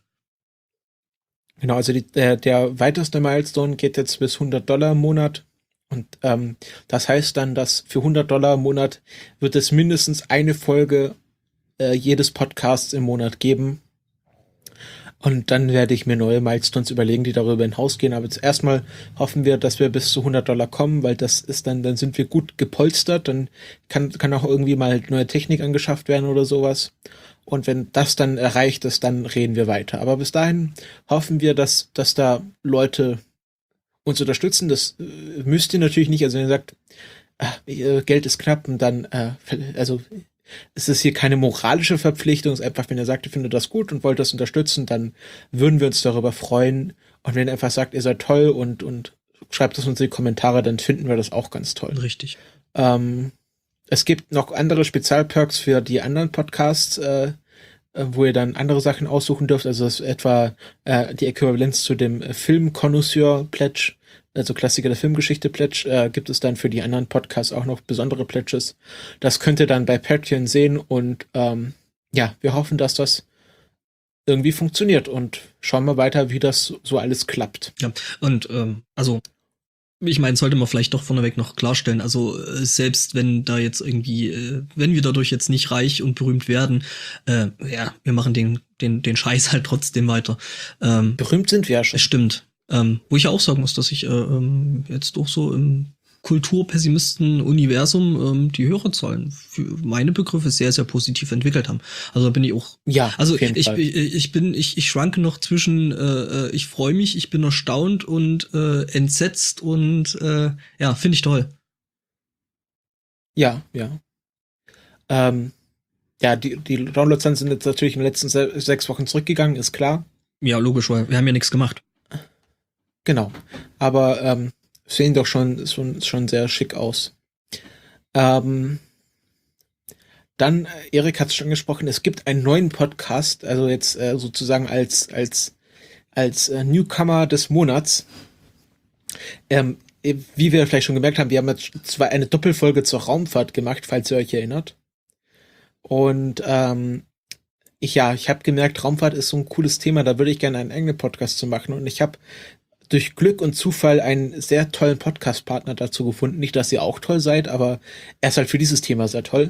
Genau, also die, der, der weiteste Milestone geht jetzt bis hundert Dollar im Monat und ähm, das heißt dann, dass für hundert Dollar im Monat wird es mindestens eine Folge äh, jedes Podcasts im Monat geben. Und dann werde ich mir neue Milestones überlegen, die darüber hinausgehen. Aber jetzt erstmal hoffen wir, dass wir bis zu hundert Dollar kommen, weil das ist dann, dann sind wir gut gepolstert. Dann kann, kann auch irgendwie mal neue Technik angeschafft werden oder sowas. Und wenn das dann erreicht ist, dann reden wir weiter. Aber bis dahin hoffen wir, dass, dass da Leute uns unterstützen. Das äh, müsst ihr natürlich nicht. Also wenn ihr sagt, äh, Geld ist knapp und dann, äh, also es ist hier keine moralische Verpflichtung, es ist einfach, wenn ihr sagt, ihr findet das gut und wollt das unterstützen, dann würden wir uns darüber freuen. Und wenn ihr einfach sagt, ihr seid toll und, und schreibt das uns in die Kommentare, dann finden wir das auch ganz toll. Richtig. Ähm, es gibt noch andere Spezialperks für die anderen Podcasts, äh, wo ihr dann andere Sachen aussuchen dürft. Also das ist etwa äh, die Äquivalenz zu dem Film-Connoisseur-Pledge, also Klassiker der Filmgeschichte-Pledge, äh, gibt es dann für die anderen Podcasts auch noch besondere Pledges. Das könnt ihr dann bei Patreon sehen und ähm, ja, wir hoffen, dass das irgendwie funktioniert und schauen wir weiter, wie das so alles klappt. Ja, und ähm, also ich meine, sollte man vielleicht doch vorneweg noch klarstellen, also äh, selbst wenn da jetzt irgendwie, äh, wenn wir dadurch jetzt nicht reich und berühmt werden, äh, ja, wir machen den den den Scheiß halt trotzdem weiter. Ähm, Berühmt sind wir ja schon. Es stimmt. Ähm, wo ich ja auch sagen muss, dass ich äh, ähm, jetzt auch so im Kulturpessimisten-Universum ähm, die Hörerzahlen für meine Begriffe sehr, sehr positiv entwickelt haben. Also da bin ich auch. Ja, also auf jeden ich, Fall. ich ich bin ich ich schwanke noch zwischen äh, ich freue mich, ich bin erstaunt und äh, entsetzt und äh, ja, finde ich toll. Ja, ja. Ähm, ja, die die Downloadzahlen sind jetzt natürlich in den letzten se- sechs Wochen zurückgegangen, ist klar. Ja, logisch, weil wir haben ja nichts gemacht. Genau. Aber ähm, sehen doch schon, schon, schon sehr schick aus. Ähm, dann, äh, Erik hat es schon angesprochen, es gibt einen neuen Podcast, also jetzt äh, sozusagen als, als, als äh, Newcomer des Monats. Ähm, wie wir vielleicht schon gemerkt haben, wir haben jetzt zwar eine Doppelfolge zur Raumfahrt gemacht, falls ihr euch erinnert. Und ähm, ich ja, ich habe gemerkt, Raumfahrt ist so ein cooles Thema, da würde ich gerne einen eigenen Podcast zu machen. Und ich habe durch Glück und Zufall einen sehr tollen Podcast-Partner dazu gefunden. Nicht, dass ihr auch toll seid, aber er ist halt für dieses Thema sehr toll.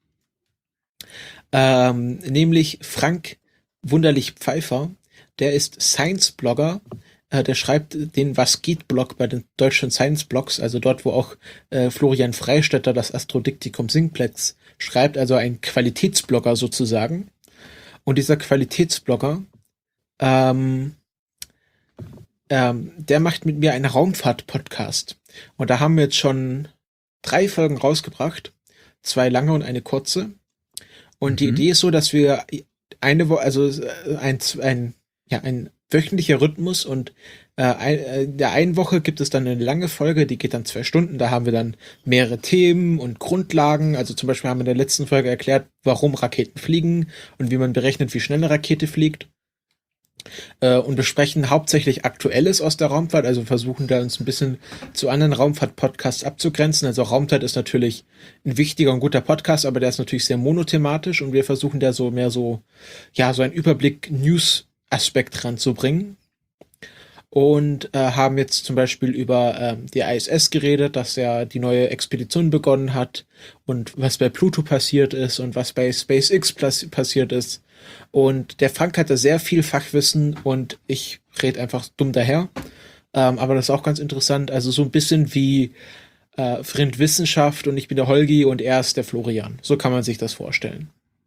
Ähm, nämlich Frank Wunderlich Pfeiffer. Der ist Science-Blogger. Äh, der schreibt den Was geht-Blog bei den deutschen Science-Blogs, also dort, wo auch äh, Florian Freistetter das Astrodiktikum Simplex schreibt, also ein Qualitätsblogger sozusagen. Und dieser Qualitätsblogger, ähm, Ähm, der macht mit mir einen Raumfahrt-Podcast. Und da haben wir jetzt schon drei Folgen rausgebracht. Zwei lange und eine kurze. Und mhm. die Idee ist so, dass wir eine Woche, also ein, ein, ja, ein wöchentlicher Rhythmus und äh, ein, äh, in der einen Woche gibt es dann eine lange Folge, die geht dann zwei Stunden. Da haben wir dann mehrere Themen und Grundlagen. Also zum Beispiel haben wir in der letzten Folge erklärt, warum Raketen fliegen und wie man berechnet, wie schnell eine Rakete fliegt. Und besprechen hauptsächlich Aktuelles aus der Raumfahrt, also versuchen da uns ein bisschen zu anderen Raumfahrt-Podcasts abzugrenzen. Also Raumfahrt ist natürlich ein wichtiger und guter Podcast, aber der ist natürlich sehr monothematisch und wir versuchen da so mehr so, ja, so einen Überblick, News-Aspekt ranzubringen. Und äh, haben jetzt zum Beispiel über ähm, die I S S geredet, dass ja die neue Expedition begonnen hat und was bei Pluto passiert ist und was bei SpaceX plas- passiert ist. Und der Frank hatte sehr viel Fachwissen und ich rede einfach dumm daher. Ähm, aber das ist auch ganz interessant. Also so ein bisschen wie äh, Vrind Wissenschaft und ich bin der Holgi und er ist der Florian. So kann man sich das vorstellen.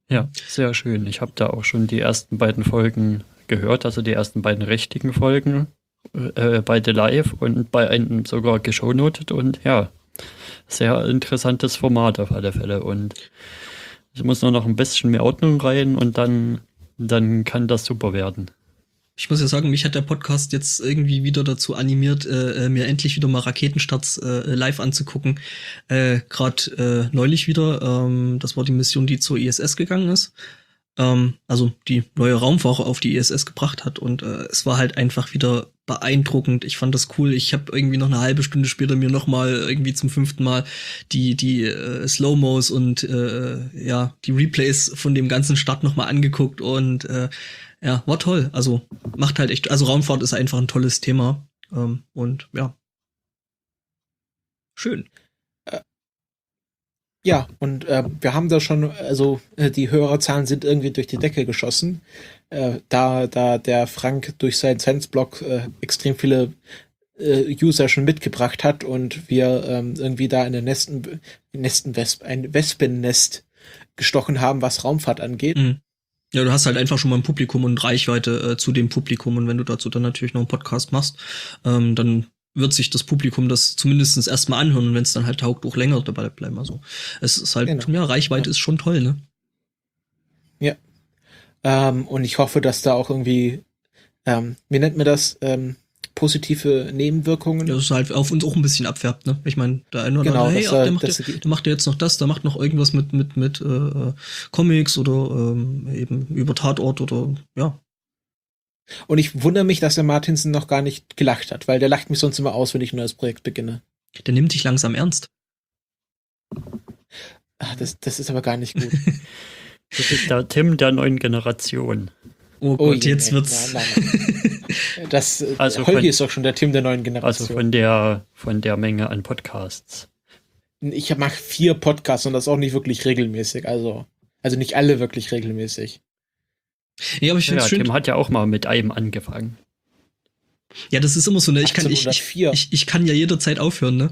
Ja, sehr schön. Ich habe da auch schon die ersten beiden Folgen gehört, also die ersten beiden richtigen Folgen, äh, beide live und bei einem sogar geshownotet und ja, sehr interessantes Format auf alle Fälle und es muss nur noch ein bisschen mehr Ordnung rein und dann, dann kann das super werden. Ich muss ja sagen, mich hat der Podcast jetzt irgendwie wieder dazu animiert, äh, mir endlich wieder mal Raketenstarts äh, live anzugucken. Äh, Gerade äh, neulich wieder, ähm, das war die Mission, die zur I S S gegangen ist. Ähm, also die neue Raumfahrt auf die I S S gebracht hat. Und äh, es war halt einfach wieder beeindruckend. Ich fand das cool. Ich habe irgendwie noch eine halbe Stunde später mir noch mal irgendwie zum fünften Mal die die äh, Slow-Mos und äh, ja die Replays von dem ganzen Start noch mal angeguckt und äh, ja, war toll. Also macht halt echt, also Raumfahrt ist einfach ein tolles Thema. Ähm, und ja. Schön. Äh, ja, und äh, wir haben da schon, also äh, die Hörerzahlen sind irgendwie durch die Decke geschossen. Äh, da, da der Frank durch seinen Sense-Blog äh, extrem viele äh, User schon mitgebracht hat und wir ähm, irgendwie da in der Nesten, Nesten Wesp, ein Wespennest gestochen haben, was Raumfahrt angeht. Mhm. Ja, du hast halt einfach schon mal ein Publikum und Reichweite äh, zu dem Publikum und wenn du dazu dann natürlich noch einen Podcast machst, ähm, dann wird sich das Publikum das zumindest erstmal anhören und wenn es dann halt taugt, auch länger dabei bleiben. Also es ist halt, genau. ja, Reichweite ja. ist schon toll, ne? Ja. Ähm, und ich hoffe, dass da auch irgendwie, ähm, wie nennt man das, ähm, positive Nebenwirkungen. Ja, das ist halt auf uns auch ein bisschen abfärbt, ne? Ich meine, der eine oder genau, andere, hey, das, ach, der, macht das, der, der macht ja jetzt noch das, der macht noch irgendwas mit mit mit äh, Comics oder ähm, eben über Tatort oder ja. Und ich wundere mich, dass der Martinsen noch gar nicht gelacht hat, weil der lacht mich sonst immer aus, wenn ich ein neues Projekt beginne. Der nimmt dich langsam ernst. Ach, das, das ist aber gar nicht gut. Das ist der Tim der neuen Generation. Oh Gott, oh je, jetzt nee, wird's. Nein, nein, nein. Das, also Holgi von, ist doch schon der Tim der neuen Generation. Also von der, von der Menge an Podcasts. Ich mache vier Podcasts und das auch nicht wirklich regelmäßig. Also, also nicht alle wirklich regelmäßig. Ja, aber ich finde ja, schön. Tim hat ja auch mal mit einem angefangen. Ja, das ist immer so, ne? Ich kann, ich, ich, ich, ich kann ja jederzeit aufhören, ne?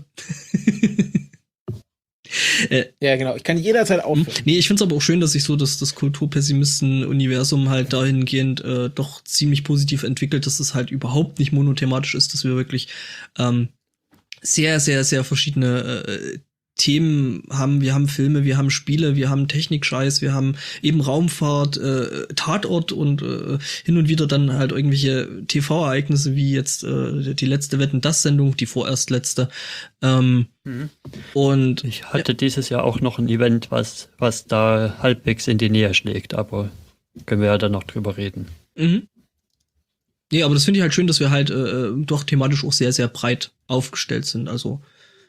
äh, ja, genau. Ich kann jederzeit aufhören. Nee, ich find's aber auch schön, dass sich so das, das Kulturpessimisten-Universum halt dahingehend äh, doch ziemlich positiv entwickelt, dass es halt überhaupt nicht monothematisch ist, dass wir wirklich ähm, sehr, sehr, sehr verschiedene äh, Themen haben. Wir haben Filme, wir haben Spiele, wir haben Technikscheiß, wir haben eben Raumfahrt, äh, Tatort und äh, hin und wieder dann halt irgendwelche T V-Ereignisse wie jetzt äh, die letzte Wetten-Das-Sendung, die vorerst letzte. Ähm, mhm. Und ich hatte ja. dieses Jahr auch noch ein Event, was, was da halbwegs in die Nähe schlägt, aber können wir ja dann noch drüber reden. Mhm. Ja, aber das finde ich halt schön, dass wir halt äh, doch thematisch auch sehr, sehr breit aufgestellt sind. Also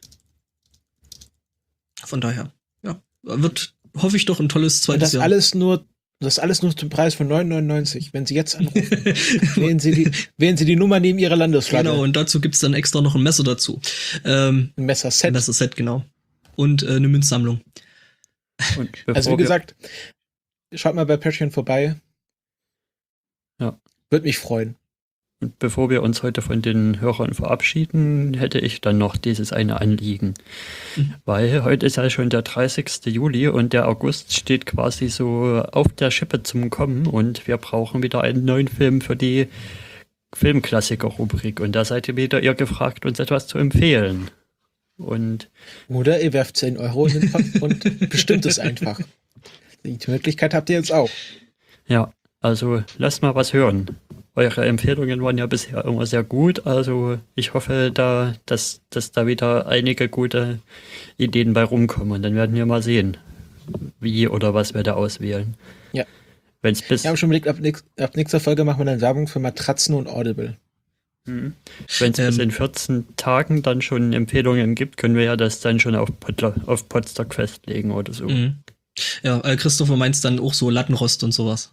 von daher, ja, wird, hoffe ich, doch ein tolles zweites und das Jahr. Alles nur, das alles nur zum Preis von neun neunundneunzig. Wenn Sie jetzt anrufen, wählen Sie die, wählen Sie die Nummer neben Ihrer Landesflagge. Genau, und dazu gibt's dann extra noch ein Messer dazu. Ähm, ein Messerset. Ein Messerset, genau. Und äh, eine Münzsammlung. Und also wie gesagt, schaut mal bei Patreon vorbei. Ja. Würde mich freuen. Und bevor wir uns heute von den Hörern verabschieden, hätte ich dann noch dieses eine Anliegen. Mhm. Weil heute ist ja schon der dreißigste Juli und der August steht quasi so auf der Schippe zum Kommen und wir brauchen wieder einen neuen Film für die Filmklassiker-Rubrik. Und da seid ihr wieder ihr gefragt, uns etwas zu empfehlen. Und Oder ihr werft zehn Euro in den Topf und bestimmt es einfach. Die Möglichkeit habt ihr jetzt auch. Ja, also lasst mal was hören. Eure Empfehlungen waren ja bisher immer sehr gut, also ich hoffe, da, dass, dass da wieder einige gute Ideen bei rumkommen und dann werden wir mal sehen, wie oder was wir da auswählen. Ja. Wenn's bis wir haben schon überlegt, ab, nächst, ab nächster Folge machen wir dann Werbung für Matratzen und Audible. Mhm. Wenn es ähm, bis in vierzehn Tagen dann schon Empfehlungen gibt, können wir ja das dann schon auf, Podler, auf Podstock festlegen oder so. Mhm. Ja, äh, Christopher meinst dann auch so Lattenrost und sowas.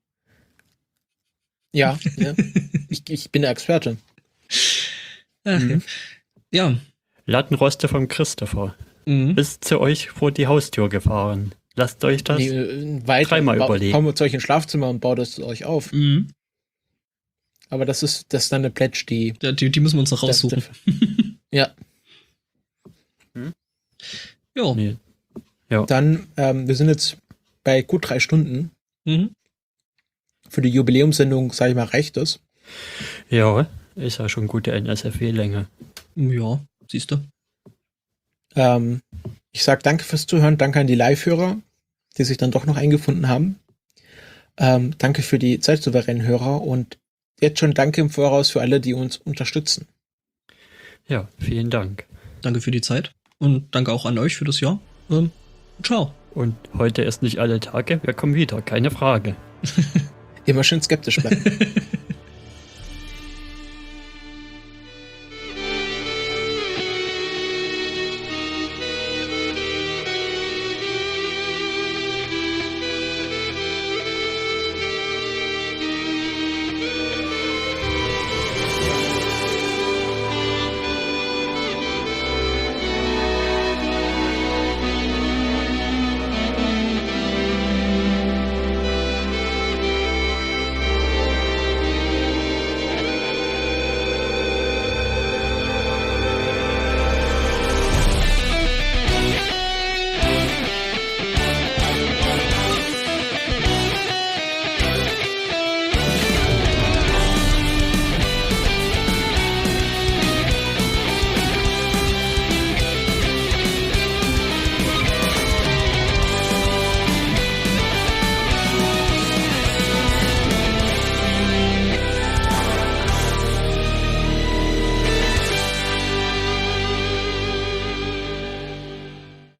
Ja, ja. ich, ich bin der Experte. Ach, mhm. Ja. Lattenroste vom Christopher. Mhm. Ist zu euch vor die Haustür gefahren. Lasst euch das nee, weit, dreimal ba- überlegen. Kommt zu euch ins Schlafzimmer und baut es euch auf. Mhm. Aber das ist, das ist dann eine Pledge, die... Ja, die, die müssen wir uns noch raussuchen. ja. Hm? Jo. Nee. Ja. Dann, ähm, wir sind jetzt bei gut drei Stunden. Mhm. Für die Jubiläumssendung, sage ich mal, reicht das. Ja, ist ja schon gute N S F W-Länge. Ja, siehst du. Ähm, ich sag danke fürs Zuhören, danke an die Live-Hörer, die sich dann doch noch eingefunden haben. Ähm, danke für die zeitsouveränen Hörer und jetzt schon danke im Voraus für alle, die uns unterstützen. Ja, vielen Dank. Danke für die Zeit und danke auch an euch für das Jahr. Ähm, ciao. Und heute ist nicht alle Tage, wir kommen wieder, keine Frage. Immer schön skeptisch bleiben.